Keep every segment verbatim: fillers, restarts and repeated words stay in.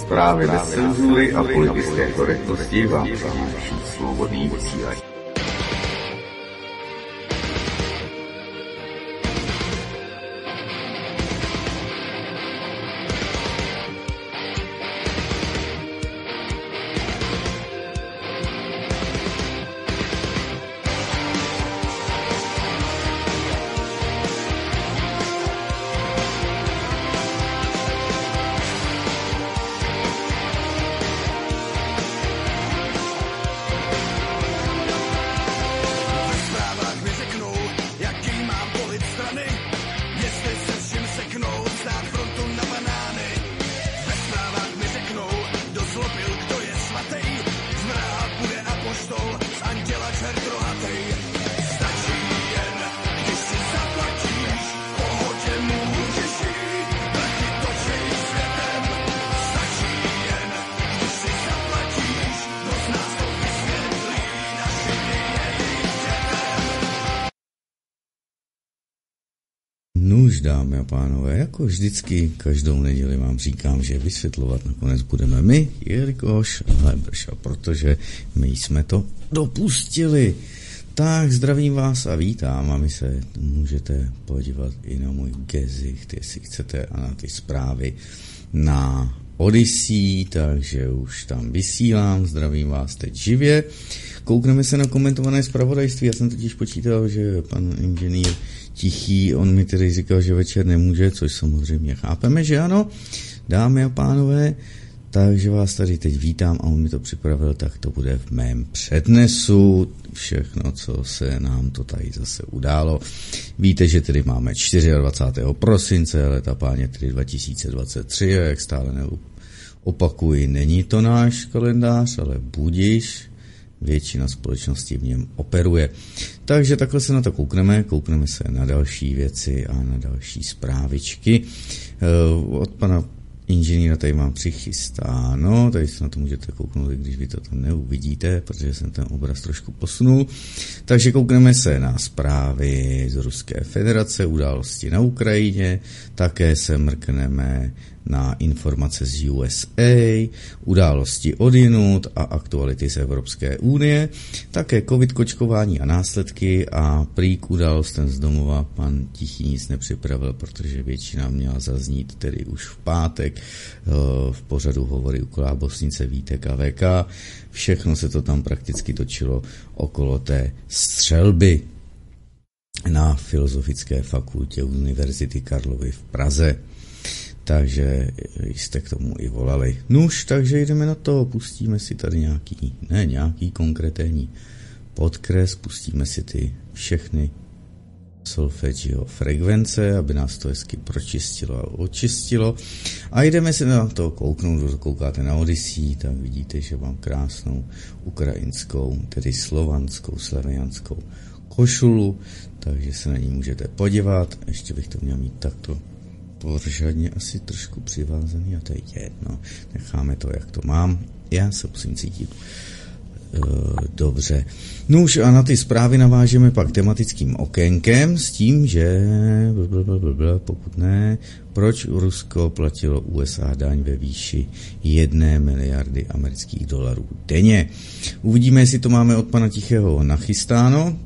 Zprávy bez cenzury a politické korektnosti vám přináší Svobodný vysílač. Nuž, dámy a pánové, jako vždycky každou neděli vám říkám, že vysvětlovat nakonec budeme my, jelikož, ale brša, protože my jsme to dopustili. Tak zdravím vás a vítám a my se můžete podívat i na můj gezicht, jestli chcete, a na ty zprávy na Odyssey, takže už tam vysílám, zdravím vás teď živě. Koukneme se na komentované zpravodajství, já jsem totiž počítal, že pan inženýr Tichý, on mi tedy říkal, že večer nemůže, což samozřejmě chápeme, že ano, dámy a pánové, takže vás tady teď vítám a on mi to připravil, tak to bude v mém přednesu, všechno, co se nám to tady zase událo. Víte, že tedy máme dvacátého čtvrtého prosince, leta páně tedy dva tisíce dvacet tři, a jak stále opakuji, není to náš kalendář, ale budiš, většina společnosti v něm operuje. Takže takhle se na to koukneme, koukneme se na další věci a na další zprávičky. Od pana inženýra tady mám přichystáno, tady se na to můžete kouknout, když vy to tam neuvidíte, protože jsem ten obraz trošku posunul. Takže koukneme se na zprávy z Ruské federace, události na Ukrajině, také se mrkneme na informace z U S A, události odjinud a aktuality z Evropské unie, také covid kočkování a následky a prý k událostem z domova pan Tichý nic nepřipravil, protože většina měla zaznít tedy už v pátek v pořadu Hovory u Klábosnice, Vítek a V K. Všechno se to tam prakticky točilo okolo té střelby na Filozofické fakultě Univerzity Karlovy v Praze. Takže jste k tomu i volali. Nuž, takže jdeme na to, pustíme si tady nějaký, ne nějaký konkrétní podkres, pustíme si ty všechny solfeggio frekvence, aby nás to hezky pročistilo a očistilo. A jdeme se na to kouknout, kdo koukáte na Odyssey, tak vidíte, že mám krásnou ukrajinskou, tedy slovanskou, slavianskou košulu, takže se na ní můžete podívat. Ještě bych to měl mít takto pořádně asi trošku přivázaný a to je jedno. Necháme to, jak to mám. Já se musím cítit uh, dobře. No už a na ty zprávy navážeme pak tematickým okénkem s tím, že blablabla, pokud ne, proč Rusko platilo U S A daň ve výši jedné miliardy amerických dolarů denně. Uvidíme, jestli to máme od pana Tichého nachystáno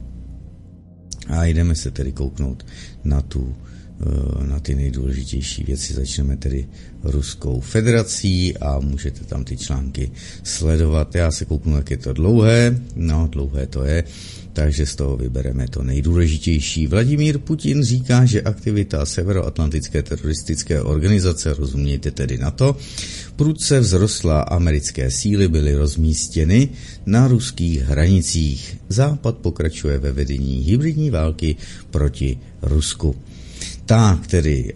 a jdeme se tedy kouknout na tu na ty nejdůležitější věci. Začneme tedy Ruskou federací a můžete tam ty články sledovat. Já se kouknu, jak je to dlouhé. No, dlouhé to je, takže z toho vybereme to nejdůležitější. Vladimír Putin říká, že aktivita severoatlantické teroristické organizace, rozumějte tedy NATO, prudce vzrostla, americké síly byly rozmístěny na ruských hranicích. Západ pokračuje ve vedení hybridní války proti Rusku. Tak tedy.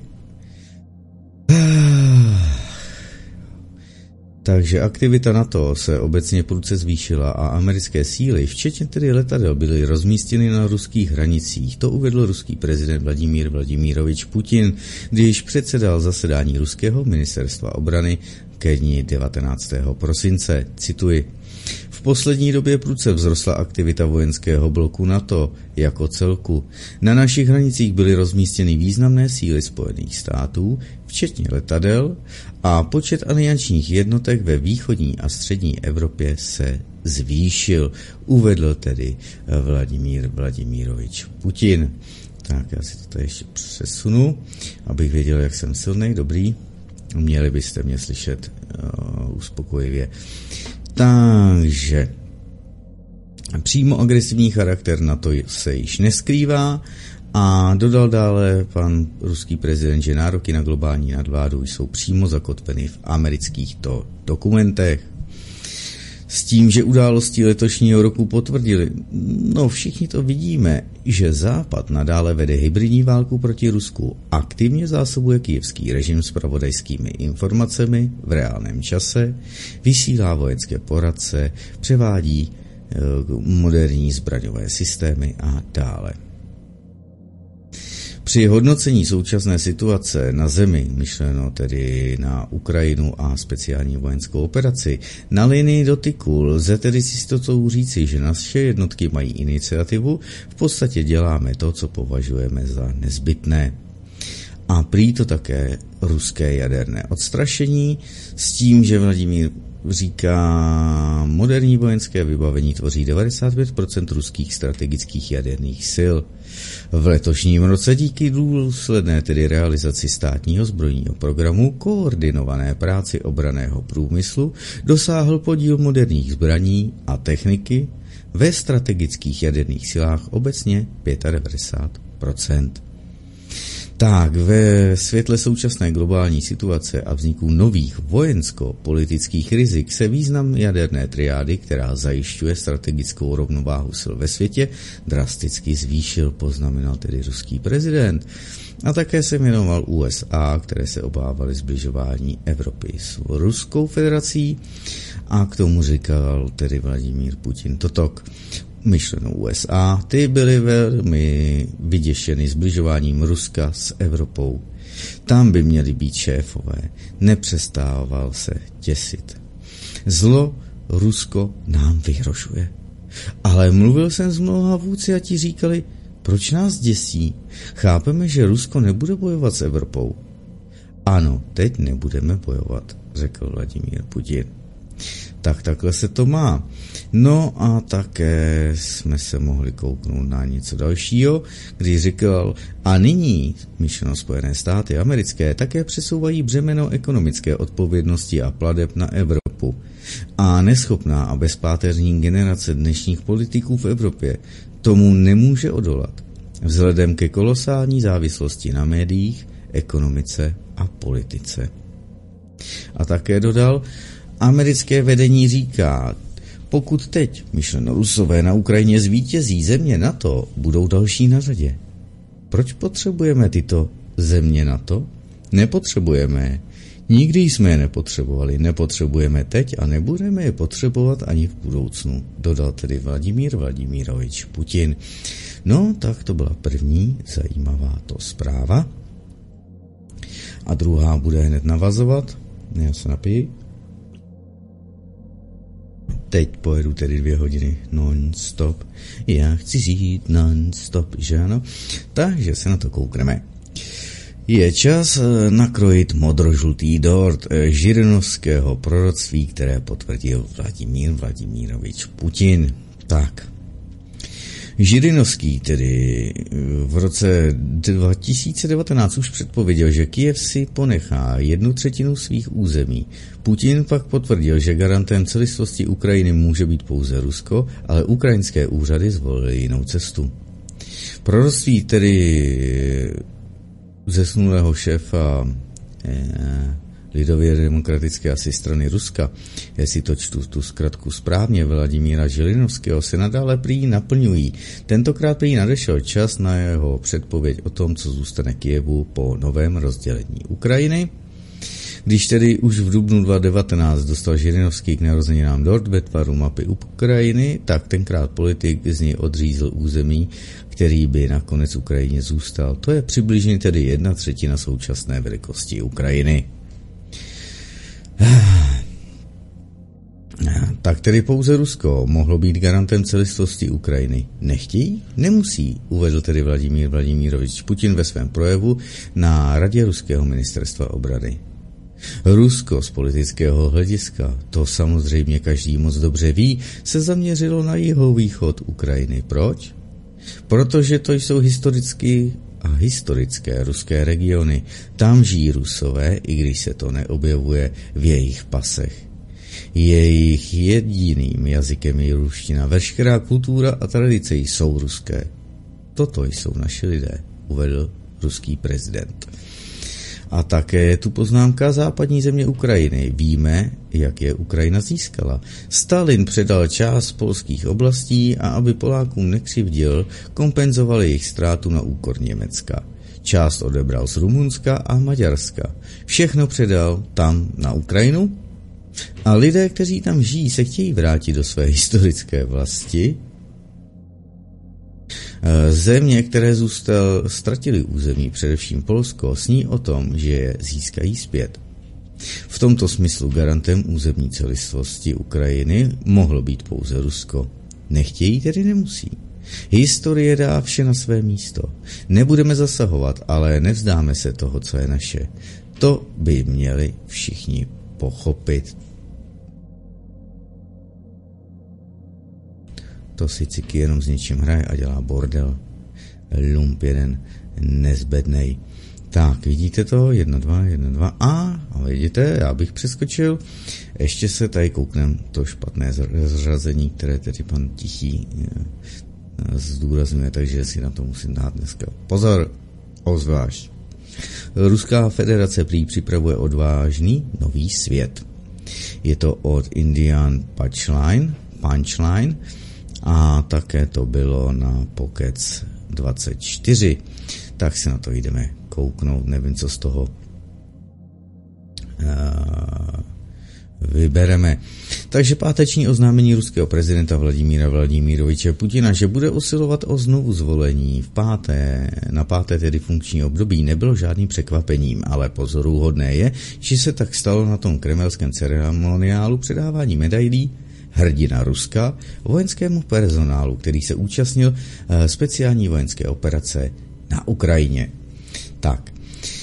Takže aktivita NATO se obecně prudce zvýšila a americké síly, včetně tedy letadel, byly rozmístěny na ruských hranicích. To uvedl ruský prezident Vladimír Vladimirovič Putin, když předsedal zasedání ruského ministerstva obrany ke dni devatenáctého prosince. Cituji. V poslední době prudce vzrostla aktivita vojenského bloku NATO jako celku. Na našich hranicích byly rozmístěny významné síly Spojených států, včetně letadel, a počet aliančních jednotek ve východní a střední Evropě se zvýšil, uvedl tedy Vladimír Vladimírovič Putin. Tak já si to tady ještě přesunu, abych věděl, jak jsem silnej, dobrý. Měli byste mě slyšet uh, uspokojivě. Takže přímo agresivní charakter NATO se již neskrývá a dodal dále pan ruský prezident, že nároky na globální nadvládu jsou přímo zakotveny v amerických to dokumentech. S tím, že události letošního roku potvrdili, no všichni to vidíme, že Západ nadále vede hybridní válku proti Rusku, aktivně zásobuje kyjevský režim zpravodajskými informacemi v reálném čase, vysílá vojenské poradce, převádí e, moderní zbraňové systémy a dále. Při hodnocení současné situace na zemi, myšleno tedy na Ukrajinu a speciální vojenskou operaci, na linii dotyku lze tedy s jistotou říci, že naše jednotky mají iniciativu, v podstatě děláme to, co považujeme za nezbytné. A prý to také ruské jaderné odstrašení, s tím, že Vladimír říká, moderní vojenské vybavení tvoří devadesát pět procent ruských strategických jaderných sil. V letošním roce díky důsledné tedy realizaci státního zbrojního programu, koordinované práci obranného průmyslu, dosáhl podíl moderních zbraní a techniky ve strategických jaderných silách obecně devadesát pět procent. Tak, ve světle současné globální situace a vzniku nových vojensko-politických rizik se význam jaderné triády, která zajišťuje strategickou rovnováhu sil ve světě, drasticky zvýšil, poznamenal tedy ruský prezident. A také se jmenoval U S A, které se obávaly zbližování Evropy s Ruskou federací, a k tomu říkal tedy Vladimír Putin totok. Myšleno U S A, ty byly velmi vyděšeny zbližováním Ruska s Evropou. Tam by měli být šéfové, nepřestával se děsit. Zlo Rusko nám vyhrožuje. Ale mluvil jsem s mnoha vůdci a ti říkali, proč nás děsí? Chápeme, že Rusko nebude bojovat s Evropou. Ano, teď nebudeme bojovat, řekl Vladimír Putin. Tak takhle se to má. No a také jsme se mohli kouknout na něco dalšího, když říkal, a nyní, myšleno Spojené státy americké, také přesouvají břemeno ekonomické odpovědnosti a plateb na Evropu. A neschopná a bezpáteřní generace dnešních politiků v Evropě tomu nemůže odolat. Vzhledem ke kolosální závislosti na médiích, ekonomice a politice. A také dodal, americké vedení říká, pokud teď, myšleno Rusové, na Ukrajině zvítězí země NATO, budou další na řadě. Proč potřebujeme tyto země NATO? Nepotřebujeme. Nikdy jsme je nepotřebovali, nepotřebujeme teď a nebudeme je potřebovat ani v budoucnu, dodal tedy Vladimír Vladimírovič Putin. No, tak to byla první zajímavá to zpráva. A druhá bude hned navazovat. Já se napiju. Teď pojedu tedy dvě hodiny non-stop. Já chci žít non-stop, že ano? Takže se na to koukneme. Je čas nakrojit modrožlutý dort žirinovského proroctví, které potvrdil Vladimír Vladimírovič Putin. Tak. Žirinovský tedy v roce dva tisíce devatenáct už předpověděl, že Kyjev si ponechá jednu třetinu svých území. Putin pak potvrdil, že garantem celistvosti Ukrajiny může být pouze Rusko, ale ukrajinské úřady zvolily jinou cestu. Proroctví tedy zesnulého šéfa eh, lidově demokratické asi strany Ruska, jestli to čtu tu zkratku správně, Vladimíra Žirinovského, se nadále prý naplňují. Tentokrát prý nadešel čas na jeho předpověď o tom, co zůstane Kyjevu po novém rozdělení Ukrajiny. Když tedy už v dubnu dva tisíce devatenáct dostal Žirinovský k narozeninám dort ve tvaru mapy Ukrajiny, tak tenkrát politik z něj odřízl území, který by nakonec Ukrajině zůstal. To je přibližně tedy jedna třetina současné velikosti Ukrajiny. Tak tedy pouze Rusko mohlo být garantem celistvosti Ukrajiny. Nechtějí? Nemusí, uvedl tedy Vladimír Vladimírovič Putin ve svém projevu na Radě ruského ministerstva obrany. Rusko z politického hlediska, to samozřejmě každý moc dobře ví, se zaměřilo na jihovýchod Ukrajiny. Proč? Protože to jsou historicky a historické ruské regiony. Tam žijí Rusové, i když se to neobjevuje v jejich pasech. Jejich jediným jazykem je ruština. Veškerá kultura a tradice jsou ruské. Toto jsou naši lidé, uvedl ruský prezident. A také je tu poznámka západní země Ukrajiny. Víme, jak je Ukrajina získala. Stalin předal část polských oblastí a aby Polákům nekřivdil, kompenzoval jejich ztrátu na úkor Německa. Část odebral z Rumunska a Maďarska. Všechno předal tam na Ukrajinu a lidé, kteří tam žijí, se chtějí vrátit do své historické vlasti. Země, které zůstal, ztratili území, především Polsko, sní o tom, že je získají zpět. V tomto smyslu garantem územní celistvosti Ukrajiny mohlo být pouze Rusko. Nechtějí, tedy nemusí. Historie dá vše na své místo. Nebudeme zasahovat, ale nevzdáme se toho, co je naše. To by měli všichni pochopit. To si Ciky jenom s něčím hraje a dělá bordel. Lump jeden nezbednej. Tak, vidíte to? Jedna, dva, jedna, dva. A, a vidíte, já bych přeskočil. Ještě se tady kouknem to špatné zřazení, které tedy pan Tichý zdůrazňuje, takže si na to musím dát dneska pozor, ozvlášť. Ruská federace prý připravuje odvážný nový svět. Je to od Indian Punchline, Punchline a také to bylo na Pokec dvacet čtyři. Tak si na to jdeme kouknout, nevím, co z toho uh, vybereme. Takže páteční oznámení ruského prezidenta Vladimíra Vladimíroviče Putina, že bude usilovat o znovu zvolení v páté, na páté tedy funkční období, nebylo žádným překvapením, ale pozoruhodné je, že se tak stalo na tom kremelském ceremoniálu předávání medailí hrdina Ruska vojenskému personálu, který se účastnil speciální vojenské operace na Ukrajině. Tak.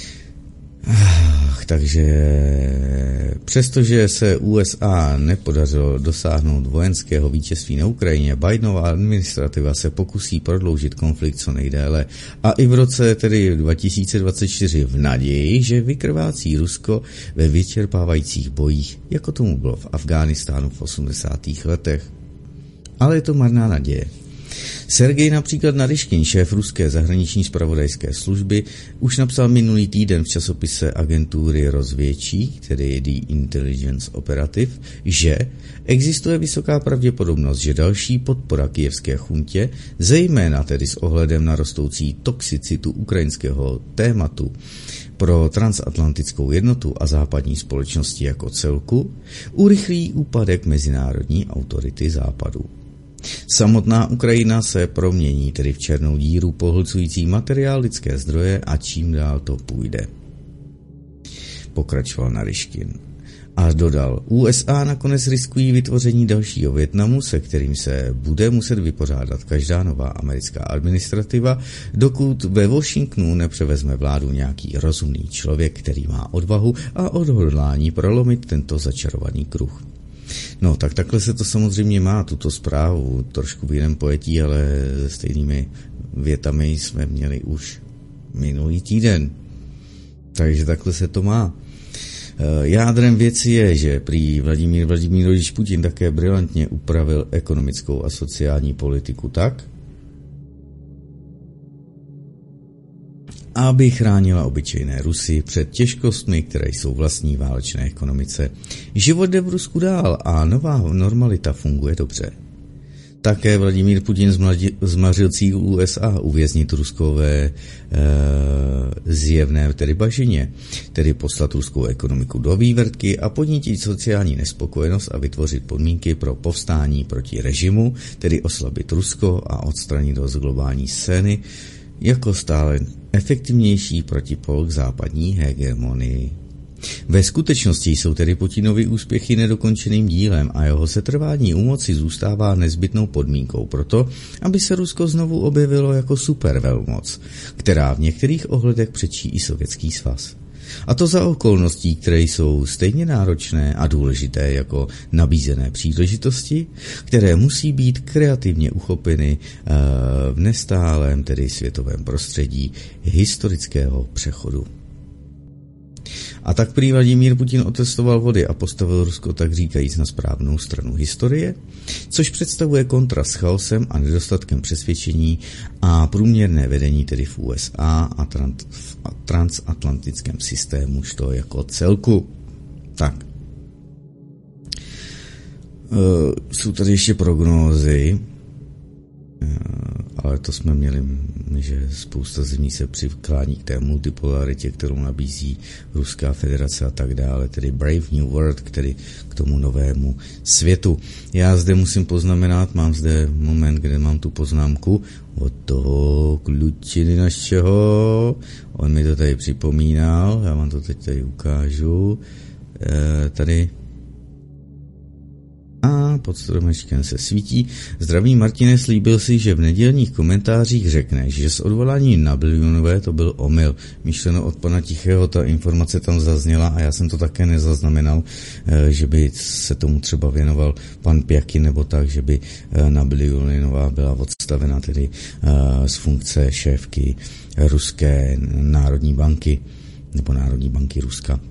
Ach, takže přestože se U S A nepodařilo dosáhnout vojenského vítězství na Ukrajině, Bidenova administrativa se pokusí prodloužit konflikt co nejdéle a i v roce tedy dva tisíce dvacet čtyři v naději, že vykrvácí Rusko ve vyčerpávajících bojích, jako tomu bylo v Afghánistánu v osmdesátých letech. Ale je to marná naděje. Sergej například Naryškin, šéf ruské zahraniční zpravodajské služby, už napsal minulý týden v časopise agentury rozvědčí, tedy The Intelligence Operative, že existuje vysoká pravděpodobnost, že další podpora kyjevské chuntě, zejména tedy s ohledem na rostoucí toxicitu ukrajinského tématu pro transatlantickou jednotu a západní společnosti jako celku, urychlí úpadek mezinárodní autority západu. Samotná Ukrajina se promění tedy v černou díru pohlcující materiál, lidské zdroje a čím dál to půjde. Pokračoval Naryškin. A dodal, U S A nakonec riskují vytvoření dalšího Vietnamu, se kterým se bude muset vypořádat každá nová americká administrativa, dokud ve Washingtonu nepřevezme vládu nějaký rozumný člověk, který má odvahu a odhodlání prolomit tento začarovaný kruh. No, tak takhle se to samozřejmě má, tuto zprávu, trošku v jiném pojetí, ale se stejnými větami jsme měli už minulý týden. Takže takhle se to má. Jádrem věci je, že prý Vladimír Vladimírovič Putin také brilantně upravil ekonomickou a sociální politiku tak, aby chránila obyčejné Rusy před těžkostmi, které jsou vlastní válečné ekonomice. Život jde v Rusku dál a nová normalita funguje dobře. Také Vladimír Putin zmařil cíl U S A uvěznit ruskové e, zjevné tedy bažině, tedy poslat ruskou ekonomiku do vývrtky a podnítit sociální nespokojenost a vytvořit podmínky pro povstání proti režimu, tedy oslabit Rusko a odstranit ho z globální scény jako stále efektivnější protipol k západní hegemonii. Ve skutečnosti jsou tedy Putinovy úspěchy nedokončeným dílem a jeho setrvání u moci zůstává nezbytnou podmínkou pro to, aby se Rusko znovu objevilo jako supervelmoc, která v některých ohledech předčí i Sovětský svaz. A to za okolností, které jsou stejně náročné a důležité jako nabízené příležitosti, které musí být kreativně uchopeny v nestálém, tedy světovém prostředí historického přechodu. A tak prý Vladimír Putin otestoval vody a postavil Rusko tak říkajíc na správnou stranu historie, což představuje kontrast s chaosem a nedostatkem přesvědčení a průměrné vedení tedy v U S A a trans- v transatlantickém systému što jako celku. Tak. Uh, jsou tady ještě prognózy, uh, ale to jsme měli, že spousta zemí se přiklání k té multipolaritě, kterou nabízí Ruská federace a tak dále, tedy Brave New World, který k tomu novému světu. Já zde musím poznamenat, mám zde moment, kde mám tu poznámku od toho klučiny našeho, on mi to tady připomínal, já vám to teď tady ukážu, e, tady a pod stromečkem se svítí. Zdravý Martine, slíbil si, že v nedělních komentářích řekneš, že s odvoláním na bilionové to byl omyl. Myšleno od pana Tichého, ta informace tam zazněla a já jsem to také nezaznamenal, že by se tomu třeba věnoval pan Pjaky nebo tak, že by na bilionová byla odstavena tedy z funkce šéfky Ruské národní banky nebo Národní banky Ruska.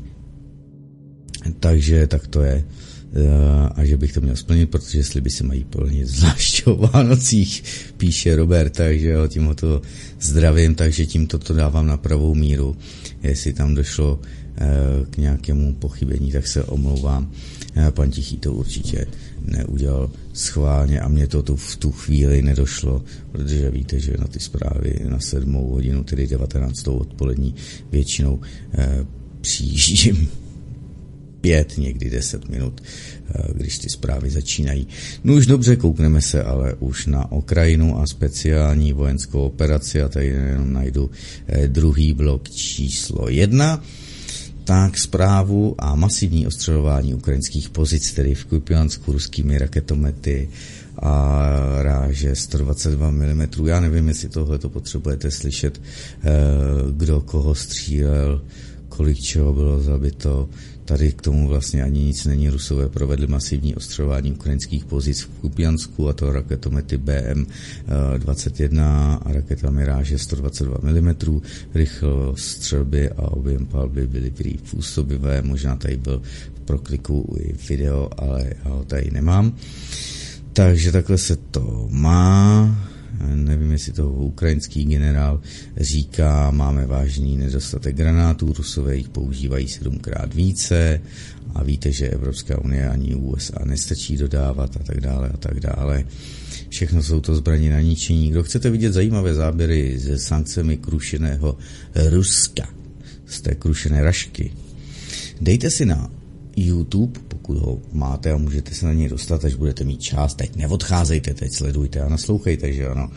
Takže tak to je. A že bych to měl splnit, protože sliby se mají plnit, zvlášť o Vánocích, píše Robert, takže ho tím ho to zdravím, takže tímto to dávám na pravou míru. Jestli tam došlo k nějakému pochybení, tak se omlouvám. Pan Tichý to určitě neudělal schválně a mně to tu v tu chvíli nedošlo, protože víte, že na ty zprávy na sedmou hodinu, tedy devatenáctou odpolední, většinou přijíždím pět, někdy deset minut, když ty zprávy začínají. No už dobře, koukneme se ale už na Ukrajinu a speciální vojenskou operaci a tady jenom najdu druhý blok číslo jedna. Tak zprávu a masivní ostřelování ukrajinských pozic, tedy v Kupiansku ruskými raketomety a ráže sto dvacet dva milimetrů. Já nevím, jestli tohle to potřebujete slyšet, kdo koho střílel, kolik čeho bylo zabito. Tady k tomu vlastně ani nic není. Rusové provedli masivní ostřelování ukrajinských pozic v Kupiansku, a to raketomety B M dvacet jedna a raketa Mirage sto dvacet dva milimetrů. Rychlost střelby a objem palby byly prý působivé. Možná tady byl v prokliku i video, ale já ho tady nemám. Takže takhle se to má. Nevím, jestli to ukrajinský generál říká, máme vážný nedostatek granátů, Rusové jich používají sedmkrát více a víte, že Evropská unie ani U S A nestačí dodávat a tak dále a tak dále. Všechno jsou to zbraně na ničení. Kdo chcete vidět zajímavé záběry se sankcemi krušeného Ruska, z té krušené rašky, dejte si na YouTube, pokud ho máte a můžete se na něj dostat, až budete mít čas. Teď neodcházejte, teď sledujte a naslouchejte, že ano.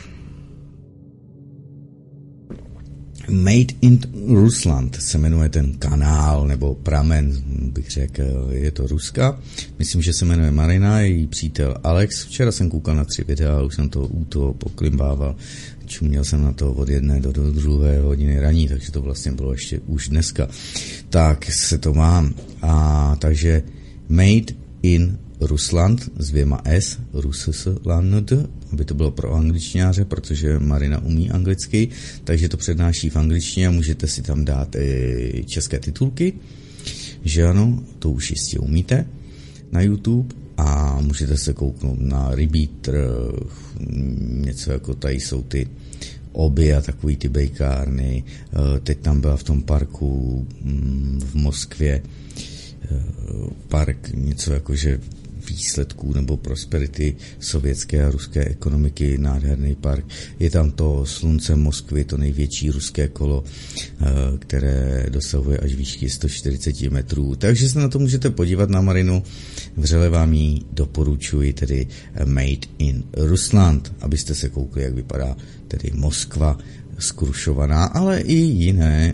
Made in Rusland se jmenuje ten kanál, nebo pramen, bych řekl, je to Ruska. Myslím, že se jmenuje Marina, její přítel Alex. Včera jsem koukal na tři videa, už jsem to u toho poklimbával. Čuměl jsem na to od jedné do, do druhé hodiny raní, takže to vlastně bylo ještě už dneska. Tak se to mám. A takže Made in Rusland s dvěma S, Rusland, aby to bylo pro angličtináře, protože Marina umí anglicky, takže to přednáší v angličtině a můžete si tam dát i české titulky, že ano, to už jistě umíte na YouTube a můžete se kouknout na rybí trh, něco jako tady jsou ty oby a takový ty bejkárny. Teď tam byla v tom parku v Moskvě park, něco jako, že výsledků nebo prosperity sovětské a ruské ekonomiky, nádherný park. Je tam to slunce Moskvy, to největší ruské kolo, které dosahuje až výšky sto čtyřicet metrů. Takže se na to můžete podívat na Marinu. Vřele vám ji doporučuji, tedy Made in Rusland, abyste se koukli, jak vypadá tedy Moskva zkrušovaná, ale i jiné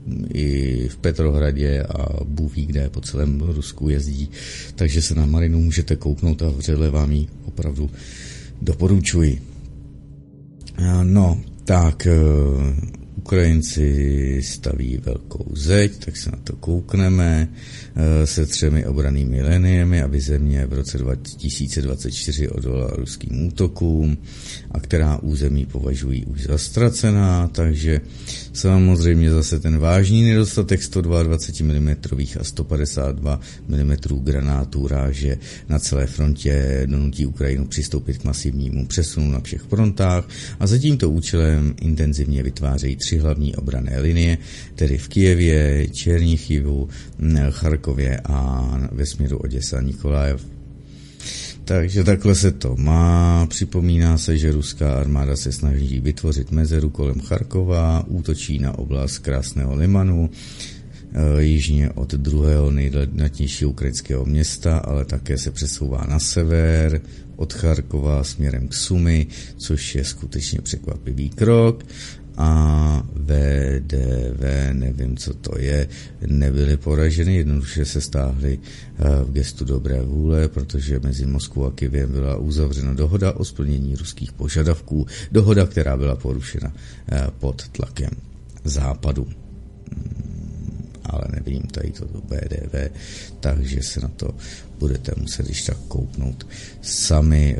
i v Petrohradě a Bůh ví kde po celém Rusku jezdí, takže se na Marinu můžete kouknout a vřele vám ji opravdu doporučuji. No, tak Ukrajinci staví velkou zeď, tak se na to koukneme, se třemi obrannými liniemi, aby země v roce dva tisíce dvacet čtyři odolala ruským útokům, a která území považují už za ztracená, takže samozřejmě zase ten vážný nedostatek sto dvacet dva milimetrů a sto padesát dva milimetrů granátů ráže na celé frontě donutí Ukrajinu přistoupit k masivnímu přesunu na všech frontách a za tímto účelem intenzivně vytvářejí tři hlavní obranné linie, tedy v Kyjevě, Černichivu, Charkově a ve směru Oděsa Nikolajev. Takže takhle se to má. Připomíná se, že ruská armáda se snaží vytvořit mezeru kolem Charkova, útočí na oblast Krásného Limanu, e, jižně od druhého nejletnějšího ukrajinského města, ale také se přesouvá na sever od Charkova směrem k Sumy, což je skutečně překvapivý krok. A V D V, nevím, co to je, nebyly poraženy, jednoduše se stáhly v gestu dobré vůle, protože mezi Moskvou a Kyjevem byla uzavřena dohoda o splnění ruských požadavků, dohoda, která byla porušena pod tlakem Západu. Ale nevím, tady toto V D V, takže se na to budete muset když tak kouknout sami.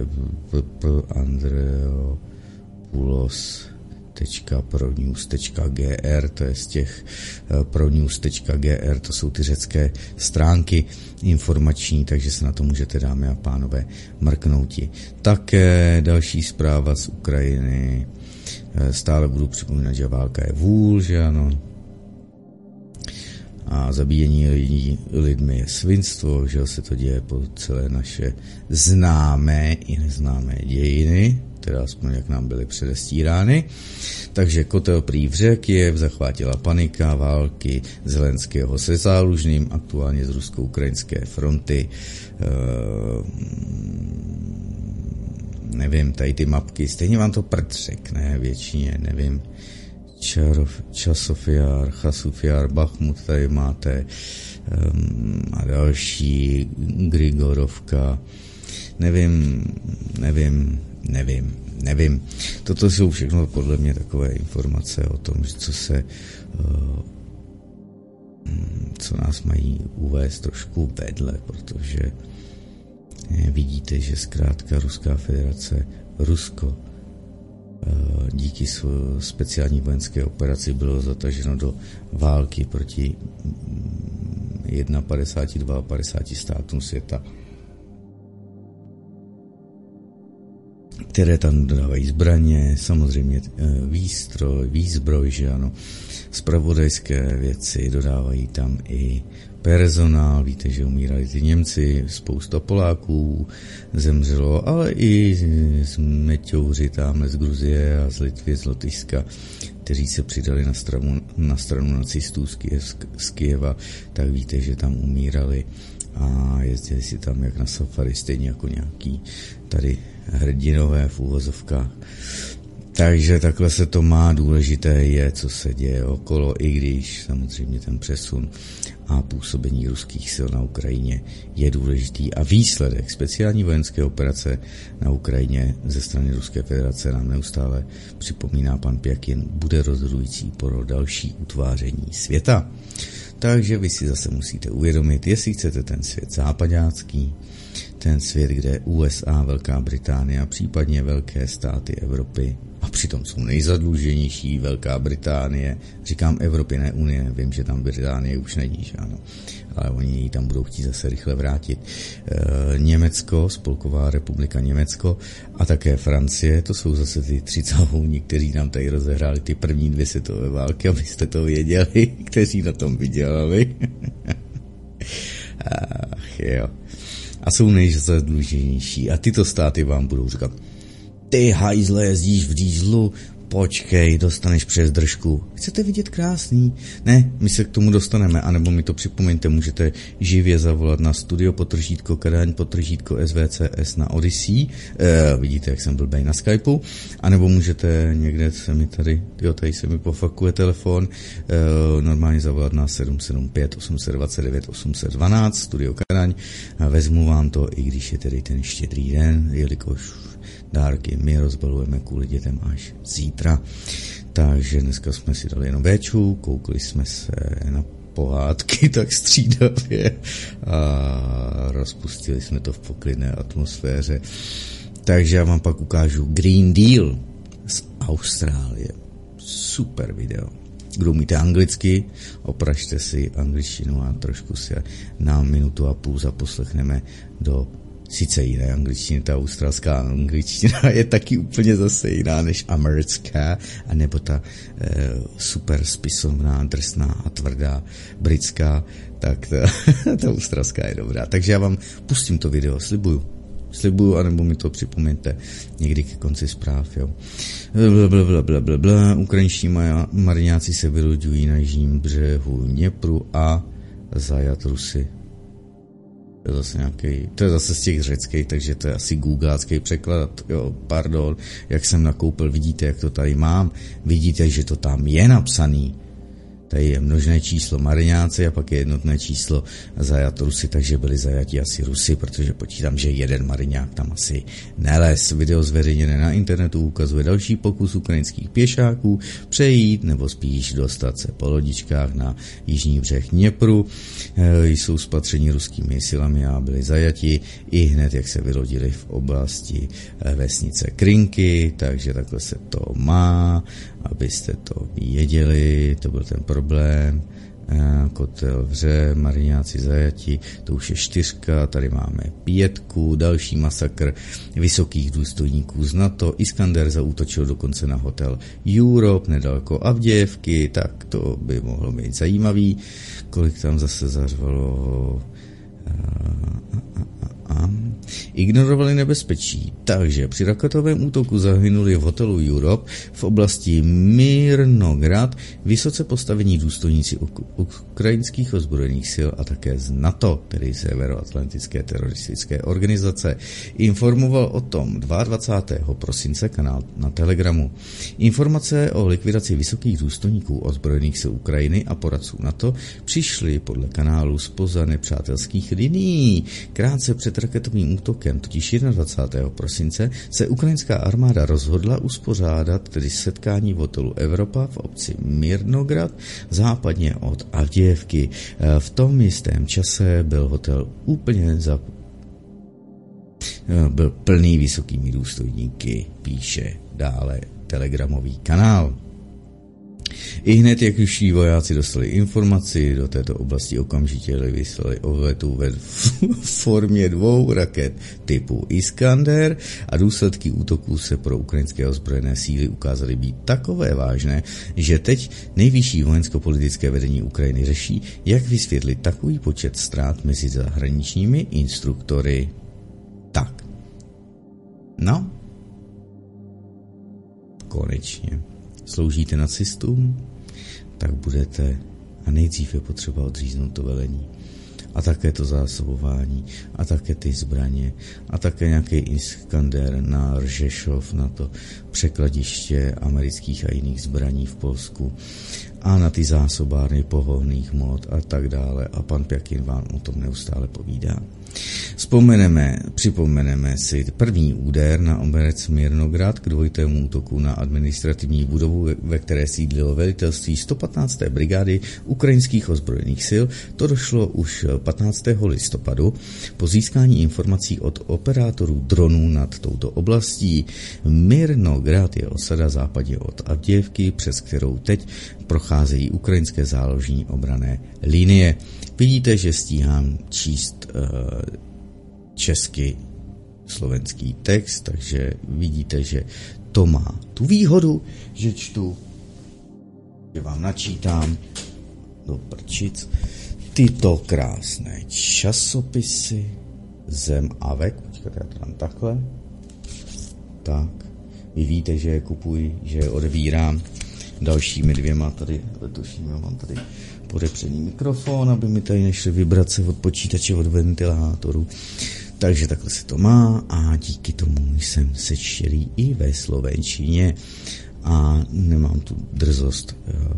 Andreopoulos pronews.gr, to je z těch pronews.gr, to jsou ty řecké stránky informační, takže se na to můžete, dámy a pánové, mrknouti. Také další zpráva z Ukrajiny, stále budu připomínat, že válka je vůl, že ano, a zabíjení lidí, lidmi je svinstvo, že se to děje po celé naše známé i neznámé dějiny, teda aspoň jak nám byly předestírány. Takže kotel prý vře, Kyjev zachvátila panika války Zelenského se Zálužným, aktuálně z rusko-ukrajinské fronty. Ehm, nevím, tady ty mapky, stejně vám to prd řekne většině, nevím. Čarov, Časofiár, Chasufiár, Bachmut tady máte um, a další, Grigorovka, nevím, nevím, nevím, nevím. Toto jsou všechno podle mě takové informace o tom, co se, uh, co nás mají uvést trošku vedle, protože vidíte, že zkrátka Ruská federace, Rusko, díky speciální vojenské operaci bylo zataženo do války proti padesáti dvěma a padesáti státům světa, které tam dodávají zbraně, samozřejmě výstroj, výzbroj, že ano, zpravodajské věci, dodávají tam i personál, víte, že umírali ty Němci, spousta Poláků zemřelo, ale i meťouři tamhle z Gruzie a z Litvy, z Lotyšska, kteří se přidali na stranu, na stranu nacistů z, Kyjev, z Kyjeva, tak víte, že tam umírali a jezdili si tam jak na safari, stejně jako nějaký tady hrdinové v úvozovkách. Takže takhle se to má, důležité je, co se děje okolo, i když samozřejmě ten přesun a působení ruských sil na Ukrajině je důležitý a výsledek speciální vojenské operace na Ukrajině ze strany Ruské federace nám neustále připomíná pan Pjakin, bude rozhodující pro další utváření světa. Takže vy si zase musíte uvědomit, jestli chcete ten svět západácký, ten svět, kde U S A, Velká Británie a případně velké státy Evropy, a přitom jsou nejzadluženější, Velká Británie, říkám Evropy, ne Unie, vím, že tam Británie už není, že ano, ale oni ji tam budou chtít zase rychle vrátit. E, Německo, Spolková republika Německo a také Francie, to jsou zase ty tři cahouni, kteří nám tady rozehráli ty první dvě světové války, abyste to věděli, kteří na tom vydělali. Ach jo. A jsou nejzadluženější. A tyto státy vám budou říkat, ty hajzle, jezdíš v dýzlu, počkej, dostaneš přes držku. Chcete vidět krásný? Ne, my se k tomu dostaneme, anebo mi to připomeňte, můžete živě zavolat na studio potržítko Kadaň potržítko S V C S na Odyssey, e, vidíte, jak jsem blbej na Skypeu, anebo můžete někde se mi tady, jo, tady se mi pofakuje telefon, e, normálně zavolat na sedm sedm pět osm dva devět osm jedna dva, studio Kadaň, a vezmu vám to, i když je tedy ten štědrý den, jelikož dárky my rozbalujeme kvůli dětem až zítra. Takže dneska jsme si dali jenom véču, koukli jsme se na pohádky tak střídavě a rozpustili jsme to v poklidné atmosféře. Takže já vám pak ukážu Green Deal z Austrálie. Super video. Kdo umíte anglicky, opražte si angličtinu a trošku si na minutu a půl zaposlechneme do sice jiné angličtiny, ta australská angličtina je taky úplně zase jiná než americká, anebo ta e, super spisovná, drsná a tvrdá britská, tak ta, ta australská je dobrá. Takže já vám pustím to video, slibuju. Slibuju, anebo mi to připomeňte někdy ke konci zpráv, jo. Blablabla, ukrajinští mariňáci se vyloďují na jižním břehu Dněpru a zajat Rusy. To je zase nějaký, to je zase z těch řeckých, takže to je asi googlácký překlad, jo, pardon, jak jsem nakoupil, vidíte, jak to tady mám, vidíte, že to tam je napsaný. Tady je množné číslo mariňáci a pak je jednotné číslo zajat Rusy, takže byli zajati asi Rusy, protože počítám, že jeden mariňák tam asi neles. Video zveřejněné na internetu ukazuje další pokus ukrajinských pěšáků přejít nebo spíš dostat se po lodičkách na jižní břeh Dněpru. E, jsou spatřeni ruskými silami a byli zajati i hned, jak se vylodili v oblasti vesnice Krynky, takže takhle se to má, abyste to věděli, to byl ten problém. Kotel vře, mariňáci zajati, to už je čtyřka, tady máme pětku, další masakr vysokých důstojníků z NATO, Iskander zaútočil dokonce na hotel Europe, nedaleko Avdějevky, tak to by mohlo být zajímavý, kolik tam zase zařvalo. Ignorovali nebezpečí, takže při raketovém útoku zahynuli v hotelu Europe v oblasti Mirnograd vysoce postavení důstojníci ukrajinských ozbrojených sil a také z NATO, tedy Severoatlantické teroristické organizace. Informoval o tom dvacátého druhého prosince kanál na Telegramu. Informace o likvidaci vysokých důstojníků ozbrojených sil Ukrajiny a poradců NATO přišly podle kanálu zpoza nepřátelských linií. Krátce před raketovým útokem, totiž dvacátého prvního prosince, se ukrajinská armáda rozhodla uspořádat tedy setkání v hotelu Evropa v obci Mirnograd západně od Avdějevky. V tom jistém čase byl hotel úplně za... byl plný vysokými důstojníky, píše dále telegramový kanál. I hned, jak už vojáci dostali informaci, do této oblasti okamžitě vyslali odletu ve formě dvou raket typu Iskander a důsledky útoků se pro ukrajinské ozbrojené síly ukázaly být takové vážné, že teď nejvyšší vojensko-politické vedení Ukrajiny řeší, jak vysvětlit takový počet ztrát mezi zahraničními instruktory. Tak. No. Konečně. Sloužíte nacistům, tak budete, a nejdřív je potřeba odříznout to velení. A také to zásobování, a také ty zbraně, a také nějaký Iskander na Ržešov, na to překladiště amerických a jiných zbraní v Polsku, a na ty zásobárny pohonných hmot a tak dále. A pan Pjakin vám o tom neustále povídá. Vzpomeneme, připomeneme si první úder na obec Mirnograd k dvojitému útoku na administrativní budovu, ve které sídlilo velitelství sto patnácté brigády ukrajinských ozbrojených sil. To došlo už patnáctého listopadu po získání informací od operátorů dronů nad touto oblastí. Mirnograd je osada západě od Avdějevky, přes kterou teď procházejí ukrajinské záložní obranné linie. Vidíte, že stíhám číst uh, česky slovenský text, takže vidíte, že to má tu výhodu, že čtu, že vám načítám do prčic tyto krásné časopisy Zem a vek. Počkejte, já to dám takhle. Tak. vy víte, že je kupuji, že je odebírám dalšími dvěma tady letošními. Mám tady podepřený mikrofon, aby mi tady nešly vibrace od počítače, od ventilátoru. Takže takhle se to má a díky tomu jsem sečtělý i ve slovenčině a nemám tu drzost.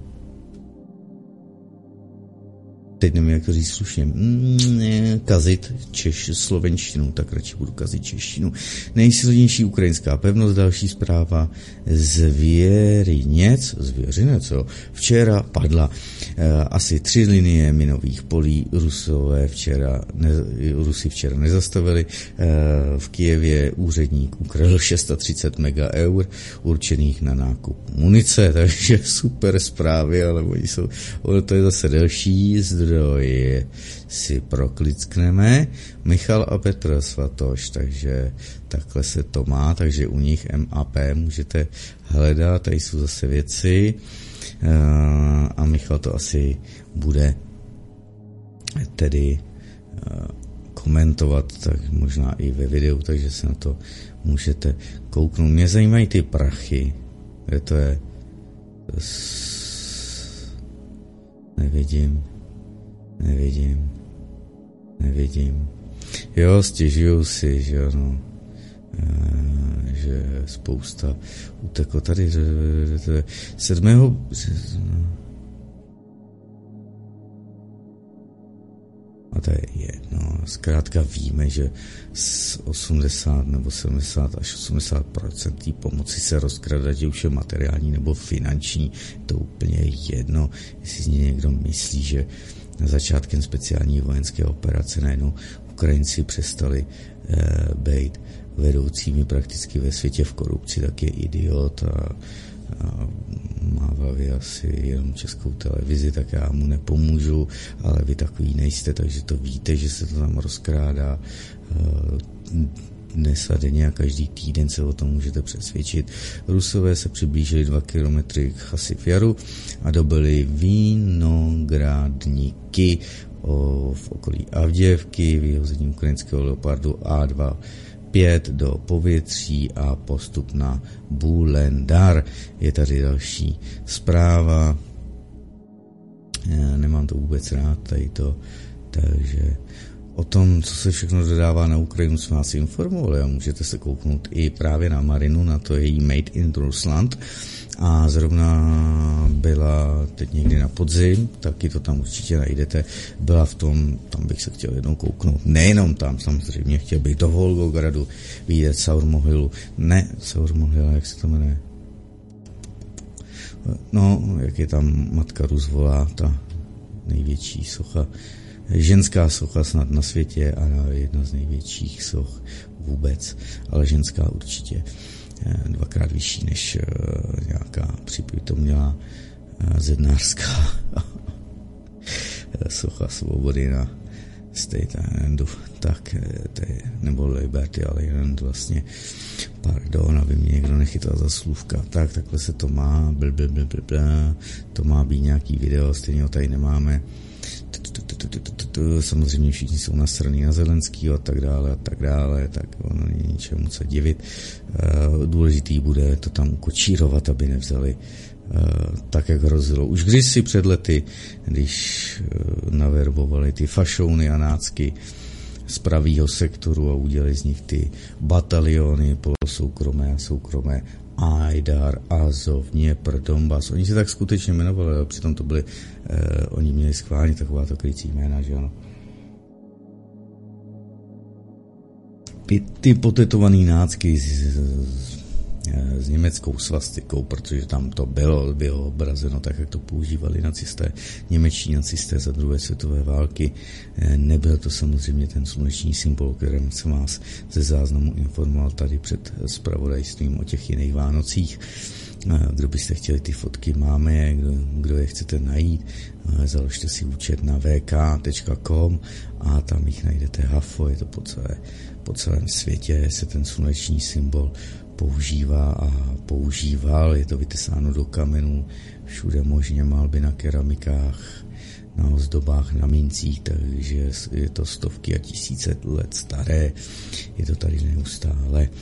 Teď nevím, jak to říct slušně, mm, kazit češ, slovenštinu, tak radši budu kazit češtinu. Nejsilnější ukrajinská pevnost, další zpráva, Zvěřinec, Zvěřinec, jo, včera padla e, asi tři linie minových polí, Rusové včera, ne, Rusy včera nezastavili, e, v Kyjevě úředník ukradl třicet šest mega eur určených na nákup munice, takže super zprávy, ale oni jsou, to je zase delší zdroj, si proklickneme. Michal a Petr Svatoš, takže takhle se to má, takže u nich M A P můžete hledat, tady jsou zase věci a Michal to asi bude tedy komentovat, tak možná i ve videu, takže se na to můžete kouknout. Mě zajímají ty prachy, kde to je, nevidím. Nevidím. Nevidím. Jo, stěžuju si, že ano, e, že spousta uteklo tady sedmého a to je jedno. Zkrátka víme, že z osmdesát nebo sedmdesát až osmdesát procent té pomoci se rozkrade, že už je materiální nebo finanční. To úplně jedno, jestli z něj někdo myslí, že na začátkem speciální vojenské operace najednou Ukrajinci přestali e, být vedoucími prakticky ve světě v korupci, tak je idiot a, a má v hlavě asi jenom Českou televizi, tak já mu nepomůžu, ale vy takový nejste, takže to víte, že se to tam rozkrádá e, dnes a denně a každý týden se o tom můžete přesvědčit. Rusové se přiblížili dva kilometry k Chasiv Jaru a dobili Vinogradníky o, v okolí Avděvky, vyhození ukrajinského Leopardu A dva pět do povětří a postup na Bulendar. Je tady další zpráva. Já nemám to vůbec rád, tady to, takže o tom, co se všechno dodává na Ukrajinu, jsme vás informovali a můžete se kouknout i právě na Marinu, na to její Made in Rusland a zrovna byla teď někdy na podzim, taky to tam určitě najdete, byla v tom, tam bych se chtěl jednou kouknout, nejenom tam, samozřejmě chtěl bych do Volgogradu vidět Saurmohilu, ne Saurmohila, jak se to jmenuje, no, jak je tam matka Ruzvolá, ta největší socha, ženská socha snad na světě a jedna z největších soch vůbec, ale ženská určitě dvakrát vyšší než nějaká připitomělá zednářská socha svobody na State Islandu, tak to je, nebo Liberty Island vlastně, pardon, aby mě někdo nechytal za slůvka, tak takhle se to má, bl, bl, bl, bl, bl, to má být nějaký video, stejně ho tady nemáme. Samozřejmě všichni jsou nasraný na Zelenskýho a tak dále a tak dále, tak ono není ničemu se divit. Důležitý bude to tam ukočírovat, aby nevzali tak, jak hrozilo. Už kdysi před lety, když naverbovali ty fašouny a nácky z pravýho sektoru a udělali z nich ty bataliony polosoukromé a soukromé Ajdar, Azov, Dněpr, Donbas. Oni se tak skutečně jmenovali, ale přitom to byli, eh, oni měli schválně takováto krycí jména, že ano. Ty, ty potetovaný nácky s, s, s německou svastikou, protože tam to bylo, bylo obrazeno tak, jak to používali nacisté, němečtí nacisté za druhé světové války. Nebyl to samozřejmě ten sluneční symbol, o kterém jsem vás ze záznamu informoval tady před zpravodajstvím o těch jiných Vánocích. Kdo byste chtěli, ty fotky máme je, kdo, kdo je chcete najít, založte si účet na v k tečka com a tam jich najdete hafo, je to po, celé, po celém světě, se ten sluneční symbol používá a používal, je to vytesáno do kamenů, všude možně malby na keramikách, na ozdobách, na mincích, takže je to stovky a tisíce let staré, je to tady neustále.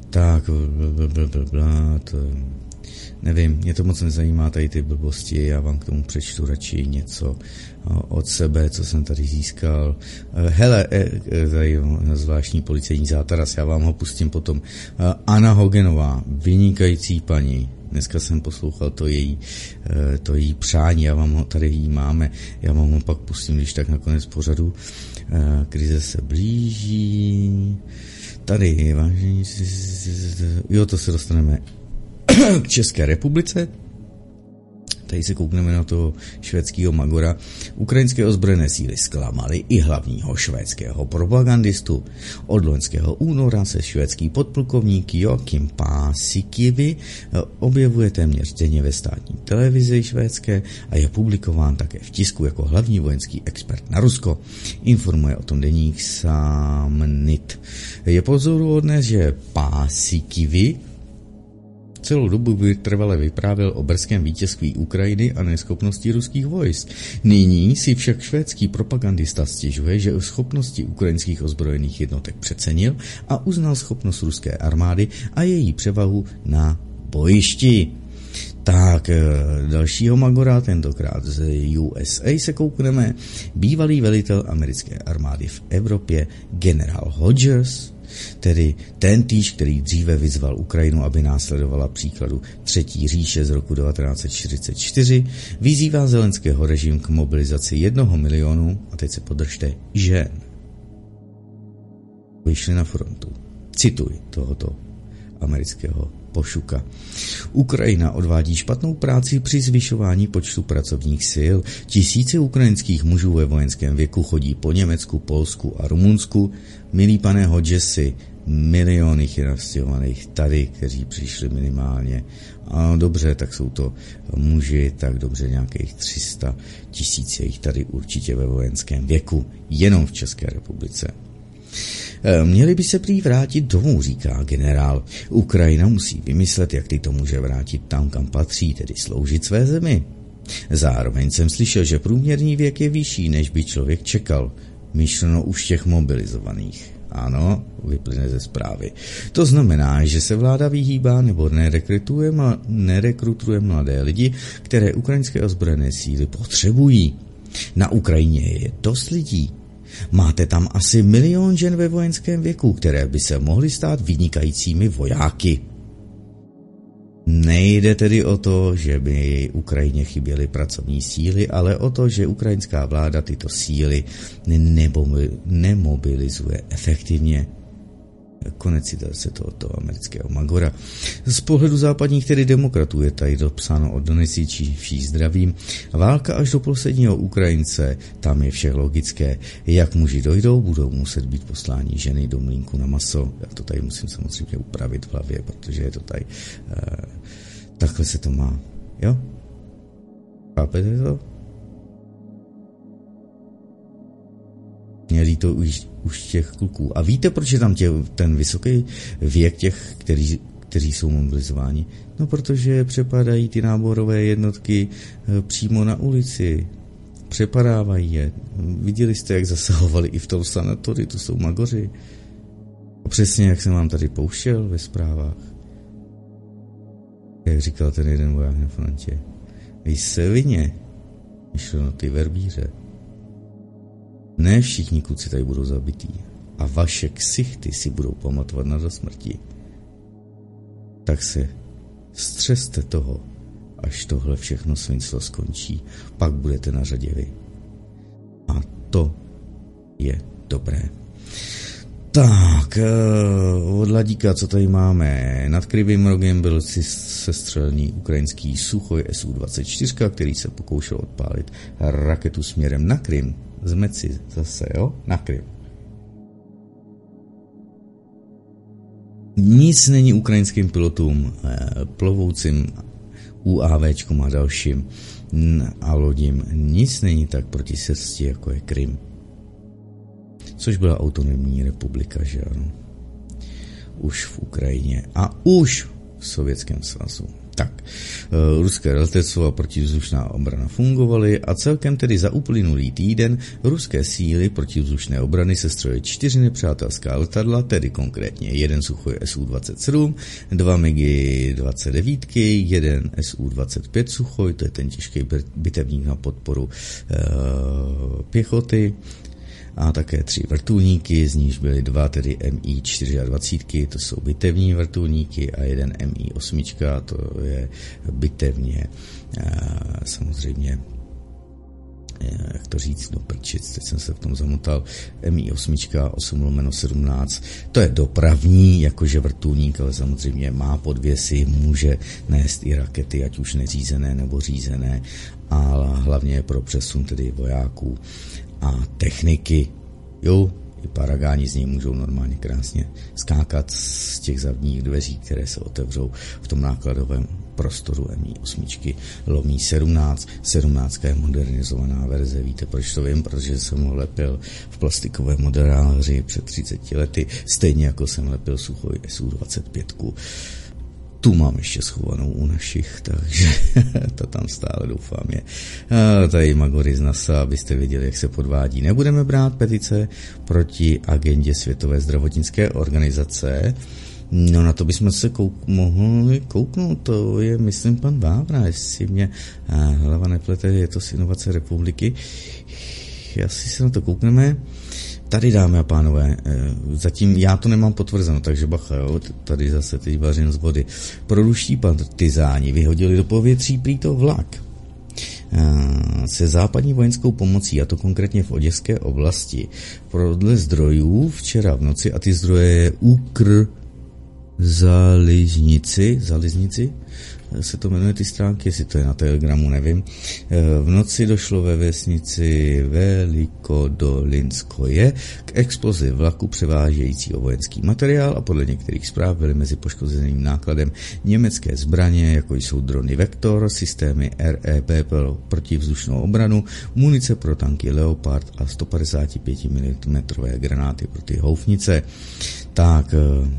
Tak, blablabla, to nevím, mě to moc nezajímá tady ty blbosti, já vám k tomu přečtu radši něco od sebe, co jsem tady získal. Hele, tady zvláštní policejní zátaras, já vám ho pustím potom. Anna Hogenová, vynikající paní. Dneska jsem poslouchal to její, to její přání, já vám ho tady jí máme, já vám ho pak pustím, když tak nakonec pořadu. Krize se blíží. Tady, vážení, jo, to se dostaneme k České republice. Tady se koukneme na toho švédského magora. Ukrajinské ozbrojené síly zklamaly i hlavního švédského propagandistu. Od loňského února se švédský podplukovník Joakim Paasikivi objevuje téměř denně ve státní televizi švédské a je publikován také v tisku jako hlavní vojenský expert na Rusko. Informuje o tom deník Samnit. Je pozoruhodné, že Paasikivi celou dobu by trvale vyprávěl o brzkém vítězství Ukrajiny a neschopnosti ruských vojsk. Nyní si však švédský propagandista stěžuje, že o schopnosti ukrajinských ozbrojených jednotek přecenil a uznal schopnost ruské armády a její převahu na bojišti. Tak, dalšího magora, tentokrát z U S A se koukneme. Bývalý velitel americké armády v Evropě, generál Hodges, tedy ten týž, který dříve vyzval Ukrajinu, aby následovala příkladu Třetí říše z roku devatenáct set čtyřicet čtyři, vyzývá zelenského režim k mobilizaci jednoho milionu, a teď se podržte, žen. Vyšli na frontu. Cituji tohoto amerického pošuka. Ukrajina odvádí špatnou práci při zvyšování počtu pracovních sil. Tisíce ukrajinských mužů ve vojenském věku chodí po Německu, Polsku a Rumunsku. Milí pane Hodgesi, miliony je nastěhovaných tady, kteří přišli minimálně. A dobře, tak jsou to muži, tak dobře nějakých tři sta tisíc je jich tady určitě ve vojenském věku, jenom v České republice. Měli by se prý vrátit domů, říká generál. Ukrajina musí vymyslet, jak ty to může vrátit tam, kam patří, tedy sloužit své zemi. Zároveň jsem slyšel, že průměrný věk je vyšší, než by člověk čekal. Myšleno už těch mobilizovaných. Ano, vyplyne ze zprávy. To znamená, že se vláda vyhýbá nebo nerekrutuje, nerekrutuje mladé lidi, které ukrajinské ozbrojené síly potřebují. Na Ukrajině je dost lidí. Máte tam asi milion žen ve vojenském věku, které by se mohly stát vynikajícími vojáky. Nejde tedy o to, že by Ukrajině chyběly pracovní síly, ale o to, že ukrajinská vláda tyto síly nemobilizuje efektivně. Konec citace tohoto amerického magora. Z pohledu západních tedy demokratů je tady dopsáno od Donesy vší zdravím. Válka až do posledního Ukrajince, tam je vše logické. Jak muži dojdou, budou muset být posláni ženy do mlýnku na maso. Já to tady musím samozřejmě upravit v hlavě, protože je to tady... Uh, takhle se to má. Jo? Chápete to? Měli to už, už těch kluků. A víte, proč je tam tě, ten vysoký věk těch, kteří, kteří jsou mobilizováni? No, protože přepadají ty náborové jednotky přímo na ulici. Přepadávají je. Viděli jste, jak zasahovali i v tom sanatoriu, to jsou magoři. A přesně, jak jsem vám tady pouštěl ve zprávách. Jak říkal ten jeden voják na frontě. Vy se vině. Myšleno ty verbíře. Ne všichni kluci tady budou zabití a vaše ksichty si budou pamatovat na do smrti. Tak se střeste toho, až tohle všechno svinstvo skončí. Pak budete na řadě vy. A to je dobré. Tak, od Ladíka, co tady máme? Nad Krivým rogem byl si sestřelený ukrajinský Suchoj S U dvacet čtyři, který se pokoušel odpálit raketu směrem na Krym. Zmet si zase, jo? Na Krym. Nic není ukrajinským pilotům, plovoucím UAVčkům a dalším a lodím. Nic není tak proti srsti, jako je Krym. Což byla autonomní republika, že ano? Už v Ukrajině a už v Sovětském svazu. Tak, ruské letectvo a protivzdušná obrana fungovaly a celkem tedy za uplynulý týden ruské síly protivzdušné obrany sestrojily čtyři nepřátelská letadla, tedy konkrétně jeden Suchoj S U dvacet sedm, dva MiGy dvacet devět, jeden S U dvacet pět Suchoj, to je ten těžký bitevník na podporu e, pěchoty, a také tři vrtulníky, z níž byly dva, tedy M I dvacet čtyři, to jsou bitevní vrtulníky, a jeden M I osm, to je bitevně samozřejmě, jak to říct, do prčic, teď jsem se v tom zamotal, M I osm, osm lomeno sedmnáct, to je dopravní, jakože vrtulník, ale samozřejmě má podvěsy, může nést i rakety, ať už neřízené nebo řízené, ale hlavně je pro přesun tedy vojáků a techniky. Jo, i paragáni z něj můžou normálně krásně skákat z těch zadních dveří, které se otevřou v tom nákladovém prostoru M I osm lomí sedmnáct. sedmnáct je modernizovaná verze. Víte, proč to vím? Protože jsem ho lepil v plastikové modeláři před třiceti lety, stejně jako jsem lepil Suchoj S U dvacet pět. Tu mám ještě schovanou u našich, takže to tam stále doufám je. A tady Magory z NASA, abyste věděli, jak se podvádí. Nebudeme brát petice proti agendě Světové zdravotnické organizace. No na to bychom se kouk- mohli kouknout, to je, myslím, pan Vávra, jestli mě hlava neplete, je to z Inovace republiky. Asi se na to koukneme. Tady, dámy a pánové, zatím já to nemám potvrzeno, takže bacha, jo, tady zase teď vařím z vody. Proruští partizáni vyhodili do povětří prý to vlak se západní vojenskou pomocí, a to konkrétně v Oděské oblasti. Podle zdrojů včera v noci, a ty zdroje je Ukr Zaliznici, Zaliznici, se to jmenuje ty stránky, jestli to je na Telegramu, nevím. V noci došlo ve vesnici Velikodolinskoje k explozi vlaku převážejícího vojenský materiál a podle některých zpráv byly mezi poškozeným nákladem německé zbraně, jako jsou drony Vektor, systémy R E P pro protivzdušnou obranu, munice pro tanky Leopard a sto padesát pět milimetrů granáty pro ty houfnice. Tak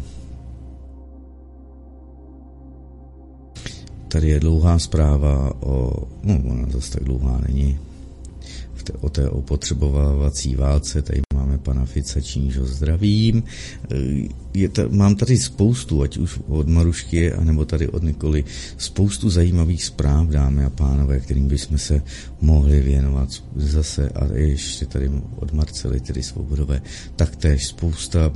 tady je dlouhá zpráva o, no ona zase tak dlouhá není, v té, o té opotřebovávací válce. Tady máme pana Fica, čímž ho zdravím. Je ta, mám tady spoustu, ať už od Marušky, anebo tady od Nikoly, spoustu zajímavých zpráv, dámy a pánové, kterým bychom se mohli věnovat zase, a ještě tady od Marcely, tedy Svobodové, taktéž spousta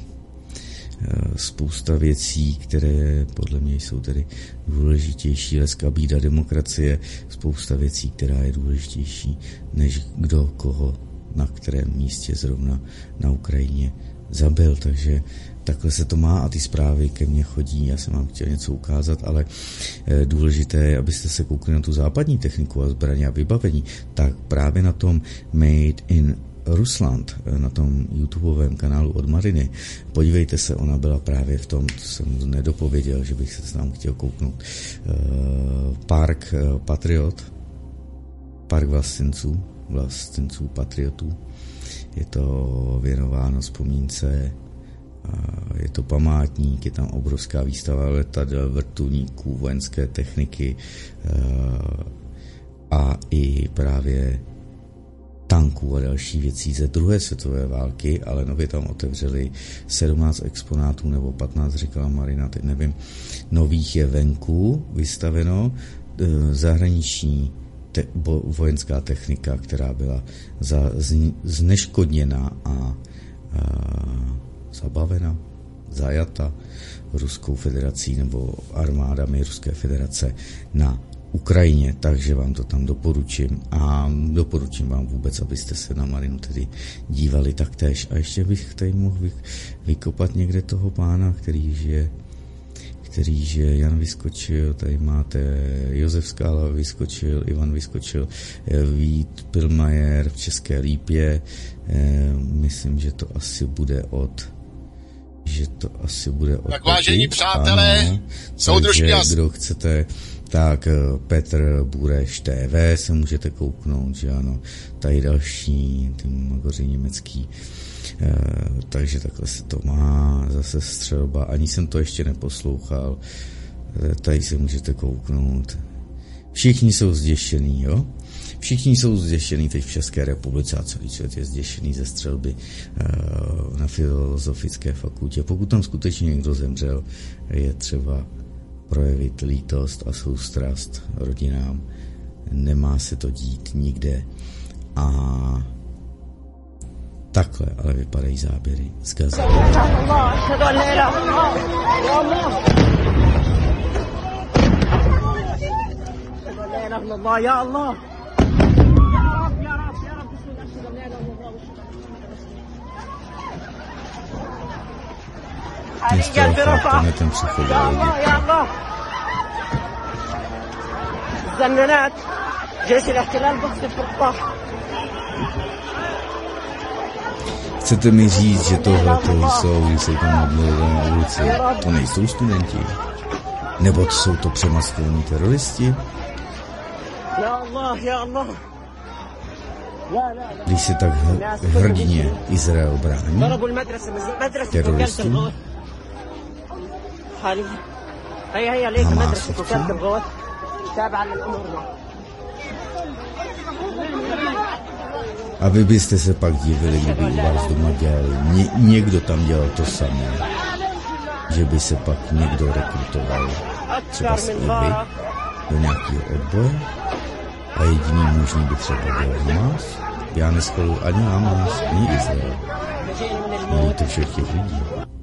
spousta věcí, které podle mě jsou tedy důležitější, leska bída demokracie, spousta věcí, která je důležitější, než kdo koho na kterém místě zrovna na Ukrajině zabil, takže takhle se to má a ty zprávy ke mně chodí, já jsem vám chtěl něco ukázat, ale důležité je, abyste se koukli na tu západní techniku a zbraně a vybavení, tak právě na tom Made in Rusland, na tom YouTubeovém kanálu od Mariny. Podívejte se, ona byla právě v tom, to jsem nedopověděl, že bych se tam chtěl kouknout. Park Patriot, Park vlastenců, vlastenců patriotů. Je to věnováno vzpomínce, je to památník, je tam obrovská výstava letadel, vrtulníků, vojenské techniky a i právě tanků a další věcí ze druhé světové války, ale nově tam otevřeli sedmnáct exponátů nebo patnáct, říkala Marina, teď nevím, nových je venku vystaveno, zahraniční te, bo, vojenská technika, která byla za, z, zneškodněna a, a zabavena, zajata Ruskou federací nebo armádami Ruské federace na Ukrajině, takže vám to tam doporučím a doporučím vám vůbec, abyste se na Marinu tedy dívali taktéž. A ještě bych tady mohl vykopat někde toho pána, který žije, který žije, Jan Vyskočil, tady máte Josef Skála Vyskočil, Ivan Vyskočil, Vít Pilmajer v České Lípě, myslím, že to asi bude od že to asi bude od tak vážení přátelé, soudružky a kdo chcete, tak Petr Bureš T V se můžete kouknout, že ano, tady další, ty Magoři německý, e, takže takhle se to má, zase střelba, ani jsem to ještě neposlouchal, Tady se můžete kouknout. Všichni jsou zděšený, jo? Všichni jsou zděšený teď v České republice a celý svět je zděšený ze střelby uh, na Filozofické fakultě. Pokud tam skutečně někdo zemřel, je třeba projevit lítost a soustrast rodinám. Nemá se to dít nikde. A takhle ale vypadají záběry z Gazy. Dneska internetem přechodí lidi. زنانات جيش الاحتلال بقصف الطاح. Chcete mi říct, že tohle to jsou, když se tam modlili na ulici, to nejsou studenti? Nebo to jsou to přemaskovaní teroristi? Když se tak hrdině Izrael brání teroristům, Hamásovcům, a vy byste se pak divili, kdyby u vás doma dělali, Ně, někdo tam dělal to samé, že by se pak někdo rekrutoval, třeba z I B Y, do nějakého odboje, a jediný možný by třeba byl Hamás. Já neschvaluji ani Hamás, ani Izrael. Měli to všech těch lidí.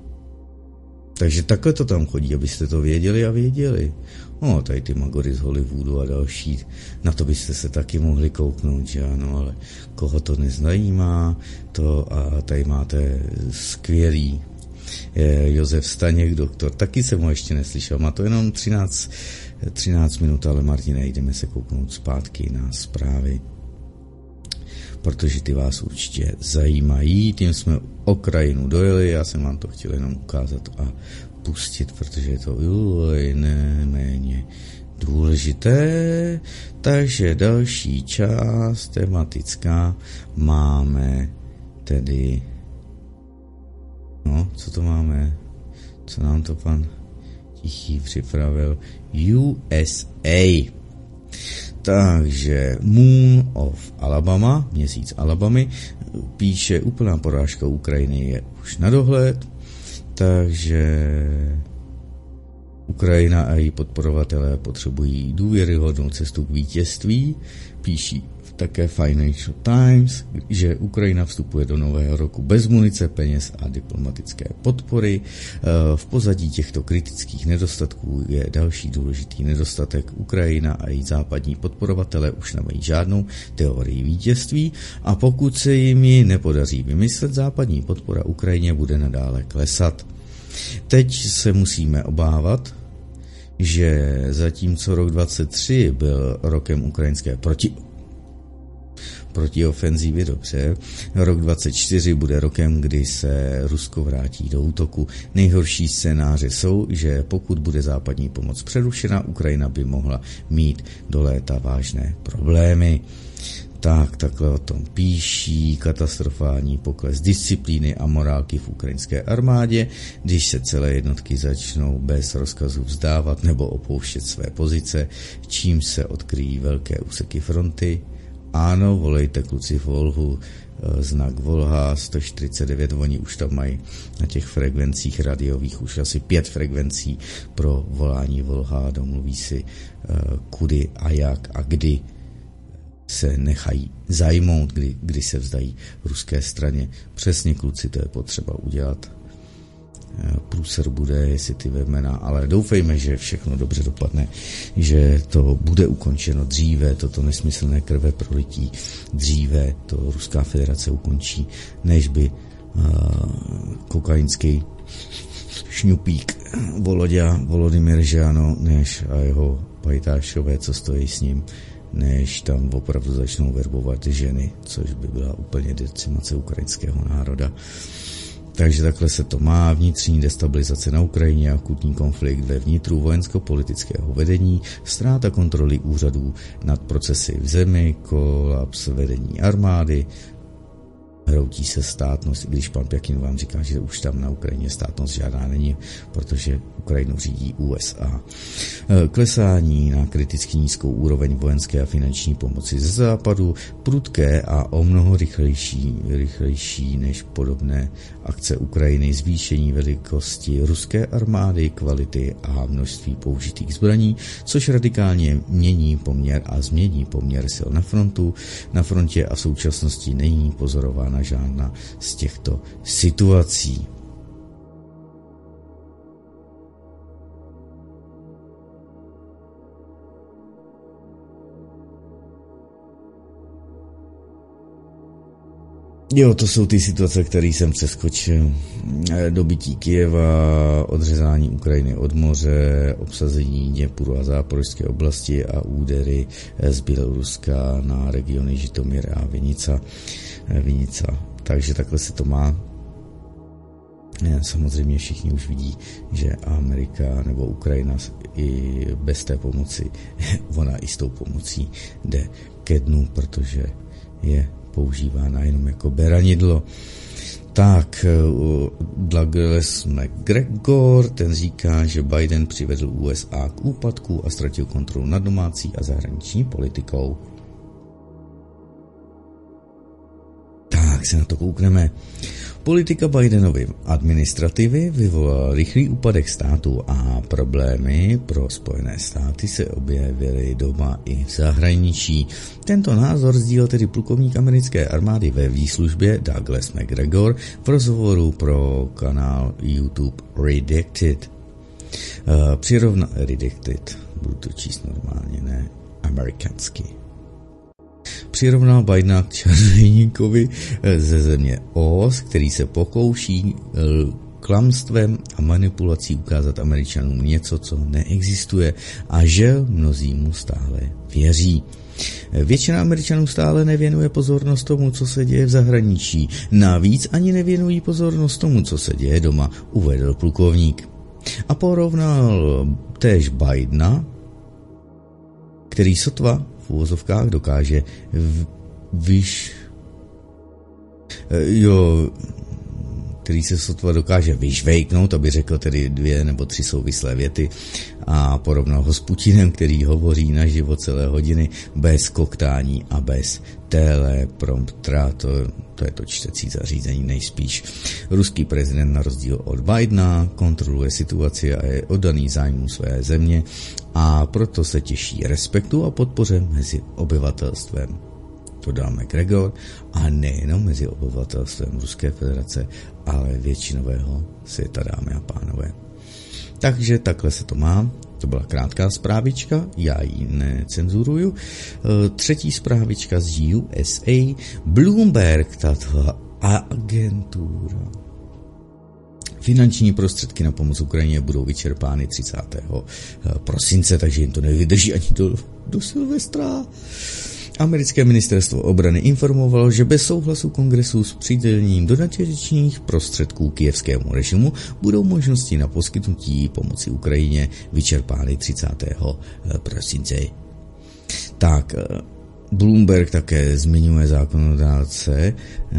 Takže takhle to tam chodí, abyste to věděli a věděli. No, tady ty magory z Hollywoodu a další, na to byste se taky mohli kouknout, že ano, ale koho to nezajímá, to a tady máte skvělý je Josef Staněk, doktor, taky jsem ho ještě neslyšel, má to jenom třináct, třináct minut, ale Martine, jdeme se kouknout zpátky na zprávy, protože ty vás určitě zajímají. Tím jsme Ukrajinu dojeli, já jsem vám to chtěl jenom ukázat a pustit, protože je to uj, neméně důležité. Takže další část tematická máme tedy, no, co to máme, co nám to pan Tichý připravil, U S A. Takže Moon of Alabama, měsíc Alabamy, píše, úplná porážka Ukrajiny je už na dohled, takže Ukrajina a její podporovatelé potřebují důvěryhodnou cestu k vítězství. Píší také Financial Times, že Ukrajina vstupuje do nového roku bez munice, peněz a diplomatické podpory. V pozadí těchto kritických nedostatků je další důležitý nedostatek. Ukrajina a její západní podporovatelé už nemají žádnou teorii vítězství a pokud se jim ji nepodaří vymyslet, západní podpora Ukrajině bude nadále klesat. Teď se musíme obávat, že zatímco rok dvacet tři byl rokem ukrajinské proti proti ofenzívě, dobře. Rok dvacet čtyři bude rokem, kdy se Rusko vrátí do útoku. Nejhorší scénáře jsou, že pokud bude západní pomoc přerušena, Ukrajina by mohla mít do léta vážné problémy. Tak, takhle o tom píší, katastrofální pokles disciplíny a morálky v ukrajinské armádě, když se celé jednotky začnou bez rozkazu vzdávat nebo opouštět své pozice, čím se odkryjí velké úseky fronty. Ano, volejte kluci Volhu, znak Volha sto čtyřicet devět, oni už tam mají na těch frekvencích radiových už asi pět frekvencí pro volání Volha, domluví si kudy a jak a kdy se nechají zajmout, kdy, kdy se vzdají ruské straně. Přesně, kluci, to je potřeba udělat. Průser bude, jestli ty vemena, ale doufejme, že všechno dobře dopadne, že to bude ukončeno dříve, toto nesmyslné krve prolití dříve, to Ruská federace ukončí, než by uh, kokainský šňupík Volodya, Volodymyr Žano, než a jeho pajtášové, co stojí s ním, než tam opravdu začnou verbovat ženy, což by byla úplně decimace ukrajinského národa. Takže takhle se to má, vnitřní destabilizace na Ukrajině, akutní konflikt ve vnitru vojensko-politického vedení, ztráta kontroly úřadů nad procesy v zemi, kolaps vedení armády, hroutí se státnost, i když pan Pjakin vám říká, že už tam na Ukrajině státnost žádná není, protože Ukrajinu řídí U S A. Klesání na kriticky nízkou úroveň vojenské a finanční pomoci ze západu, prudké a o mnoho rychlejší, rychlejší než podobné akce Ukrajiny, zvýšení velikosti ruské armády, kvality a množství použitých zbraní, což radikálně mění poměr a změní poměr sil na frontu. Na frontě a v současnosti není pozorována žádná z těchto situací. Jo, to jsou ty situace, které jsem přeskočil. Dobytí Kyjeva, odřezání Ukrajiny od moře, obsazení Dněpru a záporožské oblasti a údery z Běloruska na regiony Žitomír a Vinica. Vinica. Takže takhle se to má. Samozřejmě všichni už vidí, že Amerika nebo Ukrajina i bez té pomoci, ona i s tou pomocí jde ke dnu, protože je používána jenom jako beranidlo. Tak, Douglas McGregor, ten říká, že Biden přivedl U S A k úpadku a ztratil kontrolu nad domácí a zahraniční politikou. Tak se na to koukneme. Politika Bidenovy administrativy vyvolala rychlý úpadek státu a problémy pro Spojené státy se objevily doma i v zahraničí. Tento názor sdílel tedy plukovník americké armády ve výslužbě Douglas McGregor v rozhovoru pro kanál YouTube Redacted. Uh, přirovna... Redacted, budu to číst normálně, ne amerikansky. Přirovnal Bidena k čarodějníkovi ze země Oz, který se pokouší klamstvem a manipulací ukázat Američanům něco, co neexistuje, a že mnozí mu stále věří. Většina Američanů stále nevěnuje pozornost tomu, co se děje v zahraničí. Navíc ani nevěnují pozornost tomu, co se děje doma, uvedl plukovník. A porovnal též Bidena, který sotva v uvozovkách dokáže v, vyš... Jo, který se sotva dokáže vyžvejknout, aby řekl tedy dvě nebo tři souvislé věty, a porovnal ho s Putinem, který hovoří naživo celé hodiny bez koktání a bez telepromptera, to, to je to čtecí zařízení nejspíš. Ruský prezident na rozdíl od Bidena kontroluje situaci a je oddaný zájmu své země a proto se těší respektu a podpoře mezi obyvatelstvem. To dal McGregor, a nejenom mezi obyvatelstvem Ruské federace, ale většinového světa, dámy a pánové. Takže takhle se to má. To byla krátká zprávička, já ji necenzuruju. Třetí zprávička z U S A. Bloomberg, tato agentura. Finanční prostředky na pomoc Ukrajině budou vyčerpány třicátého prosince, takže jim to nevydrží ani do, do Silvestra. Americké ministerstvo obrany informovalo, že bez souhlasu kongresu s přidělením dodatečných prostředků kyjevskému režimu budou možnosti na poskytnutí pomoci Ukrajině vyčerpány třicátého prosince. Tak, Bloomberg také zmiňuje zákonodárce.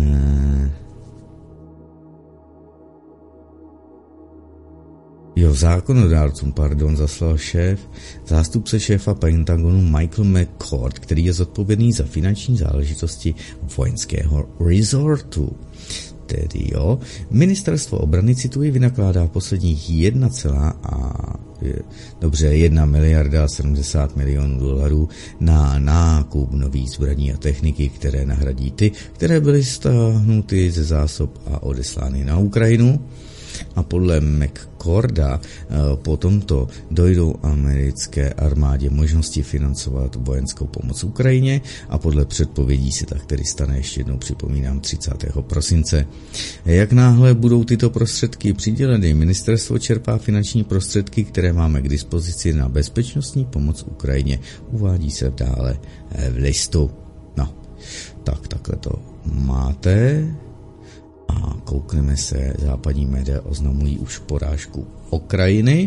Jo, zákonodárcům, pardon, zaslal šéf, zástupce šéfa Pentagonu Michael McCord, který je zodpovědný za finanční záležitosti vojenského resortu. Tedy jo, ministerstvo obrany, cituji, vynakládá posledních jedna celá a dobře, jedna miliarda sedmdesát milionů dolarů na nákup nových zbraní a techniky, které nahradí ty, které byly stáhnuty ze zásob a odeslány na Ukrajinu. A podle McCorda po tomto dojdou americké armádě možnosti financovat vojenskou pomoc Ukrajině a podle předpovědí se tak tedy stane, ještě jednou připomínám, třicátého prosince. Jak náhle budou tyto prostředky přiděleny, ministerstvo čerpá finanční prostředky, které máme k dispozici na bezpečnostní pomoc Ukrajině. Uvádí se dále v listu. No, tak takhle to máte. A koukneme se, západní média oznamují už porážku Ukrajiny.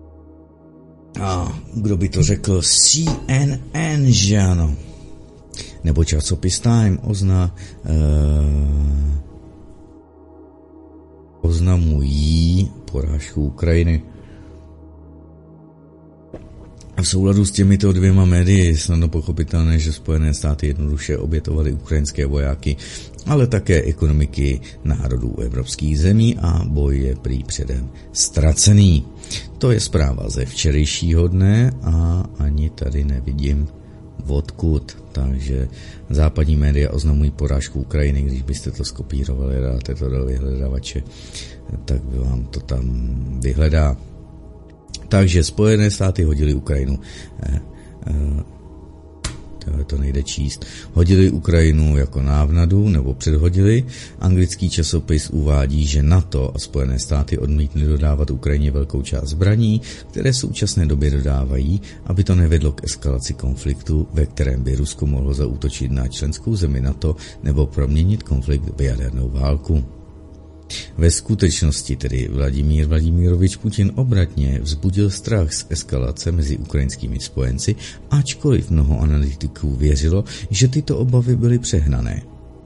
A kdo by to řekl? C N N, že ano. nebo časopis Time ozna, eh, oznamují porážku Ukrajiny. V souladu s těmito dvěma médii je snadno pochopitelné, že Spojené státy jednoduše obětovaly ukrajinské vojáky, ale také ekonomiky národů evropských zemí a boj je prý předem ztracený. To je zpráva ze včerejšího dne a ani tady nevidím odkud, takže západní média oznamují porážku Ukrajiny. Když byste to skopírovali, dáte to do vyhledávače, tak by vám to tam vyhledá. Takže Spojené státy hodili Ukrajinu, eh, eh, tohle to nejde číst, hodili Ukrajinu jako návnadu, nebo předhodili. Anglický časopis uvádí, že NATO a Spojené státy odmítly dodávat Ukrajině velkou část zbraní, které v současné době dodávají, aby to nevedlo k eskalaci konfliktu, ve kterém by Rusko mohlo zaútočit na členskou zemi NATO nebo proměnit konflikt v jadernou válku. Ve skutečnosti tedy Vladimír Vladimirovič Putin obratně vzbudil strach z eskalace mezi ukrajinskými spojenci, ačkoliv mnoho analytiků věřilo, že tyto obavy byly přehnané.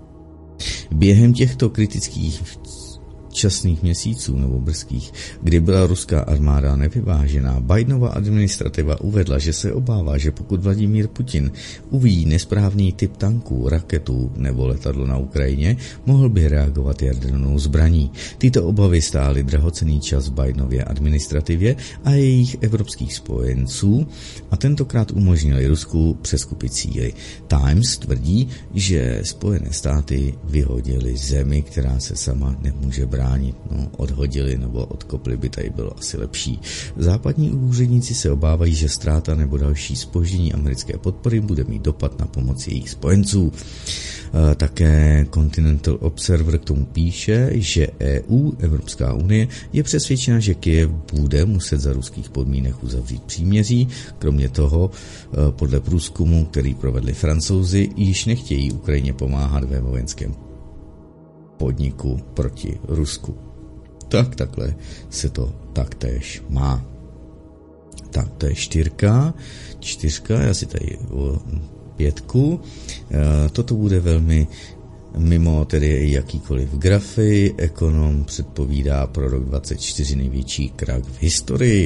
Během těchto kritických časných měsíců nebo brzkých, kdy byla ruská armáda nevyvážená, Bidenova administrativa uvedla, že se obává, že pokud Vladimír Putin uvidí nesprávný typ tanků, raketu nebo letadlo na Ukrajině, mohl by reagovat jadernou zbraní. Tyto obavy stály drahocenný čas Bidenově administrativě a jejich evropských spojenců a tentokrát umožnili Rusku přeskupit síly. Times tvrdí, že Spojené státy vyhodili zemi, která se sama nemůže bránit. No, odhodili nebo odkopli by tady bylo asi lepší. Západní úředníci se obávají, že ztráta nebo další zpoždění americké podpory bude mít dopad na pomoc jejich spojenců. E, také Continental Observer k tomu píše, že E U, Evropská unie, je přesvědčena, že Kyjev bude muset za ruských podmínek uzavřít příměří. Kromě toho, e, podle průzkumu, který provedli Francouzi, již nechtějí Ukrajině pomáhat ve vojenském podniku proti Rusku. Tak takhle se to taktéž má. Tak to je čtyřka, čtyřka, já si tady o pětku. E, toto bude velmi mimo tedy jakýkoliv grafy. Ekonom předpovídá pro rok dvacet čtyři největší krach v historii.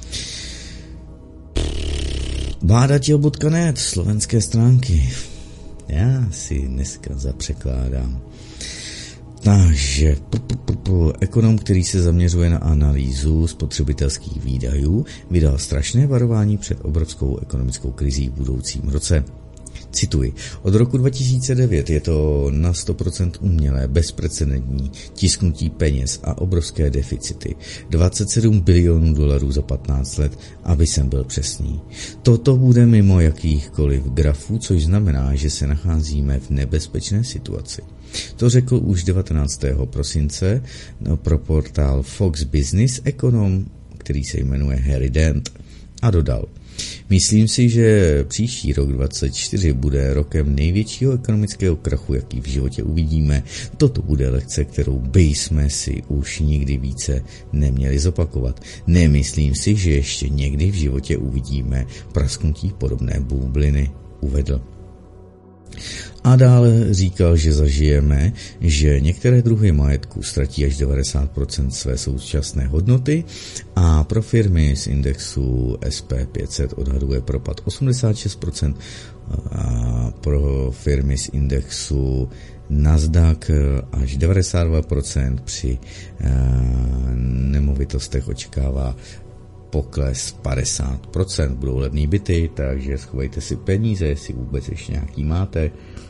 Bádatěl bodka net, slovenské stránky. Já si dneska zapřekládám. Takže p- p- p- ekonom, který se zaměřuje na analýzu spotřebitelských výdajů, vydal strašné varování před obrovskou ekonomickou krizí v budoucím roce. Cituji, od roku dva tisíce devět je to na sto procent umělé, bezprecedentní tisknutí peněz a obrovské deficity. dvacet sedm bilionů dolarů za patnáct let, aby jsem byl přesný. Toto bude mimo jakýchkoliv grafů, což znamená, že se nacházíme v nebezpečné situaci. To řekl už devatenáctého prosince no, pro portál Fox Business ekonom, který se jmenuje Harry Dent, a dodal: Myslím si, že příští rok dvacet čtyři bude rokem největšího ekonomického krachu, jaký v životě uvidíme. Toto bude lekce, kterou by jsme si už nikdy více neměli zopakovat. Nemyslím si, že ještě někdy v životě uvidíme prasknutí podobné bubliny, uvedl. A dále říkal, že zažijeme, že některé druhy majetku ztratí až devadesát procent své současné hodnoty a pro firmy z indexu S P pět set odhaduje propad osmdesát šest procent a pro firmy z indexu Nasdaq až devadesát dva procent, při nemovitostech očekává pokles padesát procent. Budou levný byty, takže schovejte si peníze, jestli vůbec ještě nějaký máte.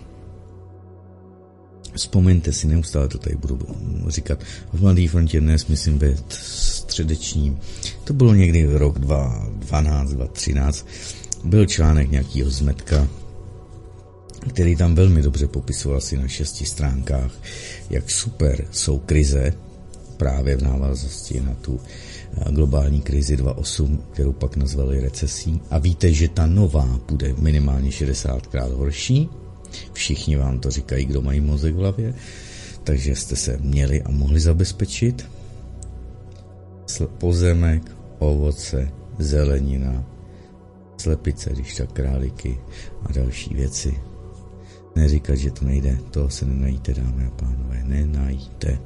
Vzpomeňte si, neustále to tady budu říkat. V Mladé frontě dnes, myslím, ve středečním, to bylo někdy v rok dva tisíce dvanáct, dva tisíce třináct, byl článek nějakýho Zmetka, který tam velmi dobře popisoval si na šesti stránkách, jak super jsou krize, právě v návaznosti na tu globální krizi dva tisíce osm, kterou pak nazvali recesí. A víte, že ta nová bude minimálně šedesátkrát horší. Všichni vám to říkají, kdo mají mozek v hlavě, takže jste se měli a mohli zabezpečit. Pozemek, ovoce, zelenina, slepice, když tak králíky a další věci. Neříkat, že to nejde, to se nenajíte, dámy a pánové, nenajíte.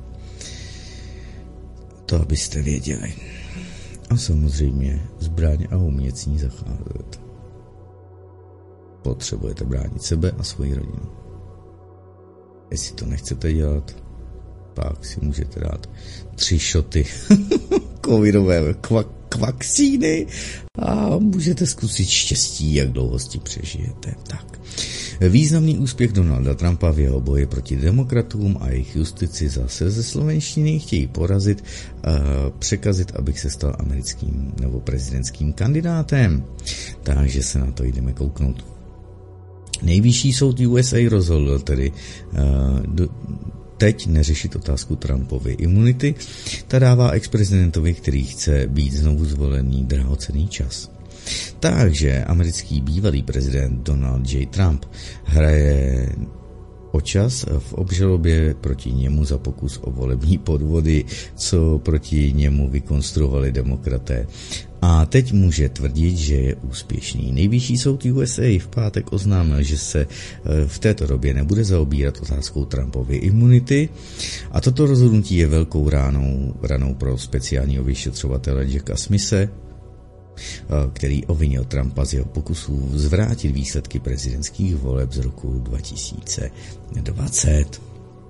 To abyste věděli. A samozřejmě zbraň a umět s ní zacházet. Potřebujete bránit sebe a svoji rodinu. Jestli to nechcete dělat, pak si můžete dát tři šoty covidové kvak, vakcíny a můžete zkusit štěstí, jak dlouho si přežijete. Tak. Významný úspěch Donalda Trumpa v jeho boji proti demokratům a jejich justici zase ze slovenštiny chtějí porazit, uh, překazit, abych se stal americkým nebo prezidentským kandidátem. Takže se na to jdeme kouknout. Nejvyšší soud U S A rozhodl tedy uh, do, teď neřešit otázku Trumpovy imunity. Ta dává ex-prezidentovi, který chce být znovu zvolený, drahocenný čas. Takže americký bývalý prezident Donald J. Trump hraje o čas v obžalobě proti němu za pokus o volební podvody, co proti němu vykonstruovali demokraté. A teď může tvrdit, že je úspěšný. Nejvyšší soud U S A v pátek oznámil, že se v této době nebude zaobírat otázkou Trumpovy imunity. A toto rozhodnutí je velkou ránou, ranou pro speciálního vyšetřovatele Jacka Smithe, který obvinil Trumpa z jeho pokusů zvrátit výsledky prezidentských voleb z roku dva tisíce dvacet.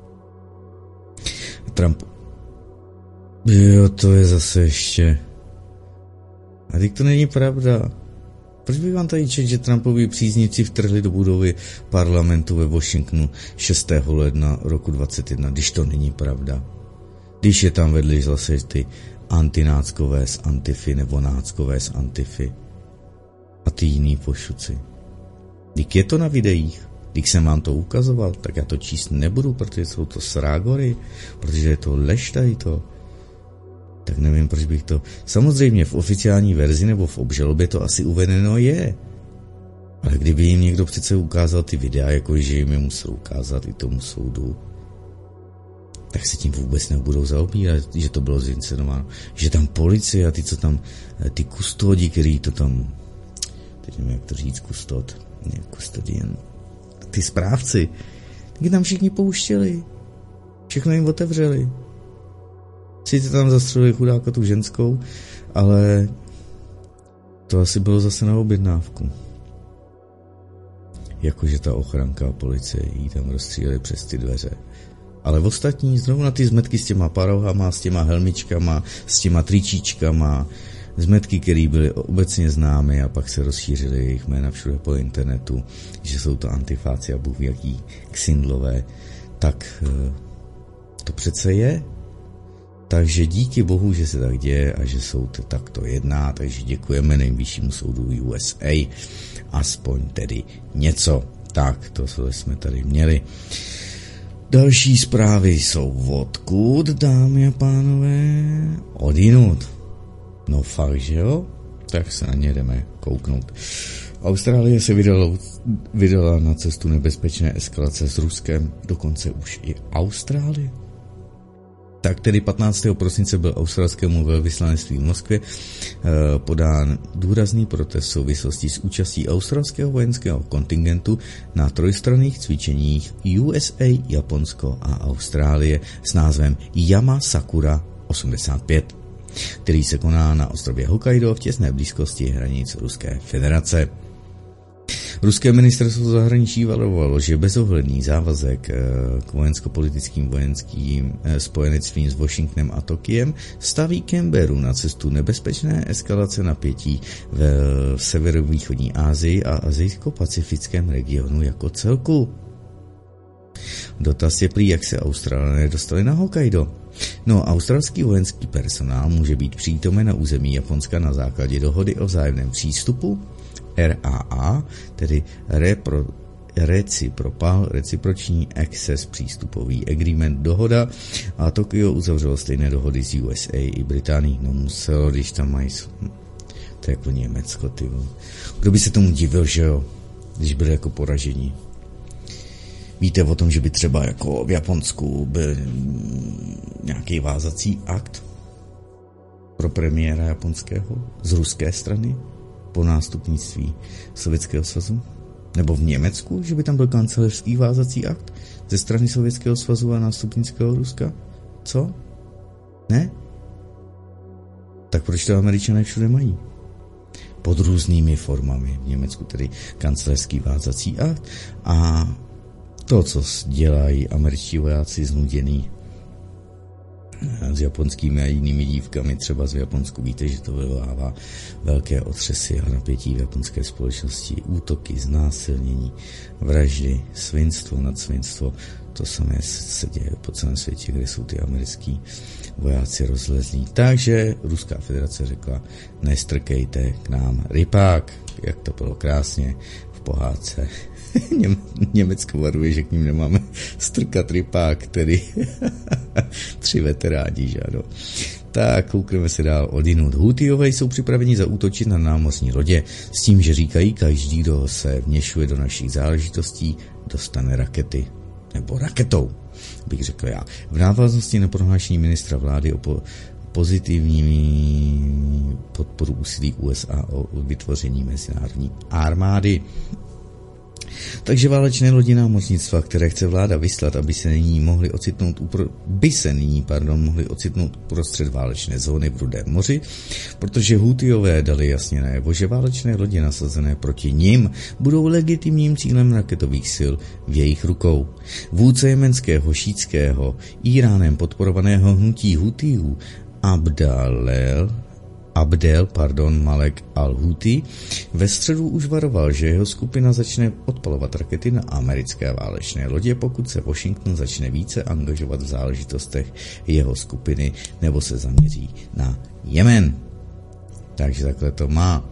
Trump... Jo, to je zase ještě... A teď to není pravda. Proč by vám tady čet, že Trumpovi příznivci vtrhli do budovy parlamentu ve Washingtonu šestého ledna roku dvacet jedna, když to není pravda? Když je tam vedli zase ty antináckové z Antify nebo náckové z Antify a ty jiný pošuci. Když je to na videích, když jsem vám to ukazoval, tak já to číst nebudu, protože jsou to srágory, protože je to lež tady to. Tak nevím, proč bych to... Samozřejmě v oficiální verzi nebo v obžalobě to asi uvedeno je. Ale kdyby jim někdo přece ukázal ty videa, jakože jim je musel ukázat i tomu soudu, tak se tím vůbec nebudou zaobírat, že to bylo zinscenováno. Že tam policie a ty, co tam, ty kustodi, který to tam, teď nevím, jak to říct, kustod, ne, kustodien, ty správci, taky tam všichni pouštěli. Všechno jim otevřeli. Sice tam zastřelili chudáka tu ženskou, ale to asi bylo zase na objednávku. Jakože ta ochranka a policie jí tam rozstříleli přes ty dveře. Ale v ostatní, znovu na ty zmetky s těma parohama, s těma helmičkama, s těma tričíčkama, zmetky, které byly obecně známy a pak se rozšířily jejich jména všude po internetu, že jsou to antifáci a bůh jaký ksindlové, tak to přece je. Takže díky bohu, že se tak děje a že soud takto jedná, takže děkujeme nejvyššímu soudu U S A. Aspoň tedy něco. Tak, to jsme tady měli. Další zprávy jsou odkud, dámy a pánové? Odinut. No fakt, že jo? Tak se na ně jdeme kouknout. Austrálie se vydala, vydala na cestu nebezpečné eskalace s Ruskem, dokonce už i Austrálie. Tak tedy patnáctého prosince byl australskému velvyslanectví v Moskvě eh, podán důrazný protest v souvislosti s účastí australského vojenského kontingentu na trojstranných cvičeních U S A, Japonsko a Austrálie s názvem Yama Sakura osmdesát pět, který se koná na ostrově Hokkaido v těsné blízkosti hranic Ruské federace. Ruské ministerstvo zahraničí varovalo, že bezohledný závazek k vojensko-politickým vojenským spojenectvím s Washingtonem a Tokiem staví Canberru na cestu nebezpečné eskalace napětí v severovýchodní Asii a azijsko-pacifickém regionu jako celku. Dotaz je prý, jak se Australané dostali na Hokkaido. No, australský vojenský personál může být přítomen na území Japonska na základě dohody o vzájemném přístupu R A A, tedy repro, recipropal, reciproční access přístupový agreement dohoda, a Tokio uzavřelo stejné dohody s U S A i Británií. No muselo, když tam mají... To je jako Německo, ty. Kdo by se tomu divil, že jo? Když byli jako poražení. Víte o tom, že by třeba jako v Japonsku byl nějaký vázací akt pro premiéra japonského z ruské strany po nástupnictví Sovětského svazu? Nebo v Německu, že by tam byl kancléřský vázací akt ze strany Sovětského svazu a nástupnického Ruska? Co? Ne? Tak proč to Američané všude mají? Pod různými formami. V Německu tedy kancléřský vázací akt a to, co dělají američtí vojáci znuděný s japonskými a jinými dívkami, třeba z Japonsku. Víte, že to vyvolává velké otřesy a napětí v japonské společnosti, útoky, znásilnění, vraždy, svinstvo nad svinstvo. To samé se děje po celém světě, kde jsou ty americký vojáci rozlezlí. Takže Ruská federace řekla, nestrkejte k nám rypák, jak to bylo krásně v pohádce. Německo varuje, že k ním nemáme strkat rypák, tedy tři veteráni, že ano. Tak, koukneme se dál odinut. Hutijové jsou připraveni zaútočit na námořní lodě s tím, že říkají, každý, kdo se vměšuje do našich záležitostí, dostane rakety. Nebo raketou, bych řekl já. V návaznosti na prohlášení ministra vlády o po pozitivní podporu úsilí U S A o vytvoření mezinárodní armády. Takže válečné lodi námořnictva, které chce vláda vyslat, aby se nyní mohli ocitnout upro... by se nyní, pardon, mohli ocitnout uprostřed válečné zóny v Rudém moři, protože Hutijové dali jasně najevo, že válečné lodi nasazené proti nim budou legitimním cílem raketových sil v jejich rukou. Vůdce jemenského šítského Íránem podporovaného hnutí Hutijů Abdalel Abdel, pardon, Malek al-Huti ve středu už varoval, že jeho skupina začne odpalovat rakety na americké válečné lodě, pokud se Washington začne více angažovat v záležitostech jeho skupiny nebo se zaměří na Jemen. Takže takhle to má.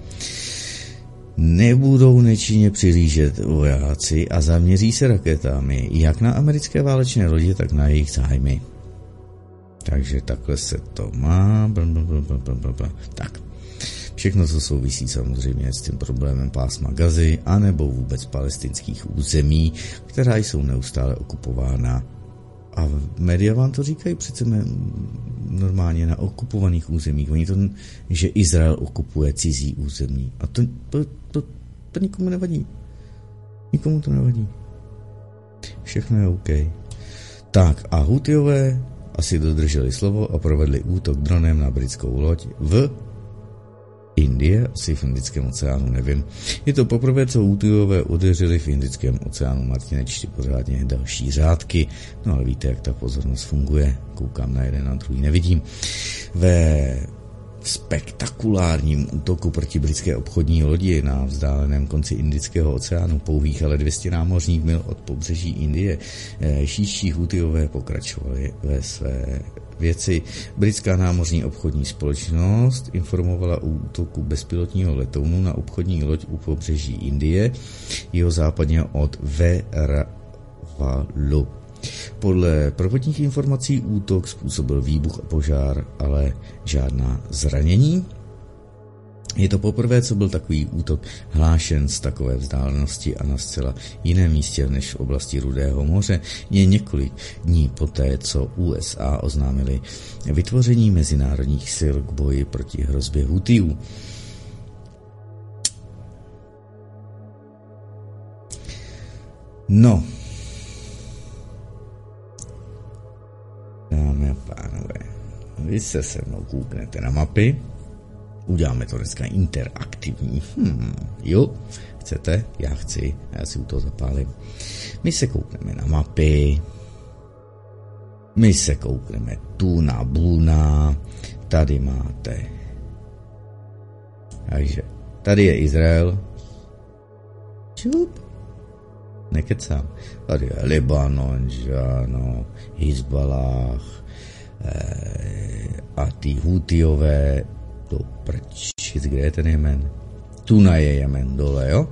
Nebudou nečinně přihlížet vojáci a zaměří se raketami jak na americké válečné lodě, tak na jejich zájmy. Takže takhle se to má. Blablabla. Tak. Všechno, co souvisí samozřejmě s tím problémem pásma Gazy, anebo vůbec palestinských území, která jsou neustále okupována. A média vám to říkají přece normálně na okupovaných územích. Oni to, že Izrael okupuje cizí území. A to, to, to, to nikomu nevadí. Nikomu to nevadí. Všechno je OK. Tak a Hutijové asi dodrželi slovo a provedli útok dronem na britskou loď v Indie, asi v Indickém oceánu, nevím. Je to poprvé, co Hutijové udeřili v Indickém oceánu. Martine, čti pořádně další řádky. No ale víte, jak ta pozornost funguje. Koukám na jeden, na druhý nevidím. Ve spektakulárním útoku proti britské obchodní lodi na vzdáleném konci Indického oceánu, pouhých ale dvě stě námořních mil od pobřeží Indie, šíští Hutijové pokračovali ve své věci. Britská námořní obchodní společnost informovala o útoku bezpilotního letounu na obchodní loď u pobřeží Indie, jeho západně od Veeravalu. Podle prvotních informací útok způsobil výbuch a požár, ale žádná zranění. Je to poprvé, co byl takový útok hlášen z takové vzdálenosti a na zcela jiném místě než v oblasti Rudého moře. Je několik dní poté, co U S A oznámili vytvoření mezinárodních sil k boji proti hrozbě Hutijů. No, dámy a pánové, vy se se mnou kouknete na mapy, uděláme to dneska interaktivní. Hmm, jo, chcete? Já chci, já si u toho zapálím. My se koukneme na mapy, my se koukneme tu na Buna, tady máte. Takže, tady je Izrael. Čup. Nekecám. Tady je Libanon, žáno, Hizbalách eh, a ty Hutijové, to prčic, kde je ten Jemen? Tu na je Jemen dole, jo?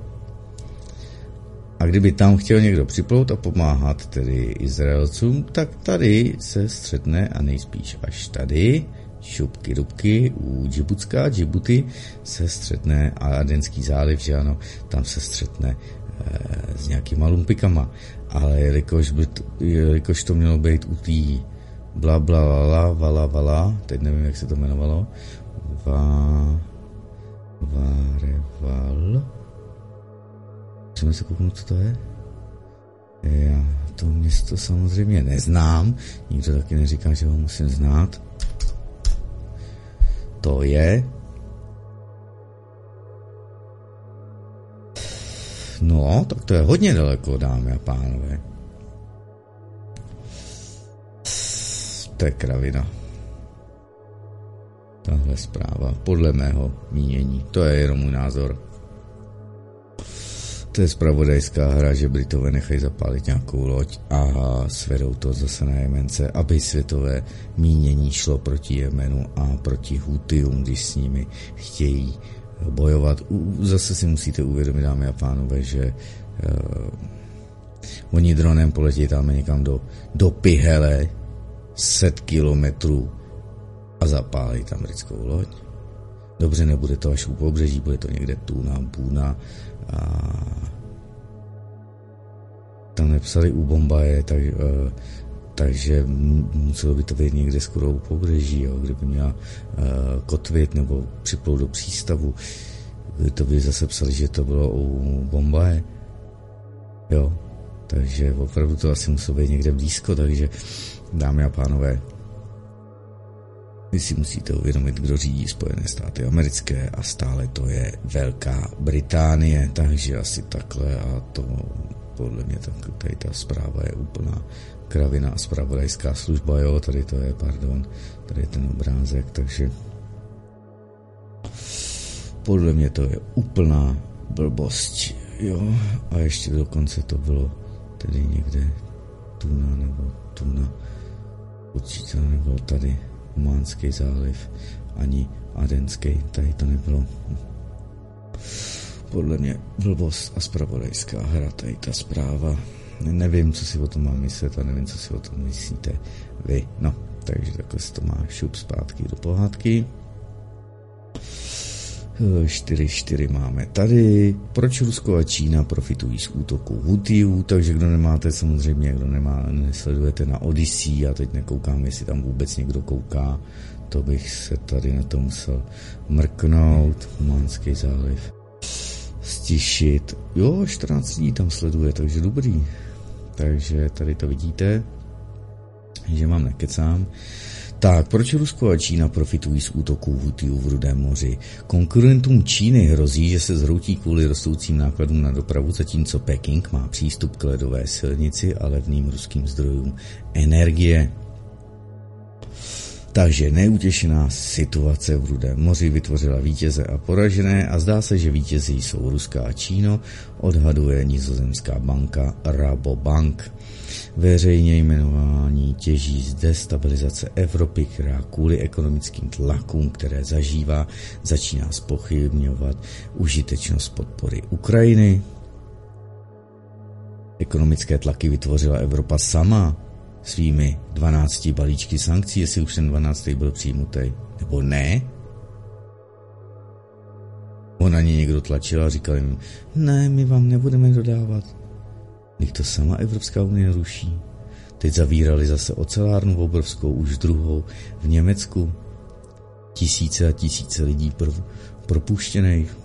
A kdyby tam chtěl někdo připlout a pomáhat tedy Izraelcům, tak tady se střetne a nejspíš až tady, šupky dubky u Džibutská, Džibuty se střetne a Adenský záliv, že ano, tam se střetne s nějakýma lumpikama, ale jelikož, by to, jelikož to mělo být u tý bla bla vala, vala vala, teď nevím, jak se to jmenovalo, va, vareval, Můžeme se kouknout, co to je? Já to město samozřejmě neznám. Nikdo taky neříká, že ho musím znát. To je... No, tak to je hodně daleko, dámy a pánové. To je kravina. Tahle zpráva, podle mého mínění, to je jenom můj názor. To je zpravodajská hra, že Britové nechají zapálit nějakou loď a svedou to zase na Jemence, aby světové mínění šlo proti Jemenu a proti Hutiům, když s nimi chtějí bojovat. Zase si musíte uvědomit, dámy a pánové, že uh, oni dronem poletí tam někam do, do Pihele set kilometrů a zapálí tam britskou loď. Dobře, nebude to až u pobřeží, bude to někde Tuna, Buna a tam nepsali u Bombaje, tak, uh, takže muselo by to být někde skoro u pobřeží, jo, kdyby měla uh, kotvit nebo připlout do přístavu. To by zase psali, že to bylo u Bombaje. Jo, takže opravdu to asi muselo být někde blízko, takže dámy a pánové, vy si musíte uvědomit, kdo řídí Spojené státy americké a stále to je Velká Británie, takže asi takhle a to podle mě tak, tady ta zpráva je úplná kravina a zpravodajská služba, jo, tady to je, pardon, tady je ten obrázek, takže podle mě to je úplná blbost, jo, a ještě dokonce to bylo tedy někde Tuna nebo Tuna, určitě nebylo tady Ománský záliv, ani Adenský, tady to nebylo. Podle mě blbost a zpravodajská hra, tady ta zpráva. Nevím, co si o tom mám myslet a nevím, co si o tom myslíte vy. No, takže takhle se to má šup zpátky do pohádky. čtyři čtyři máme tady. Proč Rusko a Čína profitují z útoku Hutiů? Takže kdo nemáte, samozřejmě, kdo nemá, nesledujete na Odyssey, a teď nekoukám, jestli tam vůbec někdo kouká, to bych se tady na to musel mrknout. Ománský záliv. Stišit. Jo, čtrnáct lidí tam sleduje, takže dobrý. Takže tady to vidíte, že mám nekecám. Tak, proč Rusko a Čína profitují z útoků Hutiů v Rudém moři? Konkurentům Číny hrozí, že se zhroutí kvůli rostoucím nákladům na dopravu, zatímco Peking má přístup k ledové silnici a levným ruským zdrojům energie. Takže neutěšená situace v Rudém moři vytvořila vítěze a poražené a zdá se, že vítězi jsou Ruska a Čína, odhaduje nizozemská banka Rabobank. Veřejně jmenování těží z destabilizace Evropy, která kvůli ekonomickým tlakům, které zažívá, začíná zpochybňovat užitečnost podpory Ukrajiny. Ekonomické tlaky vytvořila Evropa sama svými dvanácti balíčky sankcí, jestli už ten dvanáctý byl přijmutý, nebo ne. On na ně někdo tlačil a říkal jim, ne, my vám nebudeme dodávat. Když to sama Evropská unie ruší. Teď zavírali zase ocelárnu obrovskou, už druhou v Německu. Tisíce a tisíce lidí pro, propuštěných.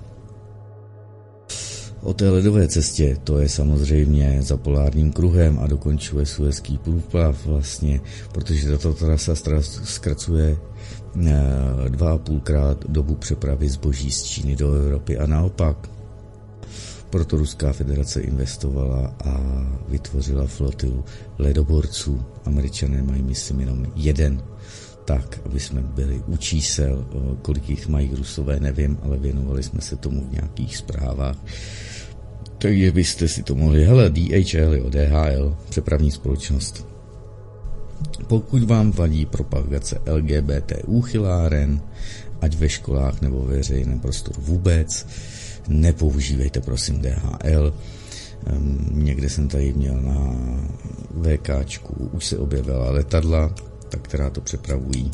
O té ledové cestě, to je samozřejmě za polárním kruhem a dokončuje Suezský průplav vlastně, protože tato trasa zkracuje dva a půlkrát dobu přepravy zboží z Číny do Evropy a naopak. Proto Ruská federace investovala a vytvořila flotilu ledoborců. Američané mají, myslím, jenom jeden. Tak, aby jsme byli u čísel, kolik jich mají Rusové, nevím, ale věnovali jsme se tomu v nějakých zprávách. Takže byste si to mohli, hele, D H L, jo, D H L, přepravní společnost. Pokud vám vadí propagace L G B T úchyláren, ať ve školách nebo ve veřejném prostoru vůbec, nepoužívejte prosím D H L. Um, někde jsem tady měl na VKčku, už se objevila letadla, tak která to přepravují,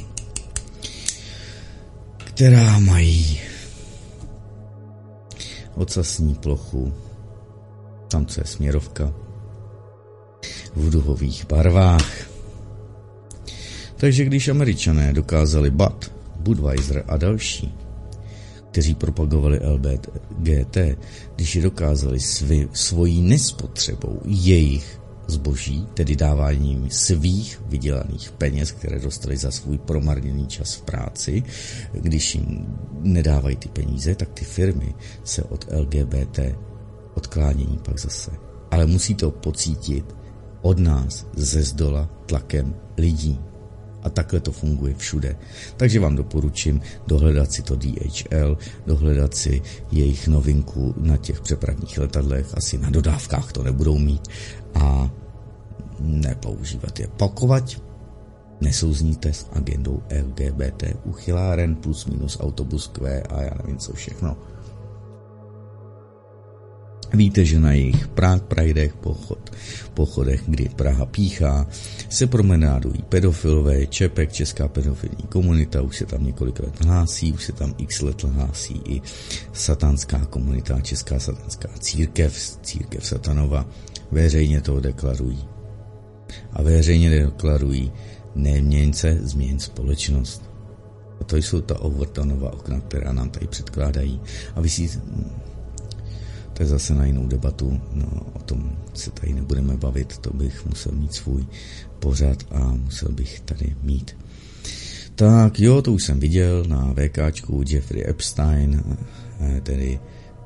která mají ocasní plochu, tam co je směrovka, v duhových barvách. Takže když Američané dokázali Bud, Budweiser a další, kteří propagovali L G B T, když dokázali svý, svojí nespotřebou jejich zboží, tedy dáváním svých vydělaných peněz, které dostali za svůj promarněný čas v práci, když jim nedávají ty peníze, tak ty firmy se od L G B T odklánění pak zase. Ale musí to pocítit od nás ze zdola tlakem lidí. A takhle to funguje všude. Takže vám doporučím dohledat si to D H L, dohledat si jejich novinku na těch přepravních letadlech, asi na dodávkách to nebudou mít, a nepoužívat je. Pokud nesouzníte s agendou L G B T uchyláren plus minus autobus Q a já nevím co všechno. Víte, že na jejich Prague Pridech, pochod, pochodech, kdy Praha píchá, se promenádují pedofilové, Čepek, česká pedofilní komunita, už se tam několik let hlásí, už se tam x let hlásí i satanská komunita, česká satanská církev, církev satanova, veřejně to deklarují. A veřejně deklarují, neměň se, změň společnost. A to jsou ta Overtonova okna, která nám tady předkládají. A vy si... To je zase na jinou debatu, no, o tom se tady nebudeme bavit, to bych musel mít svůj pořad a musel bych tady mít. Tak jo, to už jsem viděl na VKčku Jeffrey Epstein, tedy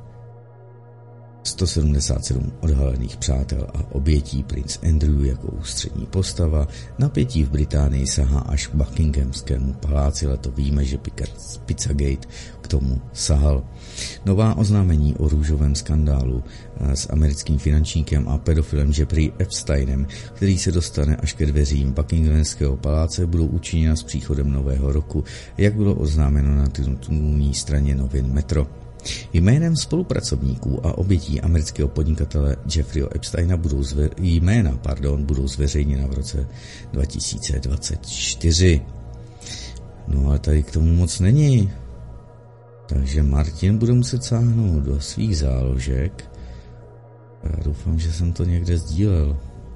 sto sedmdesát sedm odhalených přátel a obětí, princ Andrew jako ústřední postava. Napětí v Británii sahá až k Buckinghamskému paláci, ale to víme, že Pizzagate k tomu sahal. Nová oznámení o růžovém skandálu s americkým finančníkem a pedofilem Jeffrey Epsteinem, který se dostane až ke dveřím Buckinghamského paláce, budou učiněna s příchodem nového roku, jak bylo oznámeno na titulní straně novin Metro. Jménem spolupracovníků a obětí amerického podnikatele Jeffreyho Epsteina budou zve, jména pardon, budou zveřejněna v roce dva tisíce dvacet čtyři. No ale tady k tomu moc není. Takže Martin bude muset sáhnout do svých záložek. Já doufám, že jsem to někde sdílel.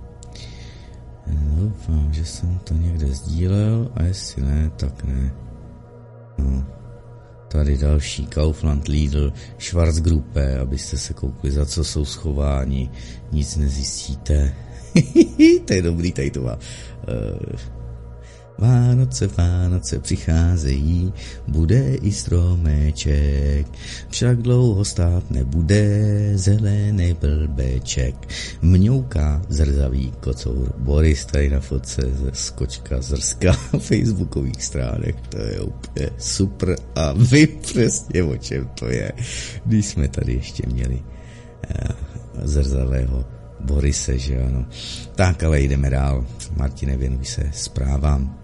Doufám, že jsem to někde sdílel a jestli ne, tak ne. No. Tady další Kaufland, Lidl, Schwarzgruppe, abyste se koukli, za co jsou schováni, nic nezjistíte. To je dobrý, tady to má. Uh, Vánoce, Vánoce přicházejí, bude i stromeček, však dlouho stát nebude, zelený blbeček. Mňouká zrzavý kocour Boris tady na fotce ze skočka zrska facebookových stránek, to je úplně super a vy přesně o čem to je, když jsme tady ještě měli uh, zrzavého Borise, že ano. Tak, ale jdeme dál. Martine, věnuj se zprávám.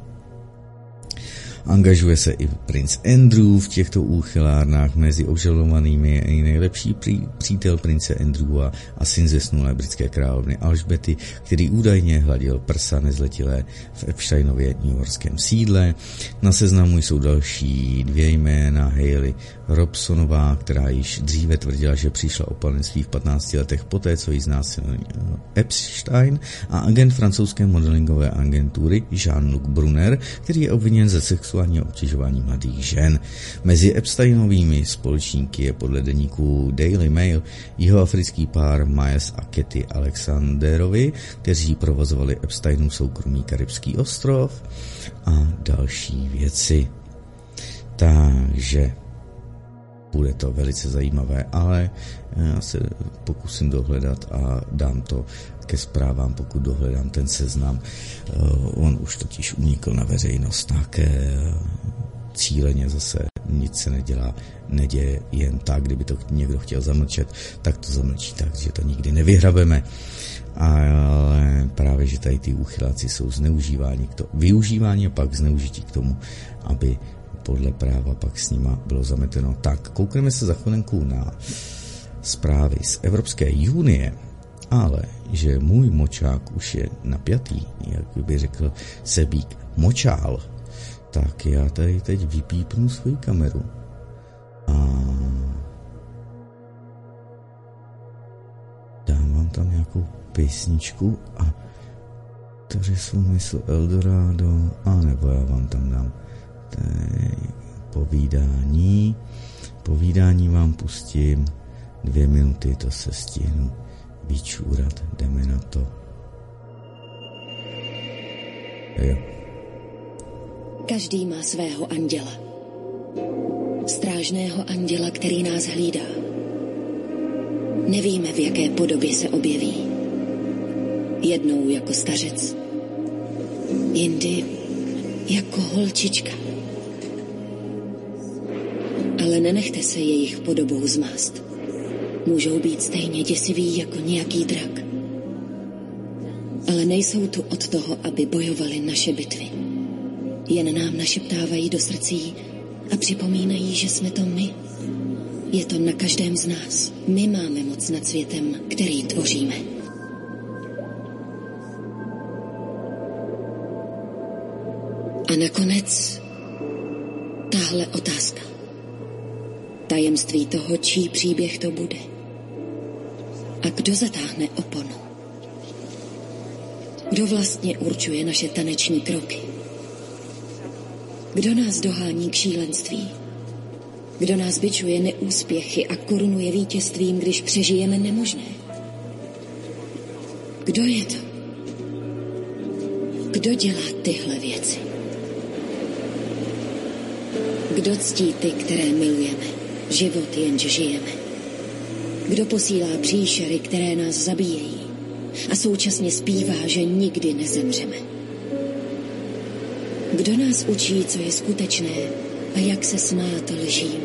Angažuje se i princ Andrew v těchto úchylárnách. Mezi obžalovanými je i nejlepší pří, přítel prince Andrewa a syn zesnulé britské královny Alžbety, který údajně hladil prsa nezletilé v Epsteinově newyorském sídle. Na seznamu jsou další dvě jména, Hayley Robsonová, která již dříve tvrdila, že přišla o panenství v patnácti letech poté, co jí znásilnil Epstein, a agent francouzské modelingové agentury Jean-Luc Brunner, který je obviněn ze sexuálního obtěžování mladých žen. Mezi Epsteinovými společníky je podle deníku Daily Mail jihoafrický pár Miles a Katy Alexanderovi, kteří provozovali Epsteinův soukromý karibský ostrov a další věci. Takže bude to velice zajímavé, ale já se pokusím dohledat a dám to ke zprávám, pokud dohledám ten seznam. On už totiž unikl na veřejnost, tak cíleně zase nic se nedělá, neděje jen tak, kdyby to někdo chtěl zamlčet, tak to zamlčí tak, že to nikdy nevyhrabeme. Ale právě, že tady ty úchyláci jsou zneužíváni, k to, využívání a pak zneužití k tomu, aby podle práva pak s nima bylo zameteno. Tak, koukneme se za chvilenku na zprávy z Evropské unie, ale že můj močák už je napjatý, jak by řekl Sebík močál, tak já tady teď vypípnu svoji kameru a dám vám tam nějakou písničku a tady jsou mysl Eldorado, a nebo já vám tam dám povídání povídání vám pustím. Dvě minuty, to se stihnu vyčůrat. Jdeme na to. Jo. Každý má svého anděla. Strážného anděla, který nás hlídá. Nevíme, v jaké podobě se objeví. Jednou jako stařec, jindy jako holčička. Ale nenechte se jejich podobou zmást. Můžou být stejně děsiví jako nějaký drak. Ale nejsou tu od toho, aby bojovali naše bitvy. Jen nám našeptávají do srdcí a připomínají, že jsme to my. Je to na každém z nás. My máme moc nad světem, který tvoříme. A nakonec tahle otázka. Tajemství toho, čí příběh to bude. A kdo zatáhne oponu? Kdo vlastně určuje naše taneční kroky? Kdo nás dohání k šílenství? Kdo nás bičuje neúspěchy a korunuje vítězstvím, když přežijeme nemožné? Kdo je to? Kdo dělá tyhle věci? Kdo ctí ty, které milujeme? Život jenž žijeme. Kdo posílá příšery, které nás zabíjejí a současně zpívá, že nikdy nezemřeme? Kdo nás učí, co je skutečné a jak se smát lžím?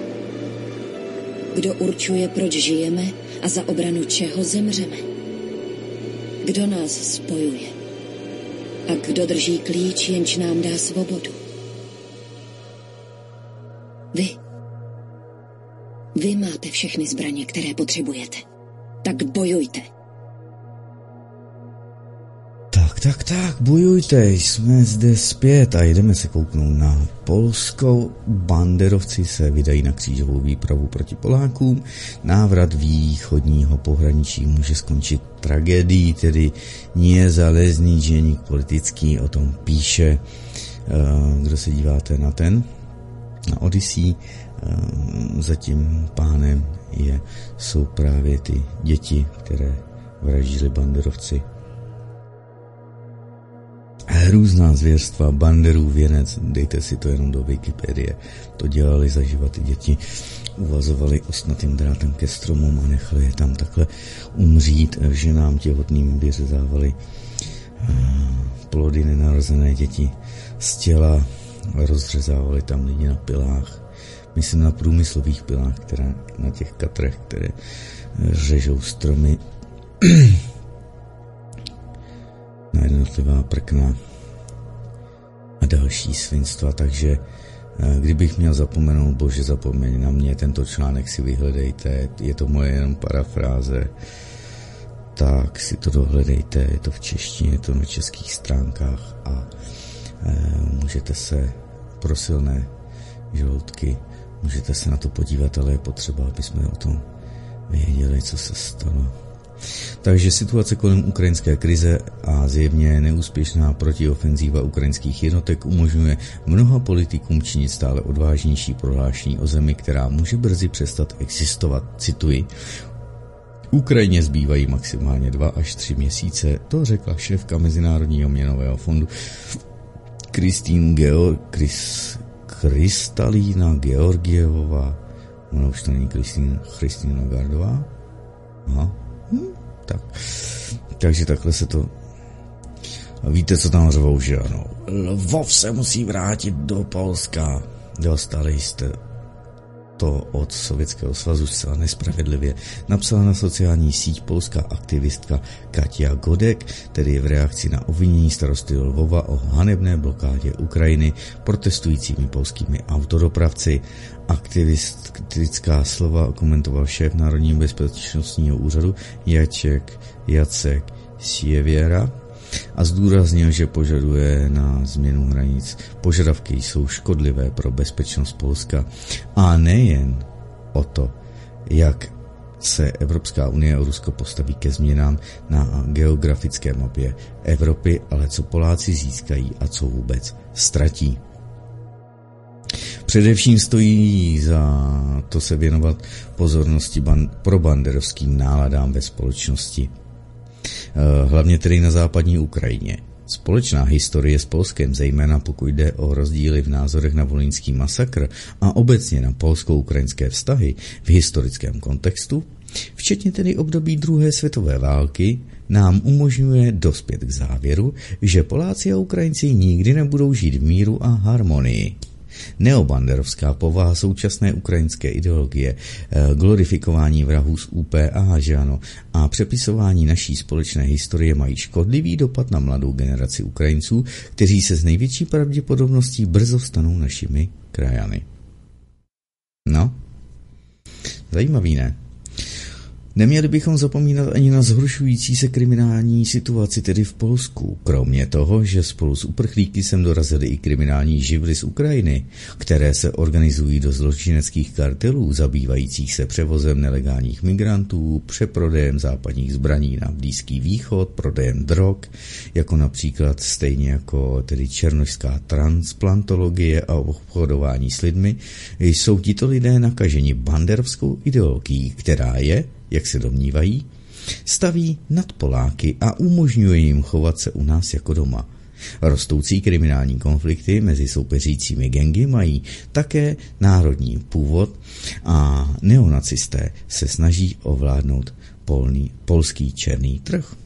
Kdo určuje, proč žijeme a za obranu čeho zemřeme? Kdo nás spojuje? A kdo drží klíč, jenž nám dá svobodu? Vy. Vy máte všechny zbraně, které potřebujete. Tak bojujte. Tak, tak, tak, bojujte, jsme zde zpět a jdeme se kouknout na Polsko. Banderovci se vydají na křížovou výpravu proti Polákům. Návrat východního pohraničí může skončit tragédií, tedy niezalezný děník politický o tom píše. Kdo se díváte na ten, na Odyssey, za tím pánem je, jsou právě ty děti, které vraždili banderovci. Hrůzná zvěrstva, Banderův věnec, dejte si to jenom do Wikipedie. To dělali zaživa ty děti, uvazovali ostnatým drátem ke stromům a nechali je tam takhle umřít. Ženám těhotným vyřezávali plody nenarozené děti z těla, rozřezávali tam lidi na pilách. Myslím na průmyslových pilách, které na těch katrech, které řežou stromy na jednotlivá prkna a další svinstva. Takže kdybych měl zapomenout, bože zapomeň na mě, tento článek si vyhledejte, je to moje jenom parafráze, tak si to dohledejte, je to v češtině, je to na českých stránkách a můžete se pro silné žaludky, můžete se na to podívat, ale je potřeba, aby jsme o tom věděli, co se stalo. Takže situace kolem ukrajinské krize a zjevně neúspěšná protiofenzíva ukrajinských jednotek umožňuje mnoha politikům činit stále odvážnější prohlášení o zemi, která může brzy přestat existovat. Cituji: Ukrajině zbývají maximálně dva až tři měsíce, to řekla šéfka Mezinárodního měnového fondu Kristýn Georg, Chris, Kristalína Georgievová. Ona už to není Kristýn, Kristýna Gardová. Aha. Hm, tak. Takže takhle se to... A víte, co tam řvou, že ano? Lvov se musí vrátit do Polska. Dostali jste to od Sovětského svazu zcela nespravedlivě, napsala na sociální síť polská aktivistka Katia Godek, tedy v reakci na obvinění starosty Lvova o hanebné blokádě Ukrajiny protestujícími polskými autodopravci. Aktivistická slova komentoval šéf Národního bezpečnostního úřadu Jacek, Jacek Siewiera a zdůraznil, že požaduje na změnu hranic. Požadavky jsou škodlivé pro bezpečnost Polska a nejen o to, jak se Evropská unie a Rusko postaví ke změnám na geografické mapě Evropy, ale co Poláci získají a co vůbec ztratí. Především stojí za to se věnovat pozornosti ban- pro banderovským náladám ve společnosti. Hlavně tedy na západní Ukrajině. Společná historie s Polskem, zejména pokud jde o rozdíly v názorech na volyňský masakr a obecně na polsko-ukrajinské vztahy v historickém kontextu, včetně tedy období druhé světové války, nám umožňuje dospět k závěru, že Poláci a Ukrajinci nikdy nebudou žít v míru a harmonii. Neobanderovská povaha současné ukrajinské ideologie, glorifikování vrahů z U P A, že ano, a přepisování naší společné historie mají škodlivý dopad na mladou generaci Ukrajinců, kteří se s největší pravděpodobností brzo stanou našimi krajany. No, zajímavý, ne? Neměli bychom zapomínat ani na zhoršující se kriminální situaci tedy v Polsku. Kromě toho, že spolu s uprchlíky sem dorazily i kriminální živly z Ukrajiny, které se organizují do zločineckých kartelů zabývajících se převozem nelegálních migrantů, přeprodejem západních zbraní na Blízký východ, prodejem drog, jako například stejně jako tedy černošská transplantologie a obchodování s lidmi, jsou tito lidé nakaženi banderovskou ideologií, která je, jak se domnívají, staví nad Poláky a umožňuje jim chovat se u nás jako doma. Rostoucí kriminální konflikty mezi soupeřícími gangy mají také národní původ a neonacisté se snaží ovládnout polný, polský černý trh.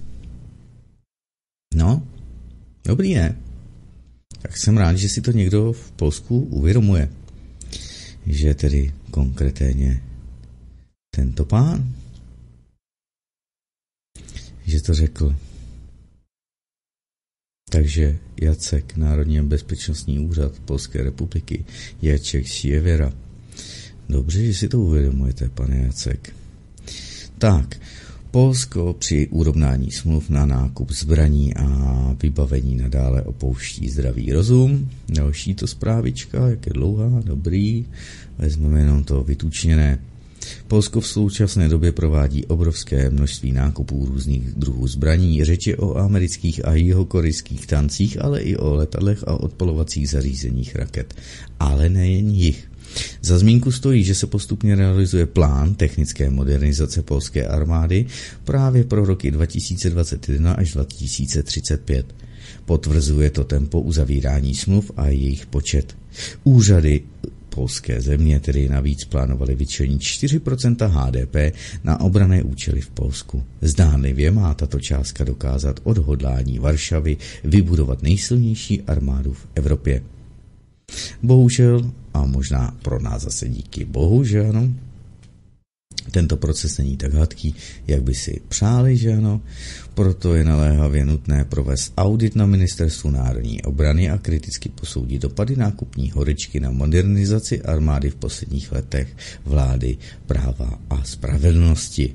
No, dobrý, ne? Tak jsem rád, že si to někdo v Polsku uvědomuje. Že tedy konkrétně tento pán, že to řekl. Takže Jacek, Národní bezpečnostní úřad Polské republiky, Jacek Siewiera. Dobře, že si to uvědomujete, pane Jacek. Tak, Polsko při urovnání smluv na nákup zbraní a vybavení nadále opouští zdravý rozum. Další to zprávička, jak je dlouhá, dobrý, vezmeme jenom to vytučněné. Polsko v současné době provádí obrovské množství nákupů různých druhů zbraní. Řeč je o amerických a jihokorejských tancích, ale i o letadlech a odpalovacích zařízeních raket. Ale nejen jich. Za zmínku stojí, že se postupně realizuje plán technické modernizace polské armády právě pro roky dva tisíce dvacet jedna až dva tisíce třicet pět. Potvrzuje to tempo uzavírání smluv a jejich počet. Úřady polské země tedy navíc plánovali vyčlenit čtyři procenta H D P na obranné účely v Polsku. Zdánlivě má tato částka dokázat odhodlání Varšavy vybudovat nejsilnější armádu v Evropě. Bohužel, a možná pro nás zase díky bohu, že ano, tento proces není tak hladký, jak by si přáli, že ano, proto je naléhavě nutné provést audit na Ministerstvu národní obrany a kriticky posoudit dopady nákupní horečky na modernizaci armády v posledních letech vlády práva a spravedlnosti.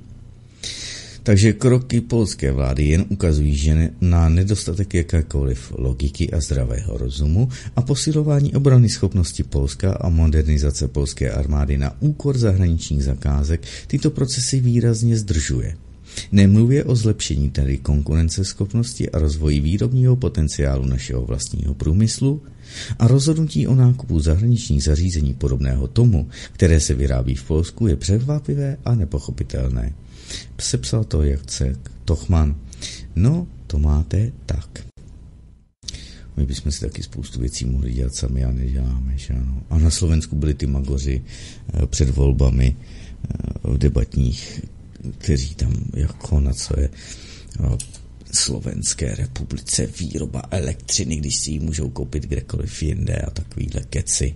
Takže kroky polské vlády jen ukazují, že na nedostatek jakékoliv logiky a zdravého rozumu a posilování obrany schopnosti Polska a modernizace polské armády na úkor zahraničních zakázek tyto procesy výrazně zdržuje. Nemluvě o zlepšení tedy konkurenceschopnosti a rozvoji výrobního potenciálu našeho vlastního průmyslu a rozhodnutí o nákupu zahraničních zařízení podobného tomu, které se vyrábí v Polsku, je překvapivé a nepochopitelné. Sepsal to Jacek Tochman. No, to máte tak. My bychom si taky spoustu věcí mohli dělat sami a neděláme, že ano. A na Slovensku byli ty magoři před volbami debatních, kteří tam jako na co je Slovenské republice výroba elektřiny, když si ji můžou koupit kdekoliv jinde a takovýhle keci.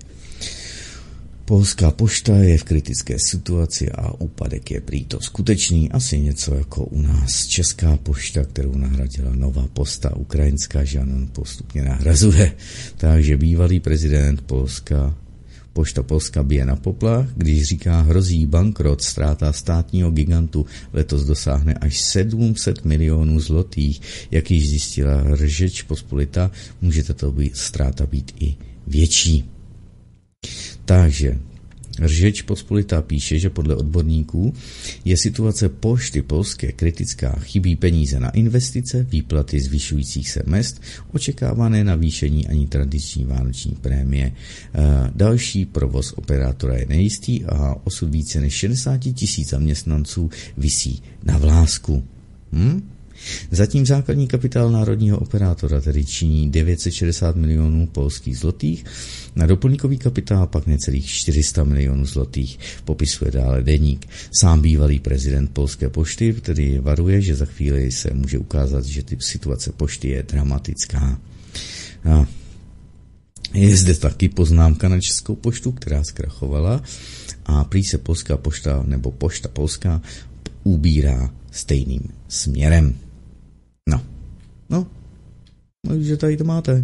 Polská pošta je v kritické situaci a úpadek je prý to skutečný, asi něco jako u nás Česká pošta, kterou nahradila Nová pošta ukrajinská, že ano, postupně nahrazuje. Takže bývalý prezident Polska, Pošta Polska bije na poplach, když říká, hrozí bankrot, ztráta státního gigantu letos dosáhne až sedm set milionů zlotých. Jak již zjistila Řeč Pospolita, může tato být, ztráta být i větší. Takže Řeč Pospolitá píše, že podle odborníků je situace pošty polské kritická, chybí peníze na investice, výplaty zvyšujících se mezd, očekávané navýšení ani tradiční vánoční prémie. Další provoz operátora je nejistý a osud více než šedesát tisíc zaměstnanců visí na vlásku. Hm? Zatím základní kapitál národního operátora tedy činí devět set šedesát milionů polských zlotých, na doplňkový kapitál pak necelých čtyři sta milionů zlotých, popisuje dále deník. Sám bývalý prezident Polské pošty tedy varuje, že za chvíli se může ukázat, že typ situace pošty je dramatická. A je zde taky poznámka na Českou poštu, která zkrachovala a prý se Polská pošta nebo Pošta Polská ubírá stejným směrem. No, no, takže tady to máte.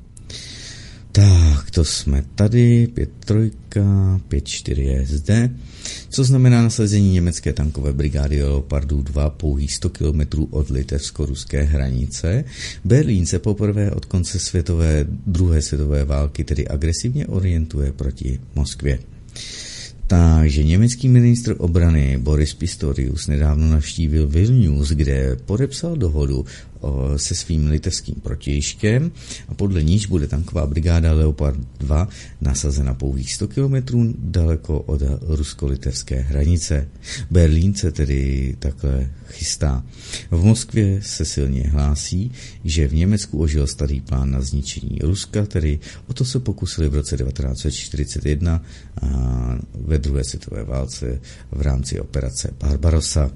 Tak, to jsme tady, pět tři, pět čtyři je zde, co znamená nasazení německé tankové brigády Leopardů dva pouhých sto kilometrů od litevsko-ruské hranice. Berlín se poprvé od konce světové, druhé světové války tedy agresivně orientuje proti Moskvě. Takže německý ministr obrany Boris Pistorius nedávno navštívil Vilnius, kde podepsal dohodu se svým litevským protějškem a podle níž bude tanková brigáda Leopard dva nasazena pouhých sto kilometrů daleko od rusko-litevské hranice. Berlín se tedy takhle chystá. V Moskvě se silně hlásí, že v Německu ožil starý plán na zničení Ruska, tedy o to se pokusili v roce devatenáct set čtyřicet jedna a ve druhé světové válce v rámci operace Barbarossa.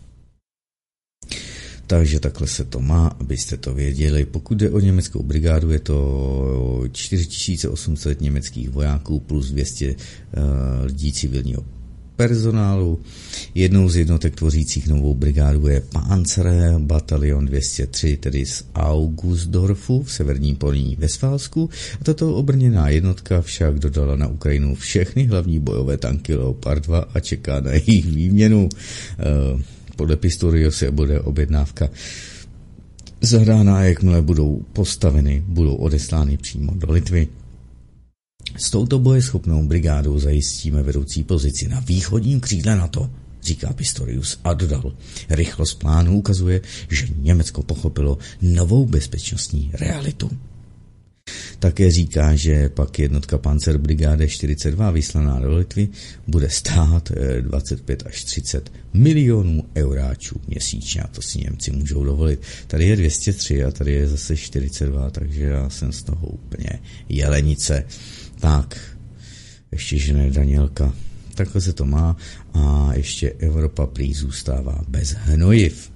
Takže takhle se to má, abyste to věděli. Pokud jde o německou brigádu, je to čtyři tisíce osm set německých vojáků plus dvě stě uh, lidí civilního personálu. Jednou z jednotek tvořících novou brigádu je Panzer batalion dvě stě tři, tedy z Augustdorfu v severním Polní Vestfálsku. A tato obrněná jednotka však dodala na Ukrajinu všechny hlavní bojové tanky Leopard dva a čeká na jejich výměnu. Uh, Podle Pistoriuse bude objednávka zahrána a jakmile budou postaveny, budou odeslány přímo do Litvy. S touto bojeschopnou brigádou zajistíme vedoucí pozici na východním křídle NATO, říká Pistorius a dodal. Rychlost plánu ukazuje, že Německo pochopilo novou bezpečnostní realitu. Také říká, že pak jednotka Panzerbrigáde čtyřicet dva vyslaná do Litvy bude stát dvacet pět až třicet milionů euráčů měsíčně a to si Němci můžou dovolit. Tady je dvě stě tři a tady je zase čtyřicet dva, takže já jsem z toho úplně jelenice. Tak, ještě žene Danielka. Takhle se to má a ještě Evropa prý zůstává bez hnojiv.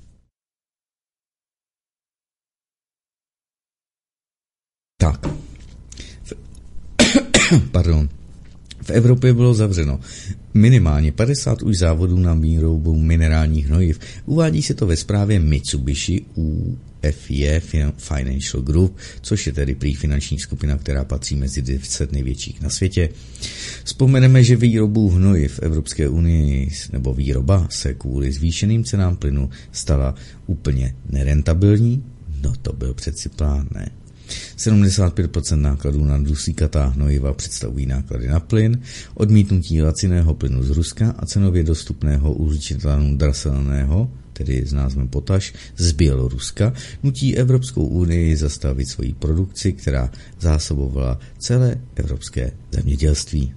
Tak, v, pardon, v Evropě bylo zavřeno minimálně padesát už závodů na výrobu minerálních hnojiv. Uvádí se to ve zprávě Mitsubishi U F J Financial Group, což je tedy prý finanční skupina, která patří mezi deset největších na světě. Vzpomeneme, že výrobu hnojiv v Evropské unii nebo výroba se kvůli zvýšeným cenám plynu stala úplně nerentabilní. No to byl přeci plán, ne? sedmdesát pět procent nákladů na dusíkatá hnojiva představují náklady na plyn, odmítnutí laciného plynu z Ruska a cenově dostupného uhličitanu draselného, tedy s názvem potaš, z Běloruska, nutí Evropskou unii zastavit svoji produkci, která zásobovala celé evropské zemědělství.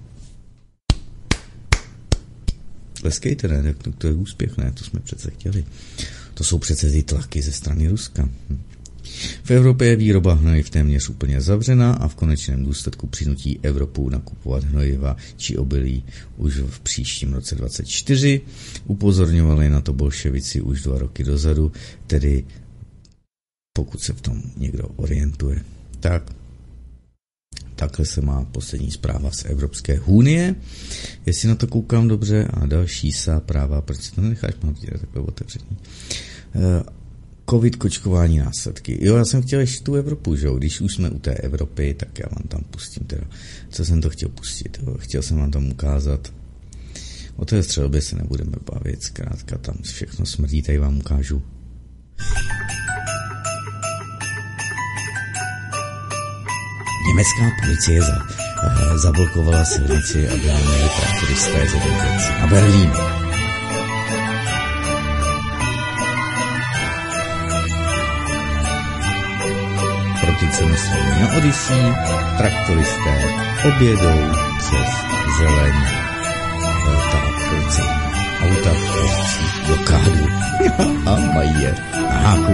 Leskejte, ne? To je úspěch, ne? To jsme přece chtěli. To jsou přece ty tlaky ze strany Ruska. Hm. V Evropě je výroba hnojiv téměř úplně zavřená a v konečném důsledku přinutí Evropu nakupovat hnojiva či obilí už v příštím roce dvacet čtyři. Upozorňovali na to bolševici už dva roky dozadu, tedy pokud se v tom někdo orientuje. Tak, takhle se má poslední zpráva z Evropské unie. Jestli na to koukám dobře a další sa práva, proč si to nenecháš, mám tě takhle otevřený. Covid kočkování následky. Jo, já jsem chtěl ještě tu Evropu, že jo? Když už jsme u té Evropy, tak já vám tam pustím teda. Co jsem to chtěl pustit? Jo? Chtěl jsem vám tam ukázat. O té střelbě se nebudeme bavit, zkrátka tam všechno smrdí, tady vám ukážu. Německá policie za zablokovala silnici, aby neměli traktoristé zemědělci na Berlín. Proti cenostřední na Odyssey traktoristé objedou přes zeleň velká auta v blokádu a mají je na háku.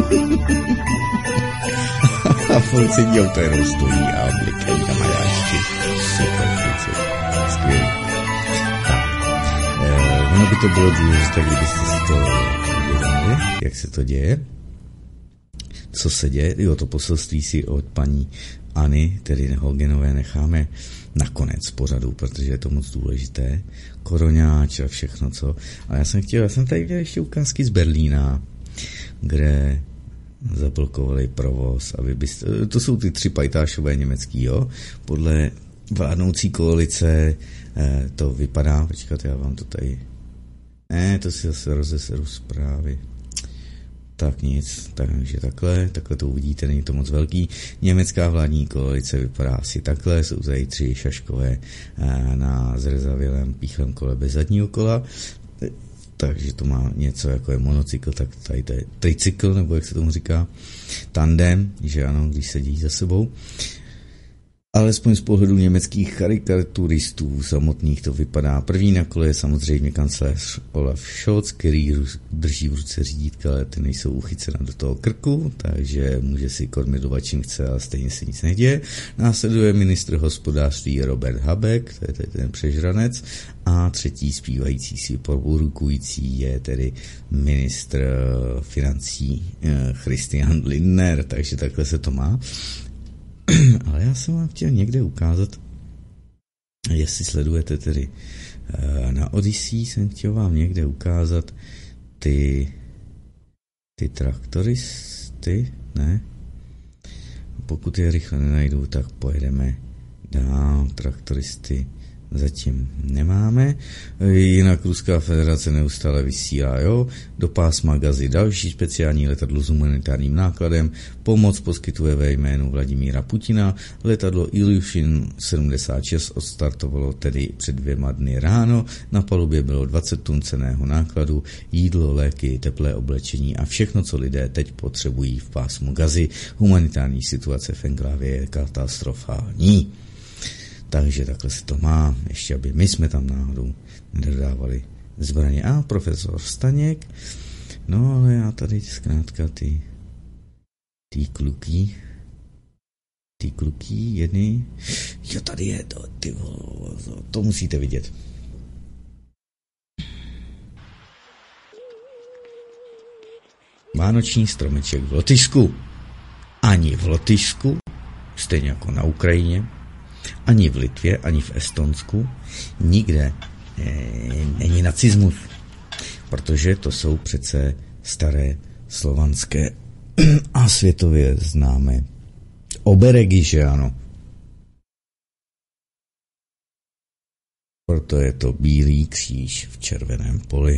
A policejní auto jenom stojí a blikají na majáčky. Super, kluci. Skvělý. Tak. E, ono by to bylo důležité, kdybyste si to uvědomili, jak se to děje. Co se děje? Jo, to poselství si od paní Anny, tedy Holgenové, necháme nakonec pořadu, protože je to moc důležité. Koroňáč a všechno, co. Ale já jsem chtěl, já jsem tady dělal ještě ukázky z Berlína, kde zablokovali provoz, aby byste, to jsou ty tři pajtášové německý, jo, podle vládnoucí koalice eh, to vypadá, počkat, já vám to tady, ne, to si zase rozeseru zprávy, tak nic, takže takhle, takhle to uvidíte, není to moc velký. Německá vládní koalice vypadá asi takhle, jsou tady tři šaškové eh, na zrzavělém píchlém kole bez zadního kola, takže to má něco jako je monocykl, tak tady to je tricykl, nebo jak se tomu říká, tandem, že ano, když sedí za sebou. Alespoň z pohledu německých karikaturistů samotných to vypadá. První na kole je samozřejmě kancléř Olaf Scholz, který drží v ruce řídítka, ale ty nejsou uchycena do toho krku, takže může si kormidlovat čím chce, ale stejně se nic neděje. Následuje ministr hospodářství Robert Habeck, to je tedy ten přežranec, a třetí zpívající si porukující je tedy ministr financí Christian Lindner, takže takhle se to má. Ale já jsem vám chtěl někde ukázat, jestli sledujete tedy na Odyssey, jsem chtěl vám někde ukázat ty, ty traktoristy, ne? Pokud je rychle nenajdu, tak pojedeme dál. Traktoristy zatím nemáme. Jinak Ruská federace neustále vysílá, jo, do pásma Gazy další speciální letadlo s humanitárním nákladem. Pomoc poskytuje ve jménu Vladimíra Putina. Letadlo Ilyushin sedmdesát šest odstartovalo tedy před dvěma dny ráno. Na palubě bylo dvacet tun cenného nákladu, jídlo, léky, teplé oblečení a všechno, co lidé teď potřebují v pásmu Gazy. Humanitární situace v enklávě je katastrofální. Takže takhle se to má, ještě aby my jsme tam náhodou nedodávali zbraně. A profesor Staněk, no ale já tady zkrátka ty ty kluky, ty kluky, jedny, jo tady je, to, ty, to, to musíte vidět. Vánoční stromeček v Lotyšsku. Ani v Lotyšsku, stejně jako na Ukrajině, ani v Litvě, ani v Estonsku nikde e, není nacismus, protože to jsou přece staré slovanské a světově známé oberegy, že ano. Proto je to bílý kříž v červeném poli.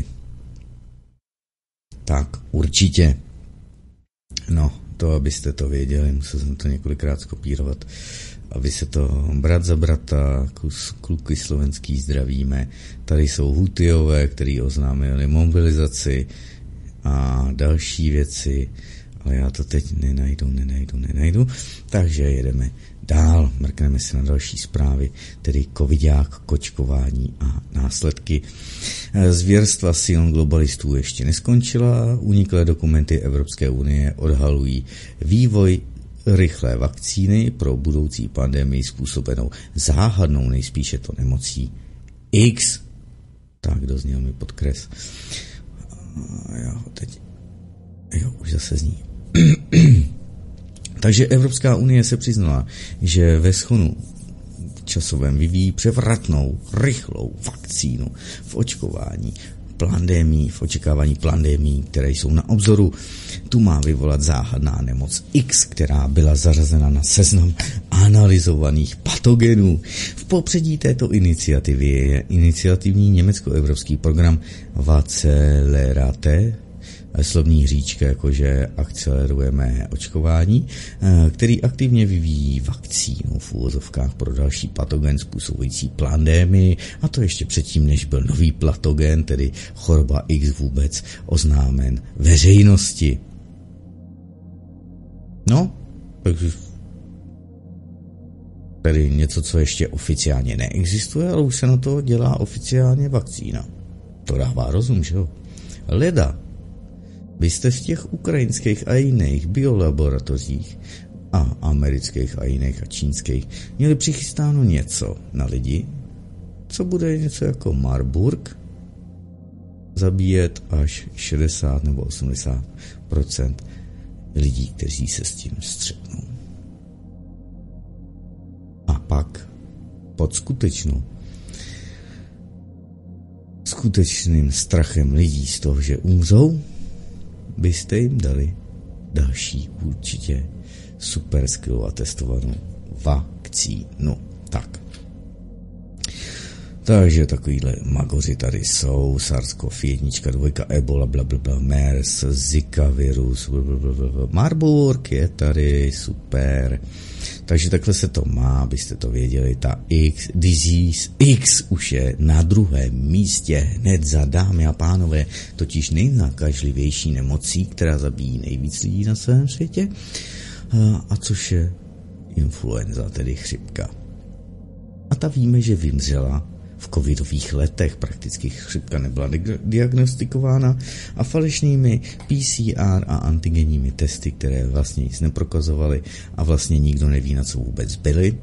Tak určitě. No, to abyste to věděli, musel jsem to několikrát skopírovat, aby se to brat za brata, kluky slovenský zdravíme. Tady jsou Hutyové, který oznámili mobilizaci a další věci, ale já to teď nenajdu, nenajdu, nenajdu. Takže jedeme dál, mrkneme se na další zprávy, tedy covidák, kočkování a následky. Zvěrstva sil globalistů ještě neskončila, uniklé dokumenty Evropské unie odhalují vývoj rychlé vakcíny pro budoucí pandemii způsobenou záhadnou nejspíše to nemocí X. Tak, dozněl mi podkres. Jo, teď. Jo, už zase zní. Takže Evropská unie se přiznala, že ve schonu časovém vyvíjí převratnou, rychlou vakcínu v očkování pandemii, v očekávání pandemií, které jsou na obzoru. Tu má vyvolat záhadná nemoc X, která byla zařazena na seznam analyzovaných patogenů. V popředí této iniciativy je iniciativní německo-evropský program Vacelerate, slovní hříčka, jakože akcelerujeme očkování, který aktivně vyvíjí vakcínu v úvozovkách pro další patogen způsobující pandémii, a to ještě předtím, než byl nový patogen, tedy choroba X, vůbec oznámen veřejnosti. No, takže tedy něco, co ještě oficiálně neexistuje, ale už se na to dělá oficiálně vakcína. To dává rozum, že jo? Leda, byste v těch ukrajinských a jiných biolaboratořích a amerických a jiných a čínských měli přichystáno něco na lidi, co bude něco jako Marburg, zabíjet až šedesát nebo osmdesát procent lidí, kteří se s tím střetnou. A pak pod skutečnou skutečným strachem lidí z toho, že umřou, byste jim dali další určitě super skvělou a testovanou vakcínu. Tak. Takže takovýhle magoři tady jsou, SARS-CoV jedna, dva, Ebola, blablabla, MERS, Zika virus, blablabla, Marburg je tady, super. Takže takhle se to má, abyste to věděli, ta X, disease X už je na druhém místě hned za, dámy a pánové, totiž nejnakažlivější nemocí, která zabíjí nejvíc lidí na celém světě, a což je influenza, tedy chřipka. A ta víme, že vymřela v covidových letech, prakticky chřipka nebyla diagnostikována a falešnými P C R a antigenními testy, které vlastně nic neprokazovaly a vlastně nikdo neví, na co vůbec byly.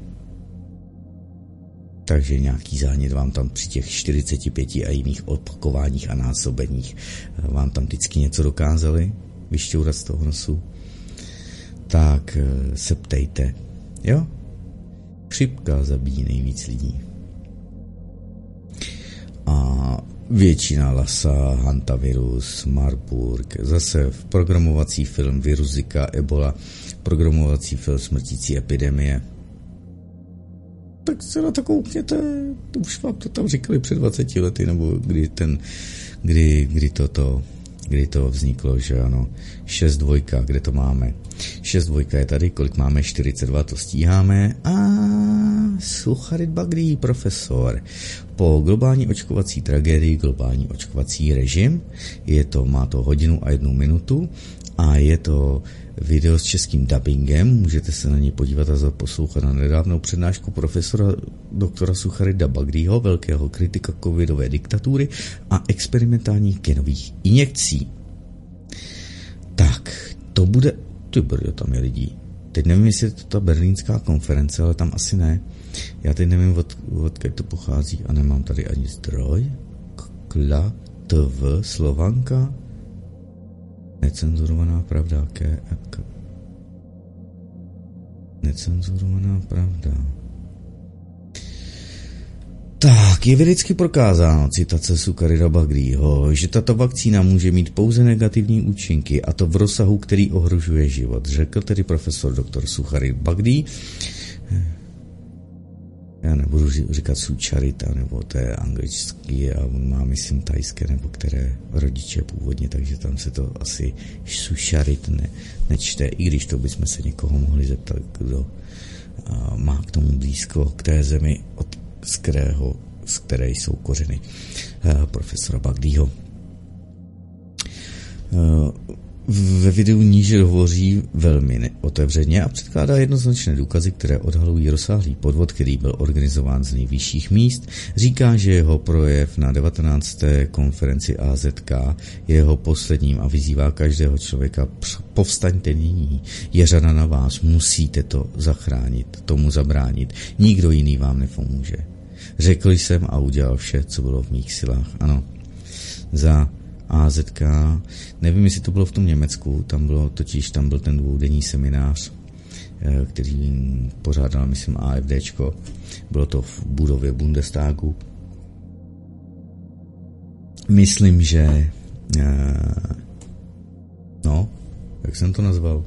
Takže nějaký zánět vám tam při těch čtyřiceti pěti a jiných opakováních a násobeních vám tam vždycky něco dokázali vyšťourat z toho nosu. Tak se ptejte. Jo? Chřipka zabíjí nejvíc lidí. A většina lasa, hantavirus, Marburg, zase v programovací film virus Zika, Ebola, programovací film smrtící epidemie. Tak se na to koukněte, to už vám to tam říkali před dvaceti lety, nebo kdy ten, kdy, kdy toto, kdy to vzniklo, že ano, šest dvojka, kde to máme? šest dvojka je tady, kolik máme? čtyřicet dva, to stíháme. A Sucharit Bagdí, profesor. Po globální očkovací tragédii, globální očkovací režim, je to, má to hodinu a jednu minutu a je to video s českým dubbingem, můžete se na něj podívat a poslouchat na nedávnou přednášku profesora doktora Sucharita Bagdího, velkého kritika covidové diktatury a experimentálních genových injekcí. Tak, to bude, ty brdo, tam je lidí. Teď nevím, jestli je to ta berlínská konference, ale tam asi ne. Já teď nevím, od, odkud to pochází a nemám tady ani zdroj. Kla, tv, Slovanka, necenzurovaná pravda, ke, k, necenzurovaná pravda. Tak, je vědecky prokázáno, citace Sucharita Bagdího, že tato vakcína může mít pouze negativní účinky, a to v rozsahu, který ohrožuje život, řekl tedy profesor doktor Sucharit Bagdí. Já nebudu říkat Sucharita, nebo to je anglický a on má, myslím, tajské, nebo které rodiče původně, takže tam se to asi Sucharit ne, nečte, i když to bychom se někoho mohli zeptat, kdo a, má k tomu blízko, k té zemi, od z kterého, z které jsou kořeny a, profesora Bagdího. A, ve videu níže hovoří velmi otevřeně a předkládá jednoznačné důkazy, které odhalují rozsáhlý podvod, který byl organizován z nejvyšších míst. Říká, že jeho projev na devatenácté konferenci A Z K je jeho posledním a vyzývá každého člověka: povstaňte nyní, je řada na vás, musíte to zachránit, tomu zabránit, nikdo jiný vám nepomůže. Řekl jsem a udělal vše, co bylo v mých silách. Ano, za A Z K, nevím, jestli to bylo v tom Německu, tam bylo totiž, tam byl ten dvoudenní seminář, který pořádal, myslím, AfDčko, bylo to v budově Bundestagu. Myslím, že no, jak jsem to nazval?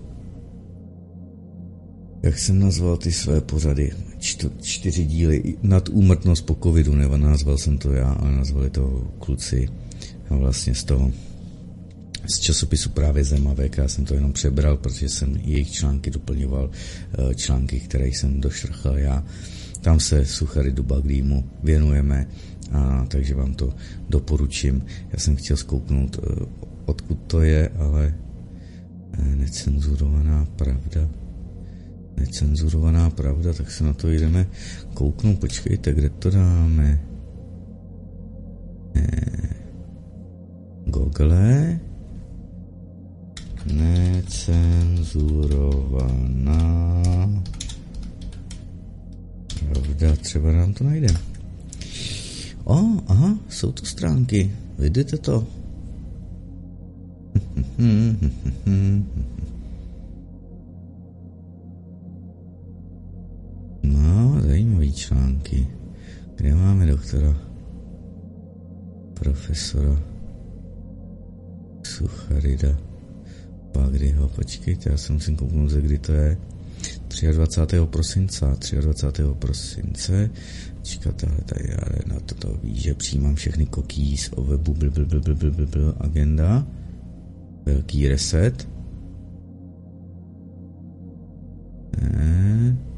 Jak jsem nazval ty své pořady? Čty, čtyři díly nad úmrtnost po covidu, nebo nazval jsem to já, ale nazvali to kluci vlastně z toho z časopisu právě Zemavek, já jsem to jenom přebral, protože jsem jejich články doplňoval, články, které jsem došrachal já. Tam se Sucharidu Bagdímu věnujeme, a takže vám to doporučím. Já jsem chtěl zkouknout, odkud to je, ale necenzurovaná pravda. Necenzurovaná pravda, tak se na to jdeme kouknout. Počkejte, kde to dáme? Google. Necenzurovaná pravda, třeba nám to najde. O, aha, jsou to stránky, vidíte to? No, zajímavý články. Kde máme doktora? Profesora Sucharida Bagdiho. Počkejte, já se musím kouknout, ze kdy to je. dvacátého třetího prosince. dvacátého třetího prosince. Čekat, ale tady já na toto ví, že přijímám všechny cookies o webu bl, bl, bl, bl, bl, bl, bl, agenda. Velký reset. Ne.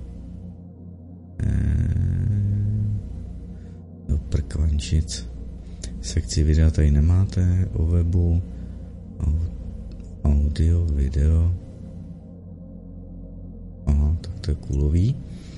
Do prkvančic. Sekci videa tady nemáte o webu. Audio, video. Aha, tak to je kůlový.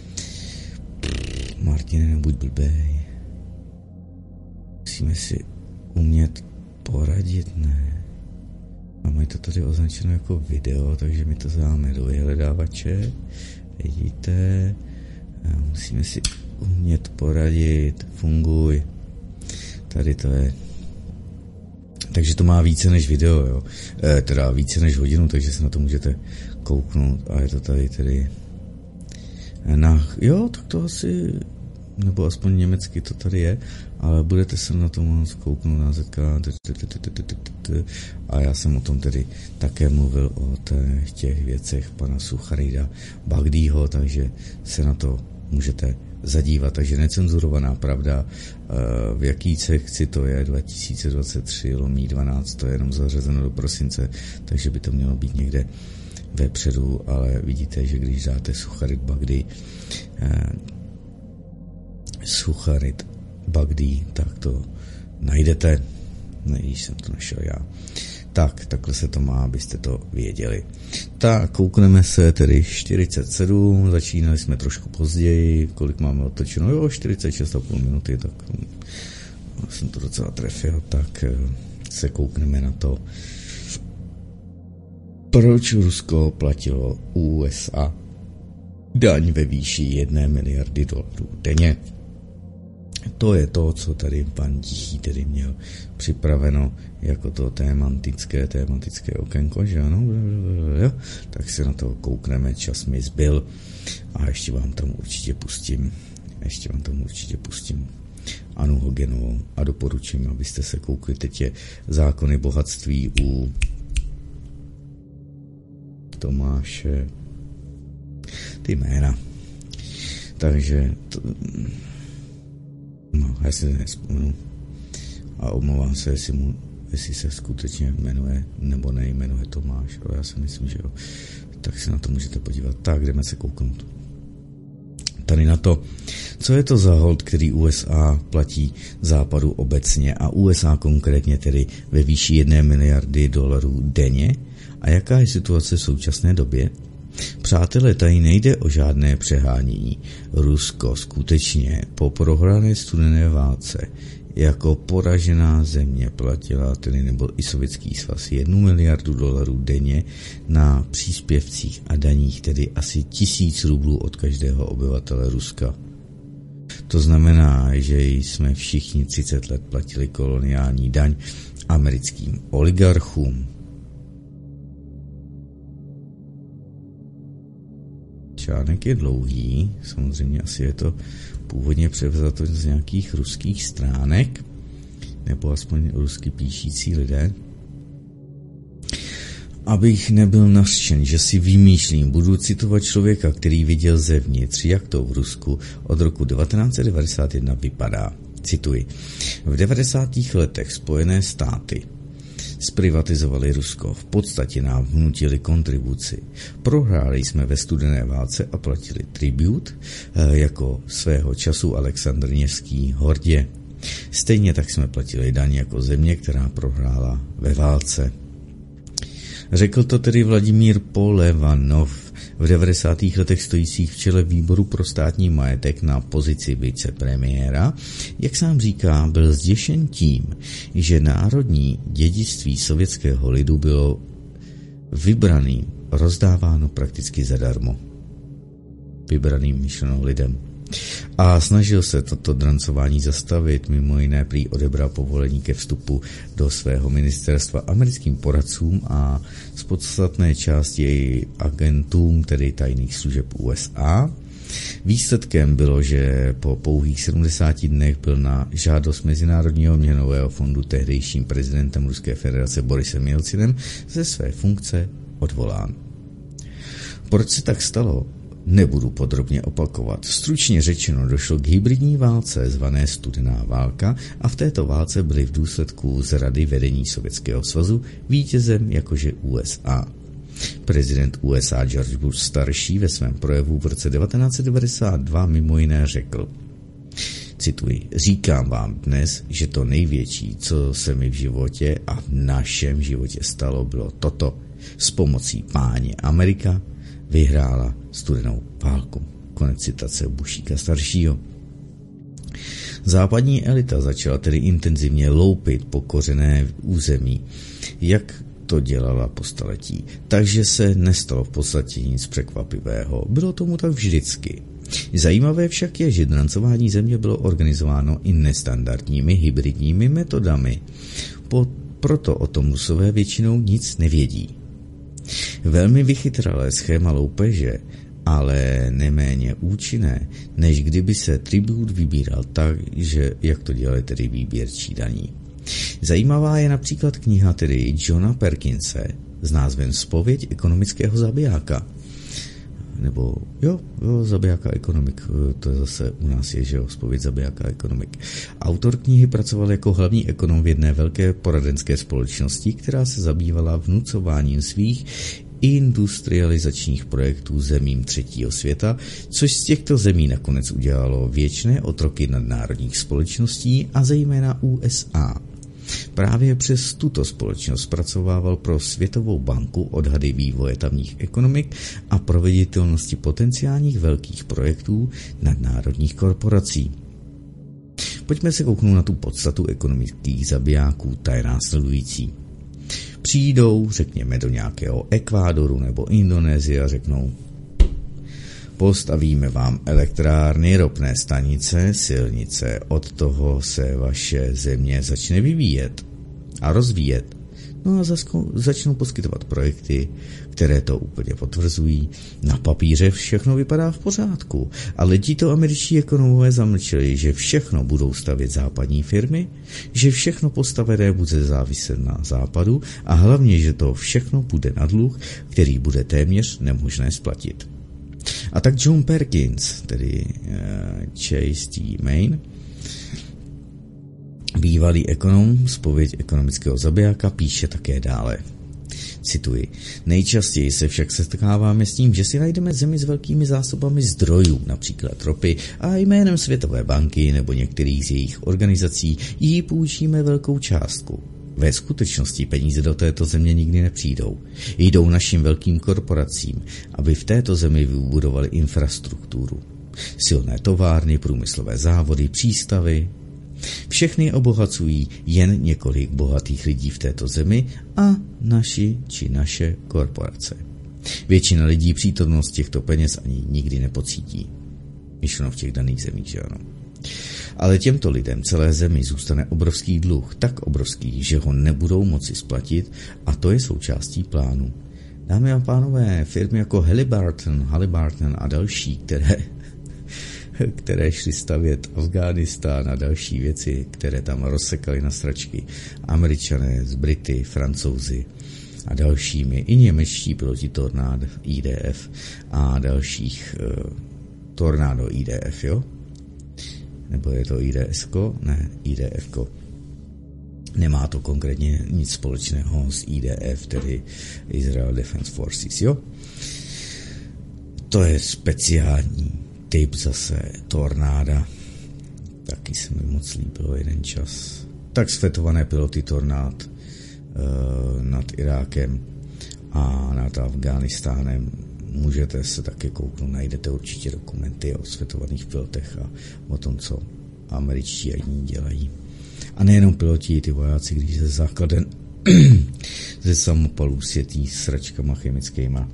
Martine, nebuď blbej. Musíme si umět poradit, ne? Máme to tady označeno jako video, takže my to dáme do vyhledávače. Vidíte? Musíme si umět poradit. Funguj. Tady to je. Takže to má více než video, jo. E, teda více než hodinu, takže se na to můžete kouknout. A je to tady tedy na, jo, tak to asi, nebo aspoň německy to tady je, ale budete se na to moct kouknout na Z K. A já jsem o tom tedy také mluvil o těch věcech pana Sucharida Bagdího, takže se na to můžete zadívat. Takže necenzurovaná pravda, v jaký sekci to je, dva tisíce dvacet tři lomí dvanáct, to je jenom zařazeno do prosince, takže by to mělo být někde vepředu, ale vidíte, že když dáte Sucharid Bagdi, Sucharid Bagdi, tak to najdete. Nejíž jsem to našel já. Tak, takhle se to má, abyste to věděli. Tak, koukneme se tedy čtyřicet sedm, začínali jsme trošku později, kolik máme otočeno, jo, čtyřicet šest a půl minuty, tak jsem to docela trefil, tak se koukneme na to, proč Rusko platilo U S A daň ve výši jedné miliardy dolarů denně. To je to, co tady pan Tichý tedy měl připraveno jako to tématické, tématické okénko, že ano, jo? Tak se na to koukneme, čas mi zbyl a ještě vám tam určitě pustím, ještě vám tam určitě pustím Anu Hogenovou a doporučím, abyste se koukli, teď je Zákony bohatství u Tomáše, ty jména, takže to, no, já si nespomenu a omlouvám se, jestli, mu, jestli se skutečně jmenuje nebo nejmenuje Tomáš, ale já si myslím, že jo, tak se na to můžete podívat. Tak, jdeme se kouknout tady na to, co je to za hold, který U S A platí západu obecně a U S A konkrétně tedy ve výši jedné miliardy dolarů denně a jaká je situace v současné době. Přátelé, tady nejde o žádné přehánění. Rusko skutečně po prohrané studené válce jako poražená země platila, tedy nebo i Sovětský svaz, jednu miliardu dolarů denně na příspěvcích a daních, tedy asi tisíc rublů od každého obyvatele Ruska. To znamená, že jsme všichni třicet let platili koloniální daň americkým oligarchům. Článek je dlouhý, samozřejmě asi je to původně převzato z nějakých ruských stránek, nebo aspoň rusky píšící lidé. Abych nebyl nařčen, že si vymýšlím, budu citovat člověka, který viděl zevnitř, jak to v Rusku od roku devatenáct set devadesát jedna vypadá. Cituji. V devadesátých letech Spojené státy Zprivatizovali Rusko, v podstatě nám vnutili kontribuci. Prohráli jsme ve studené válce a platili tribut, jako svého času Alexandr Nevský Hordě. Stejně tak jsme platili daň jako země, která prohrála ve válce. Řekl to tedy Vladimír Polevanov, v devadesátých letech stojících v čele výboru pro státní majetek na pozici vicepremiéra. Jak sám říká, byl zděšen tím, že národní dědictví sovětského lidu bylo vybraným, rozdáváno prakticky zadarmo. Vybraným myšleno lidem. A snažil se toto drancování zastavit, mimo jiné prý odebral povolení ke vstupu do svého ministerstva americkým poradcům a z podstatné části její agentům, tedy tajných služeb U S A. Výsledkem bylo, že po pouhých sedmdesáti dnech byl na žádost Mezinárodního měnového fondu tehdejším prezidentem Ruské federace Borisem Jelcinem ze své funkce odvolán. Proč se tak stalo? Nebudu podrobně opakovat. Stručně řečeno došlo k hybridní válce zvané studená válka a v této válce byly v důsledku zrady vedení Sovětského svazu vítězem jakože U S A. Prezident U S A George Bush starší ve svém projevu v roce devatenáct set devadesát dva mimo jiné řekl, cituji, říkám vám dnes, že to největší, co se mi v životě a v našem životě stalo, bylo toto. S pomocí páně Amerika vyhrála studenou válku. Konec citace Bušíka staršího. Západní elita začala tedy intenzivně loupit pokořené území, jak to dělala po staletí. Takže se nestalo v podstatě nic překvapivého. Bylo tomu tak vždycky. Zajímavé však je, že drancování země bylo organizováno i nestandardními hybridními metodami. Po, proto o tom Rusové většinou nic nevědí. Velmi vychytralé schéma loupeže, ale neméně účinné, než kdyby se tribut vybíral tak, že jak to dělali tedy výběrčí daní. Zajímavá je například kniha tedy Johna Perkinse s názvem Zpověď ekonomického zabijáka. Nebo jo, jo, zabijáka ekonomik, to je zase u nás je, že jo, Zpověď zabijáka ekonomik. Autor knihy pracoval jako hlavní ekonom v jedné velké poradenské společnosti, která se zabývala vnucováním svých industrializačních projektů zemím třetího světa, což z těchto zemí nakonec udělalo věčné otroky nadnárodních společností a zejména U S A. Právě přes tuto společnost zpracovával pro Světovou banku odhady vývoje tamních ekonomik a proveditelnosti potenciálních velkých projektů nadnárodních korporací. Pojďme se kouknout na tu podstatu ekonomických zabijáků, ta je následující. Přijdou, řekněme, do nějakého Ekvádoru nebo Indonésie a řeknou, postavíme vám elektrárny, ropné stanice, silnice, od toho se vaše země začne vyvíjet a rozvíjet. No a začnou poskytovat projekty, které to úplně potvrzují. Na papíře všechno vypadá v pořádku, ale tito američtí ekonomové zamlčeli, že všechno budou stavět západní firmy, že všechno postavené bude záviset na západu a hlavně, že to všechno bude na dluh, který bude téměř nemožné splatit. A tak John Perkins, tedy uh, Chase T. Main, bývalý ekonom, Zpověď ekonomického zabijáka, píše také dále. Cituji. Nejčastěji se však setkáváme s tím, že si najdeme zemi s velkými zásobami zdrojů, například ropy, a jménem Světové banky nebo některých z jejich organizací jí půjčíme velkou částku. Ve skutečnosti peníze do této země nikdy nepřijdou. Jdou našim velkým korporacím, aby v této zemi vybudovali infrastrukturu. Silné továrny, průmyslové závody, přístavy. Všechny obohacují jen několik bohatých lidí v této zemi a naši či naše korporace. Většina lidí přítomnost těchto peněz ani nikdy nepocítí. Myšleno v těch daných zemích, že ano. Ale těmto lidem celé zemi zůstane obrovský dluh, tak obrovský, že ho nebudou moci splatit a to je součástí plánu. Dámy a pánové, firmy jako Halliburton, Halliburton a další, které, které šly stavět Afghánistán a další věci, které tam rozsekali na sračky, Američané z Brity, Francouzi a dalšími, i němečtí piloti Tornado I D F a dalších uh, Tornado I D F, jo? Nebo je to I D S ko? Ne, I D F ko. Nemá to konkrétně nic společného s I D F, tedy Israel Defense Forces, jo? To je speciální typ zase tornáda. Taky se mi moc líbilo jeden čas. Tak svetované piloty tornád uh, nad Irákem a nad Afghánistánem. Můžete se také kouknout, najdete určitě dokumenty o svetovaných pilotech a o tom, co američtí a jiní dělají. A nejenom piloti, ty vojáci, když se základem ze samopalů světí sračkama chemickýma.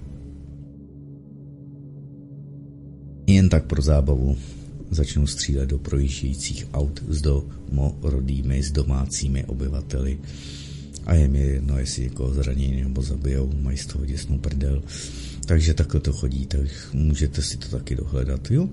Jen tak pro zábavu začnou střílet do projíždějících aut s domorodými, s domácími obyvateli. A je mi jedno, jestli někoho zranění nebo zabijou, mají z toho děsnou prdel. Takže takhle to chodí, tak můžete si to taky dohledat, jo?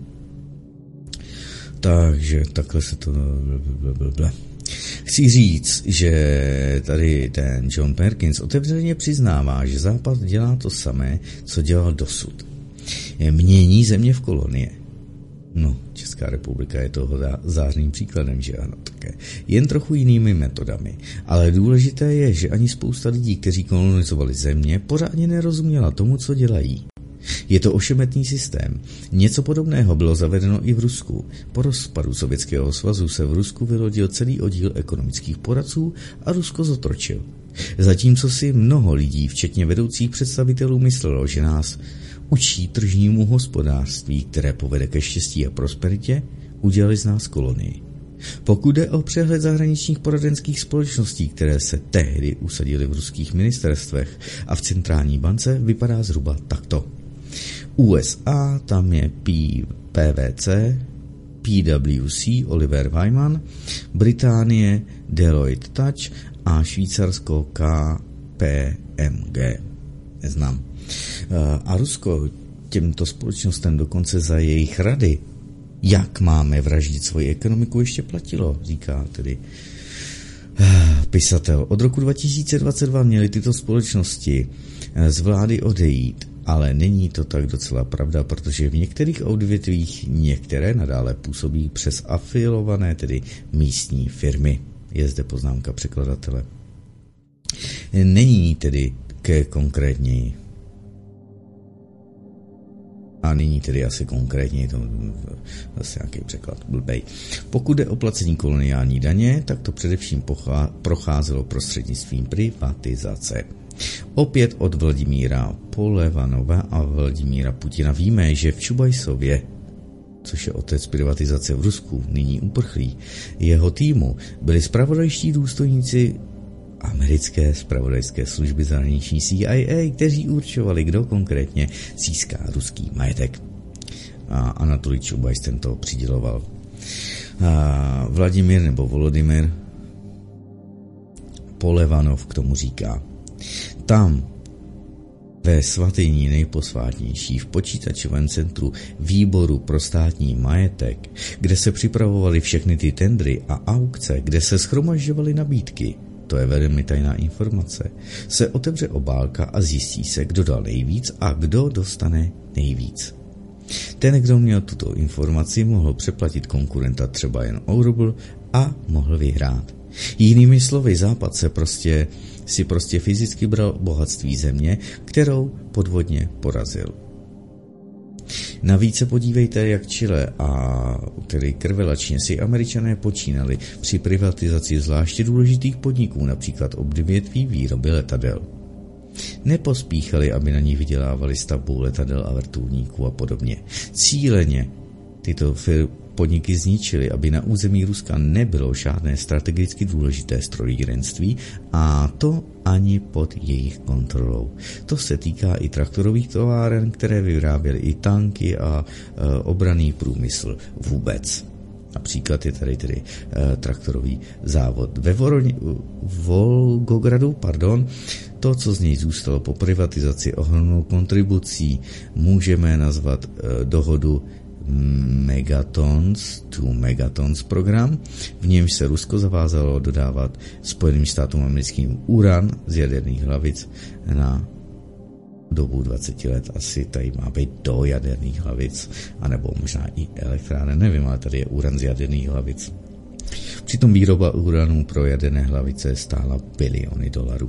Takže takhle se to... Blablabla. Chci říct, že tady ten John Perkins otevřeně přiznává, že Západ dělá to samé, co dělal dosud. Mění země v kolonie. No, Česká republika je toho zářným příkladem, že ano, také. Jen trochu jinými metodami. Ale důležité je, že ani spousta lidí, kteří kolonizovali země, pořádně nerozuměla tomu, co dělají. Je to ošemetný systém. Něco podobného bylo zavedeno i v Rusku. Po rozpadu Sovětského svazu se v Rusku vylodil celý oddíl ekonomických poradců a Rusko zotročil. Zatímco si mnoho lidí, včetně vedoucích představitelů, myslelo, že nás učí tržnímu hospodářství, které povede ke štěstí a prosperitě, udělali z nás kolonii. Pokud jde o přehled zahraničních poradenských společností, které se tehdy usadily v ruských ministerstvech a v centrální bance, vypadá zhruba takto. U S A tam je P V C, P W C, Oliver Wyman, Británie Deloitte Touch a Švýcarsko K P M G. Neznám. A Rusko těmto společnostem dokonce za jejich rady, jak máme vraždit svoji ekonomiku, ještě platilo, říká tedy pisatel. Od roku dva tisíce dvacet dva měly tyto společnosti z vlády odejít, ale není to tak docela pravda, protože v některých odvětvích některé nadále působí přes afiliované, tedy místní firmy. Je zde poznámka překladatele. Není tedy ke konkrétní. A nyní tedy asi konkrétně, to zase nějaký překlad blbej. Pokud jde o placení koloniální daně, tak to především pochá, procházelo prostřednictvím privatizace. Opět od Vladimíra Polevanova a Vladimíra Putina víme, že v Čubajsově, což je otec privatizace v Rusku, nyní uprchlý, jeho týmu byli zpravodajští důstojníci americké zpravodajské služby zahraniční C I A, kteří určovali, kdo konkrétně získá ruský majetek. A Anatolij Čubajs tento přiděloval. A Vladimír nebo Volodymyr Polevanov k tomu říká: tam ve svatyni nejposvátnější v počítačovém centru výboru pro státní majetek, kde se připravovaly všechny ty tendry a aukce, kde se shromažďovaly nabídky, to je velmi tajná informace, se otevře obálka a zjistí se, kdo dal nejvíc a kdo dostane nejvíc. Ten, kdo měl tuto informaci, mohl přeplatit konkurenta třeba jen o rubl a mohl vyhrát. Jinými slovy, Západ se prostě, si prostě fyzicky bral bohatství země, kterou podvodně porazil. Navíc se podívejte, jak Chile a tedy krvelačně si Američané počínali při privatizaci zvláště důležitých podniků, například odvětví výroby letadel. Nepospíchali, aby na ní vydělávali stavbou letadel a vrtulníků a podobně. Cíleně tyto firmy podniky zničili, aby na území Ruska nebylo žádné strategicky důležité strojírenství a to ani pod jejich kontrolou. To se týká i traktorových továren, které vyráběly i tanky a e, obranný průmysl vůbec. Například je tady tedy e, traktorový závod ve Voroně, Volgogradu, pardon. To, co z něj zůstalo po privatizaci ohromnou kontribucí, můžeme nazvat e, dohodu Megatons to Megatons program, v němž se Rusko zavázalo dodávat Spojeným státům americkým uran z jaderných hlavic na dobu dvacet let. Asi tady má být do jaderných hlavic, anebo možná i elektráren, nevím, ale tady je uran z jaderných hlavic. Při Přitom výroba uranu pro jaderné hlavice stála biliony dolarů.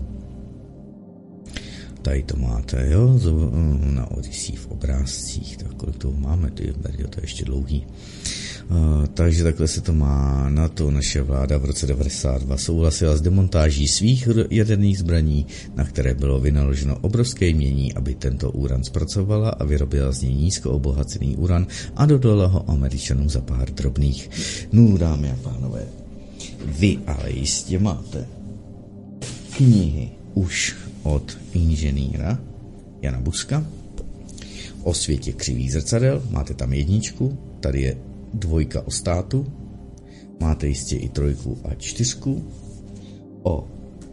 Tady to máte, jo, na Odyssey v obrázcích, tak kolik toho máme, ty, to je ještě dlouhý. Uh, takže takhle se to má. Na to naše vláda v roce devadesát dva souhlasila s demontáží svých jaderných zbraní, na které bylo vynaloženo obrovské jmění, aby tento uran zpracovala a vyrobila z něj nízko obohacený uran a dodala ho Američanům za pár drobných. No, dámy a pánové, vy ale jistě máte knihy už od inženýra Jana Buska o světě křivých zrcadel, máte tam jedničku, tady je dvojka o státu, máte jistě i trojku a čtyřku o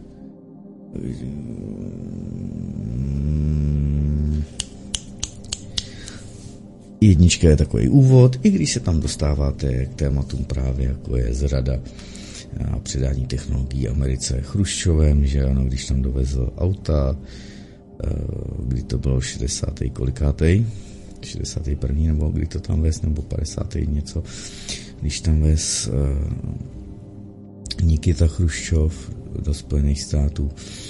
jednička je takový úvod, i když se tam dostáváte k tématům právě jako je zrada a předání technologií Americe Chruščovem, že ano, když tam dovezl auta, kdy to bylo šedesátý kolikátej, šedesátý první nebo kdy to tam vez, nebo padesátý něco, když tam vez uh, Nikita Chruščov do Spojených států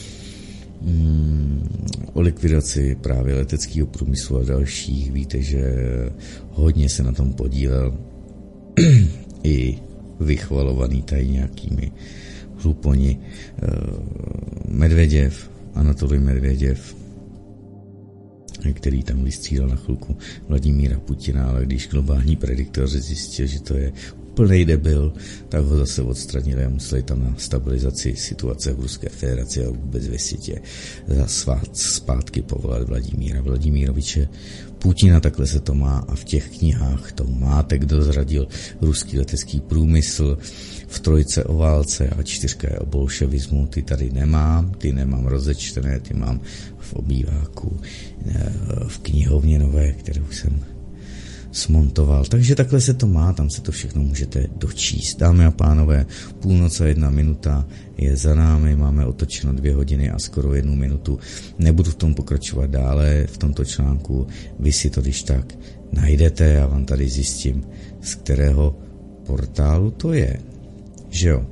um, o likvidaci právě leteckého průmyslu a dalších. Víte, že hodně se na tom podílel i vychvalovaný tady nějakými hluponi uh, Medveděv, Anatolij Medveděv, který tam vystřídal na chvilku Vladimíra Putina, ale když globální prediktor zjistil, že to je úplnej debil, tak ho zase odstranili a museli tam na stabilizaci situace v Ruské federaci a vůbec ve světě za zpátky povolat Vladimíra Vladimiroviče Putina. Takhle se to má a v těch knihách to máte, kdo zradil ruský letecký průmysl, v trojce o válce a čtyřka je o bolševismu. Ty tady nemám, ty nemám rozečtené, ty mám v obýváku v knihovně nové, kterou jsem smontoval. Takže takhle se to má, tam se to všechno můžete dočíst. Dámy a pánové, půlnoc a jedna minuta je za námi, máme otočeno dvě hodiny a skoro jednu minutu. Nebudu v tom pokračovat dále v tomto článku, vy si to když tak najdete, já vám tady zjistím, z kterého portálu to je. Že jo?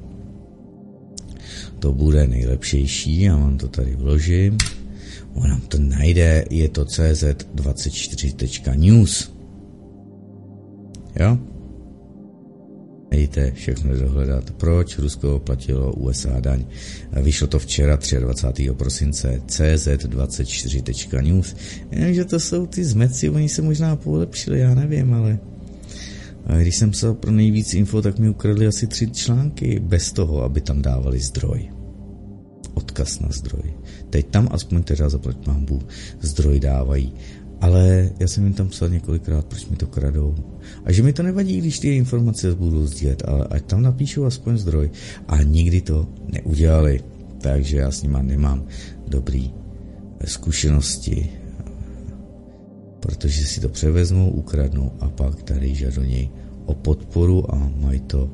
To bude nejlepšejší, já vám to tady vložím. On nám to najde, je to C Z dvacet čtyři tečka news. Jo? Vidíte, všechno dohledat. Proč Rusko platilo U S A daň? Vyšlo to včera dvacátého třetího prosince C Z dvacet čtyři tečka news. Vím, že to jsou ty zmeci, oni se možná polepšili, já nevím, ale a když jsem psal pro nejvíc info, tak mi ukradli asi tři články bez toho, aby tam dávali zdroj. Odkaz na zdroj. Teď tam aspoň teda zaplať pánbů zdroj dávají. Ale já jsem jim tam psal několikrát, proč mi to kradou. A že mi to nevadí, když ty informace budou sdílet, ale ať tam napíšou aspoň zdroj. A nikdy to neudělali. Takže já s nima nemám dobrý zkušenosti. Protože si to převezmou, ukradnou a pak tady žadoní o podporu a mají to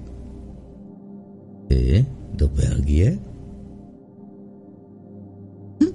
i do Belgie. Hm.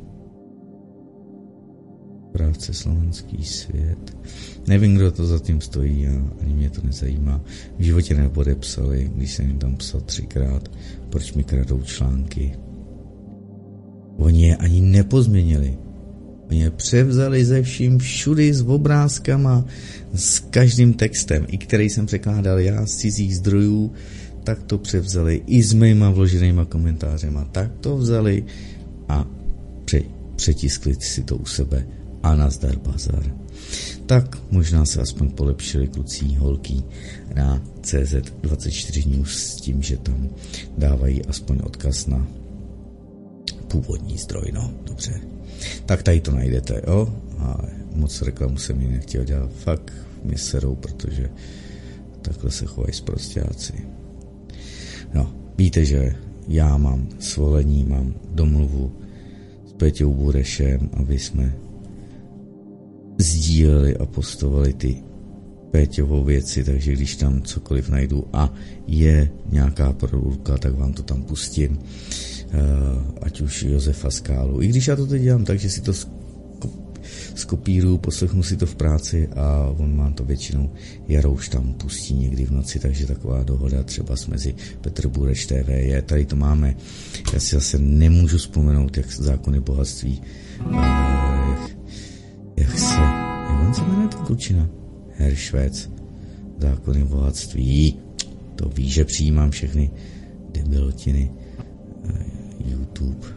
Právce Slovenský svět. Nevím, kdo to za tím stojí a ani mě to nezajímá. V životě nepodepsali, když jsem jim tam psal třikrát, proč mi kradou články. Oni je ani nepozměnili. Oni je převzali ze vším všudy s obrázkama, s každým textem, i který jsem překládal já z cizích zdrojů, tak to převzali i s mýma vloženýma komentářema, tak to vzali a pře- přetiskli si to u sebe a nazdar bazar. Tak možná se aspoň polepšili kluci, holky na C Z dvacet čtyři news s tím, že tam dávají aspoň odkaz na původní zdroj, no, dobře. Tak tady to najdete, jo? Ale moc reklamu jsem mi nechtěl dělat. Fakt mě serou, protože takhle se chovají sprosťáci. No, víte, že já mám svolení, mám domluvu s Peťou Burešem, aby jsme sdíleli a postovali ty Péťovou věci, takže když tam cokoliv najdu a je nějaká produktka, tak vám to tam pustím. Uh, ať už Josefa Skálu. I když já to teď dělám tak, že si to skopíruju, poslechnu si to v práci a on má to většinou, Jarouš tam pustí někdy v noci, takže taková dohoda třeba mezi Petr Bureš T V je, tady to máme, já si zase nemůžu vzpomenout, jak zákony bohatství, jak, jak se, jak on se jmenuje ta klučina? Herr Švec, zákony bohatství, to ví, že přijímám všechny debilotiny, YouTube.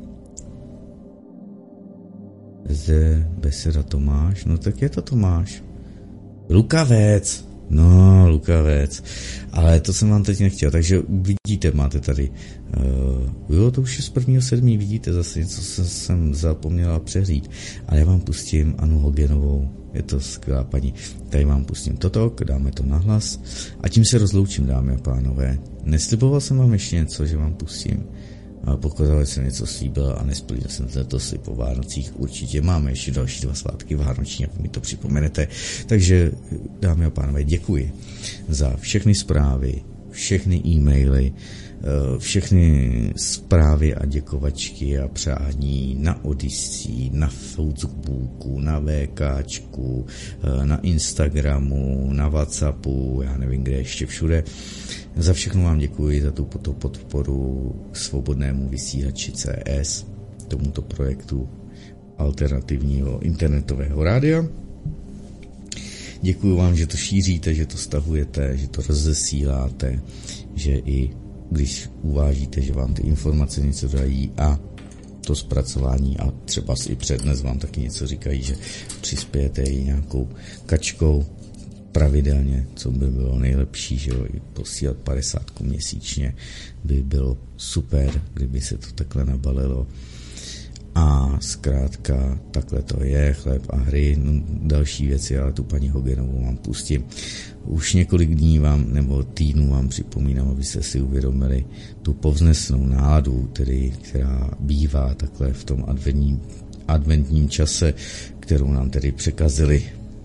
Zde beseda Tomáš, no tak je to Tomáš. Lukavec, no Lukavec, ale to jsem vám teď nechtěl, takže vidíte, máte tady, uh, jo, to už je z prvního sedmý, vidíte, zase něco jsem zapomněla přeřít, ale já vám pustím Anu Hogenovou, je to skvělá paní, tady vám pustím toto, dáme to nahlas a tím se rozloučím, dámy a pánové. Nesliboval jsem vám ještě něco, že vám pustím, a pokud jsem něco slíbil a nesplnil jsem to slib po Vánocích, určitě máme ještě další dva svátky vánoční, jak mi to připomenete. Takže, dámy a pánové, děkuji za všechny zprávy, všechny e-maily, všechny zprávy a děkovačky a přání na Odyssey, na Facebooku, na VKčku, na Instagramu, na WhatsAppu, já nevím kde ještě všude. Za všechno vám děkuji, za tu podporu svobodnému vysílači C S, tomuto projektu alternativního internetového rádia. Děkuji vám, že to šíříte, že to stahujete, že to rozesíláte, že i když uvážíte, že vám ty informace něco dají a to zpracování a třeba i přednes vám taky něco říkají, že přispějete i nějakou kačkou pravidelně, co by bylo nejlepší, že jo, i posílat padesátku měsíčně by bylo super, kdyby se to takhle nabalilo. A zkrátka takhle to je, chléb a hry, no, další věci, ale tu paní Hogenovou vám pustím. Už několik dní vám, nebo týdnů vám připomínám, abyste si uvědomili tu povznesnou náladu, tedy, která bývá takhle v tom adventním, adventním čase, kterou nám tedy překazili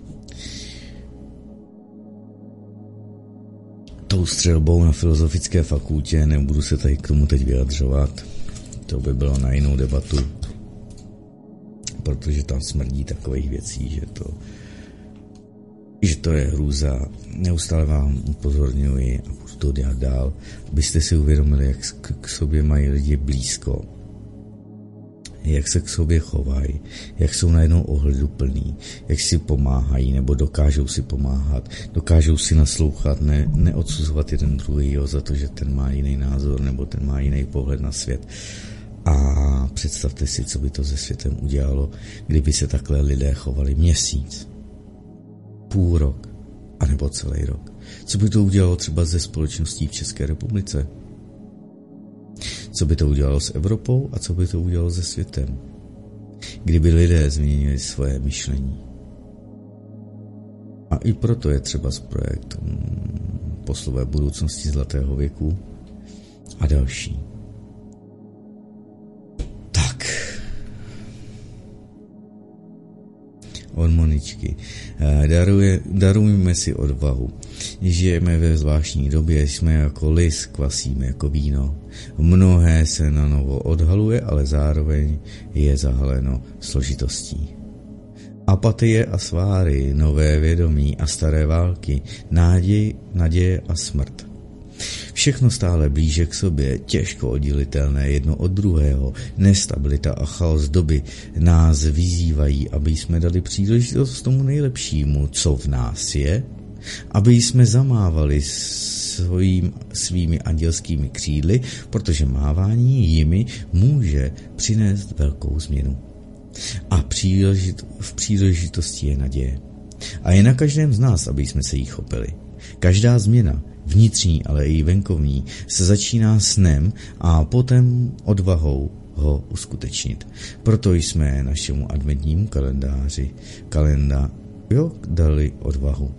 tou střelbou na Filozofické fakultě. Nebudu se tady k tomu teď vyjadřovat, to by bylo na jinou debatu, protože tam smrdí takových věcí, že to, že to je hrůza. Neustále vám upozorňuji a budu to dělat dál, abyste si uvědomili, jak k sobě mají lidi blízko, jak se k sobě chovají, jak jsou najednou ohleduplní, jak si pomáhají nebo dokážou si pomáhat, dokážou si naslouchat, ne, neodsuzovat jeden druhýho za to, že ten má jiný názor nebo ten má jiný pohled na svět. A představte si, co by to se světem udělalo, kdyby se takhle lidé chovali měsíc, půl rok, anebo celý rok. Co by to udělalo třeba ze společností v České republice? Co by to udělalo s Evropou a co by to udělalo se světem? Kdyby lidé změnili svoje myšlení. A i proto je třeba z projektu Poslové budoucnosti zlatého věku a další. Tak. Od Moničky. Daruje, darujme si odvahu. Žijeme ve zvláštní době, jsme jako lis, kvasíme jako víno. Mnohé se na novo odhaluje, ale zároveň je zahaleno složitostí. Apatie a sváry, nové vědomí a staré války, náděj, naděje a smrt. Všechno stále blíže k sobě, těžko oddělitelné jedno od druhého, nestabilita a chaos doby nás vyzývají, aby jsme dali příležitost tomu nejlepšímu, co v nás je, aby jsme zamávali svým, svými andělskými křídly, protože mávání jimi může přinést velkou změnu. A příležit, v příležitosti je naděje. A je na každém z nás, aby jsme se jí chopili. Každá změna, vnitřní, ale i venkovní, se začíná snem a potom odvahou ho uskutečnit. Proto jsme našemu adventnímu kalendáři kalenda, jo, dali odvahu.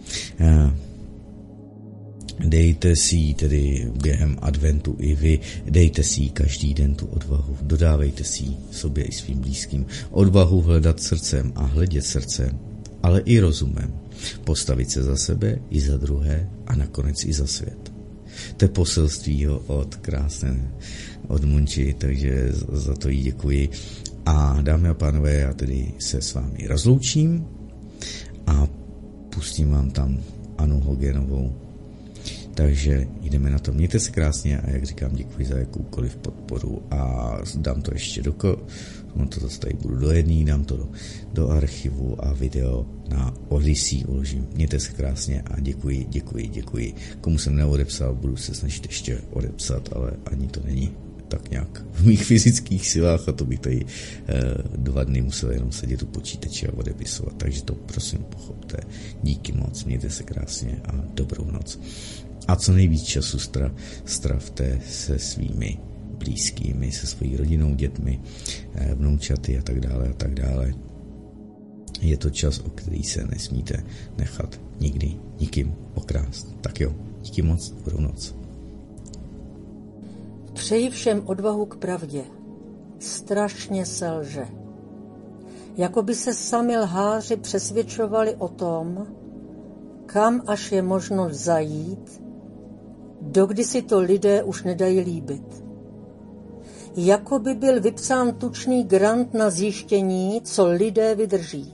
Dejte si tedy během adventu i vy, dejte si každý den tu odvahu, dodávejte si sobě i svým blízkým odvahu hledat srdcem a hledět srdcem, ale i rozumem, postavit se za sebe i za druhé a nakonec i za svět. To je poselství od krásné od Munči, takže za to jí děkuji. A dámy a pánové, já tedy se s vámi rozloučím a pustím vám tam Anu Hogenovou. Takže jdeme na to. Mějte se krásně a jak říkám, děkuji za jakoukoliv podporu a dám to ještě do ko... No to zase tady budu do jedný, dám to do, do archivu a video na Odyssey uložím. Mějte se krásně a děkuji, děkuji, děkuji. Komu jsem neodepsal, budu se snažit ještě odepsat, ale ani to není tak nějak v mých fyzických silách a to bych tady eh, dva dny musel jenom sedět u počítače a odepisovat. Takže to prosím pochopte. Díky moc, mějte se krásně a dobrou noc. A co nejvíc času stra, stravte se svými blízkými, se svojí rodinou, dětmi, vnoučaty a tak dále a tak dále. Je to čas, o který se nesmíte nechat nikdy nikým okrást. Tak jo, díky moc, dobrou noc. Přeji všem odvahu k pravdě. Strašně se lže. Jakoby se sami lháři přesvědčovali o tom, kam až je možno zajít, dokdy si to lidé už nedají líbit. Jakoby byl vypsán tučný grant na zjištění, co lidé vydrží.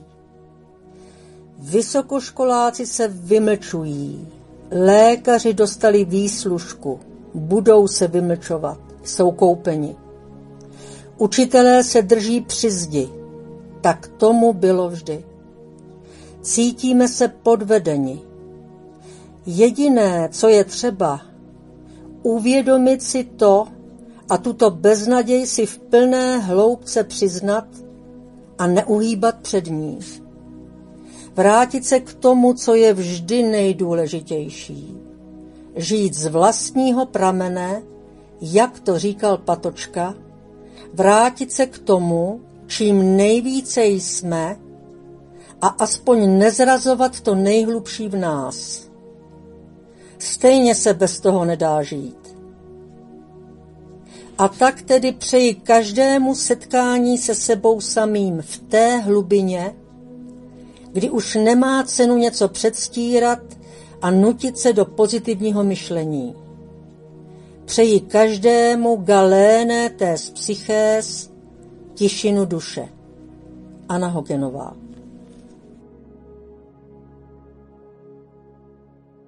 Vysokoškoláci se vymlčují, lékaři dostali výslužku, budou se vymlčovat, jsou koupeni. Učitelé se drží při zdi, tak tomu bylo vždy. Cítíme se podvedeni. Jediné, co je třeba, uvědomit si to a tuto beznaděj si v plné hloubce přiznat a neuhýbat před ní. Vrátit se k tomu, co je vždy nejdůležitější. Žít z vlastního pramene, jak to říkal Patočka, vrátit se k tomu, čím nejvíce jsme, a aspoň nezrazovat to nejhlubší v nás. Stejně se bez toho nedá žít. A tak tedy přeji každému setkání se sebou samým v té hlubině, kdy už nemá cenu něco předstírat a nutit se do pozitivního myšlení. Přeji každému galéne tés psychés, tišinu duše. Anna Hogenová.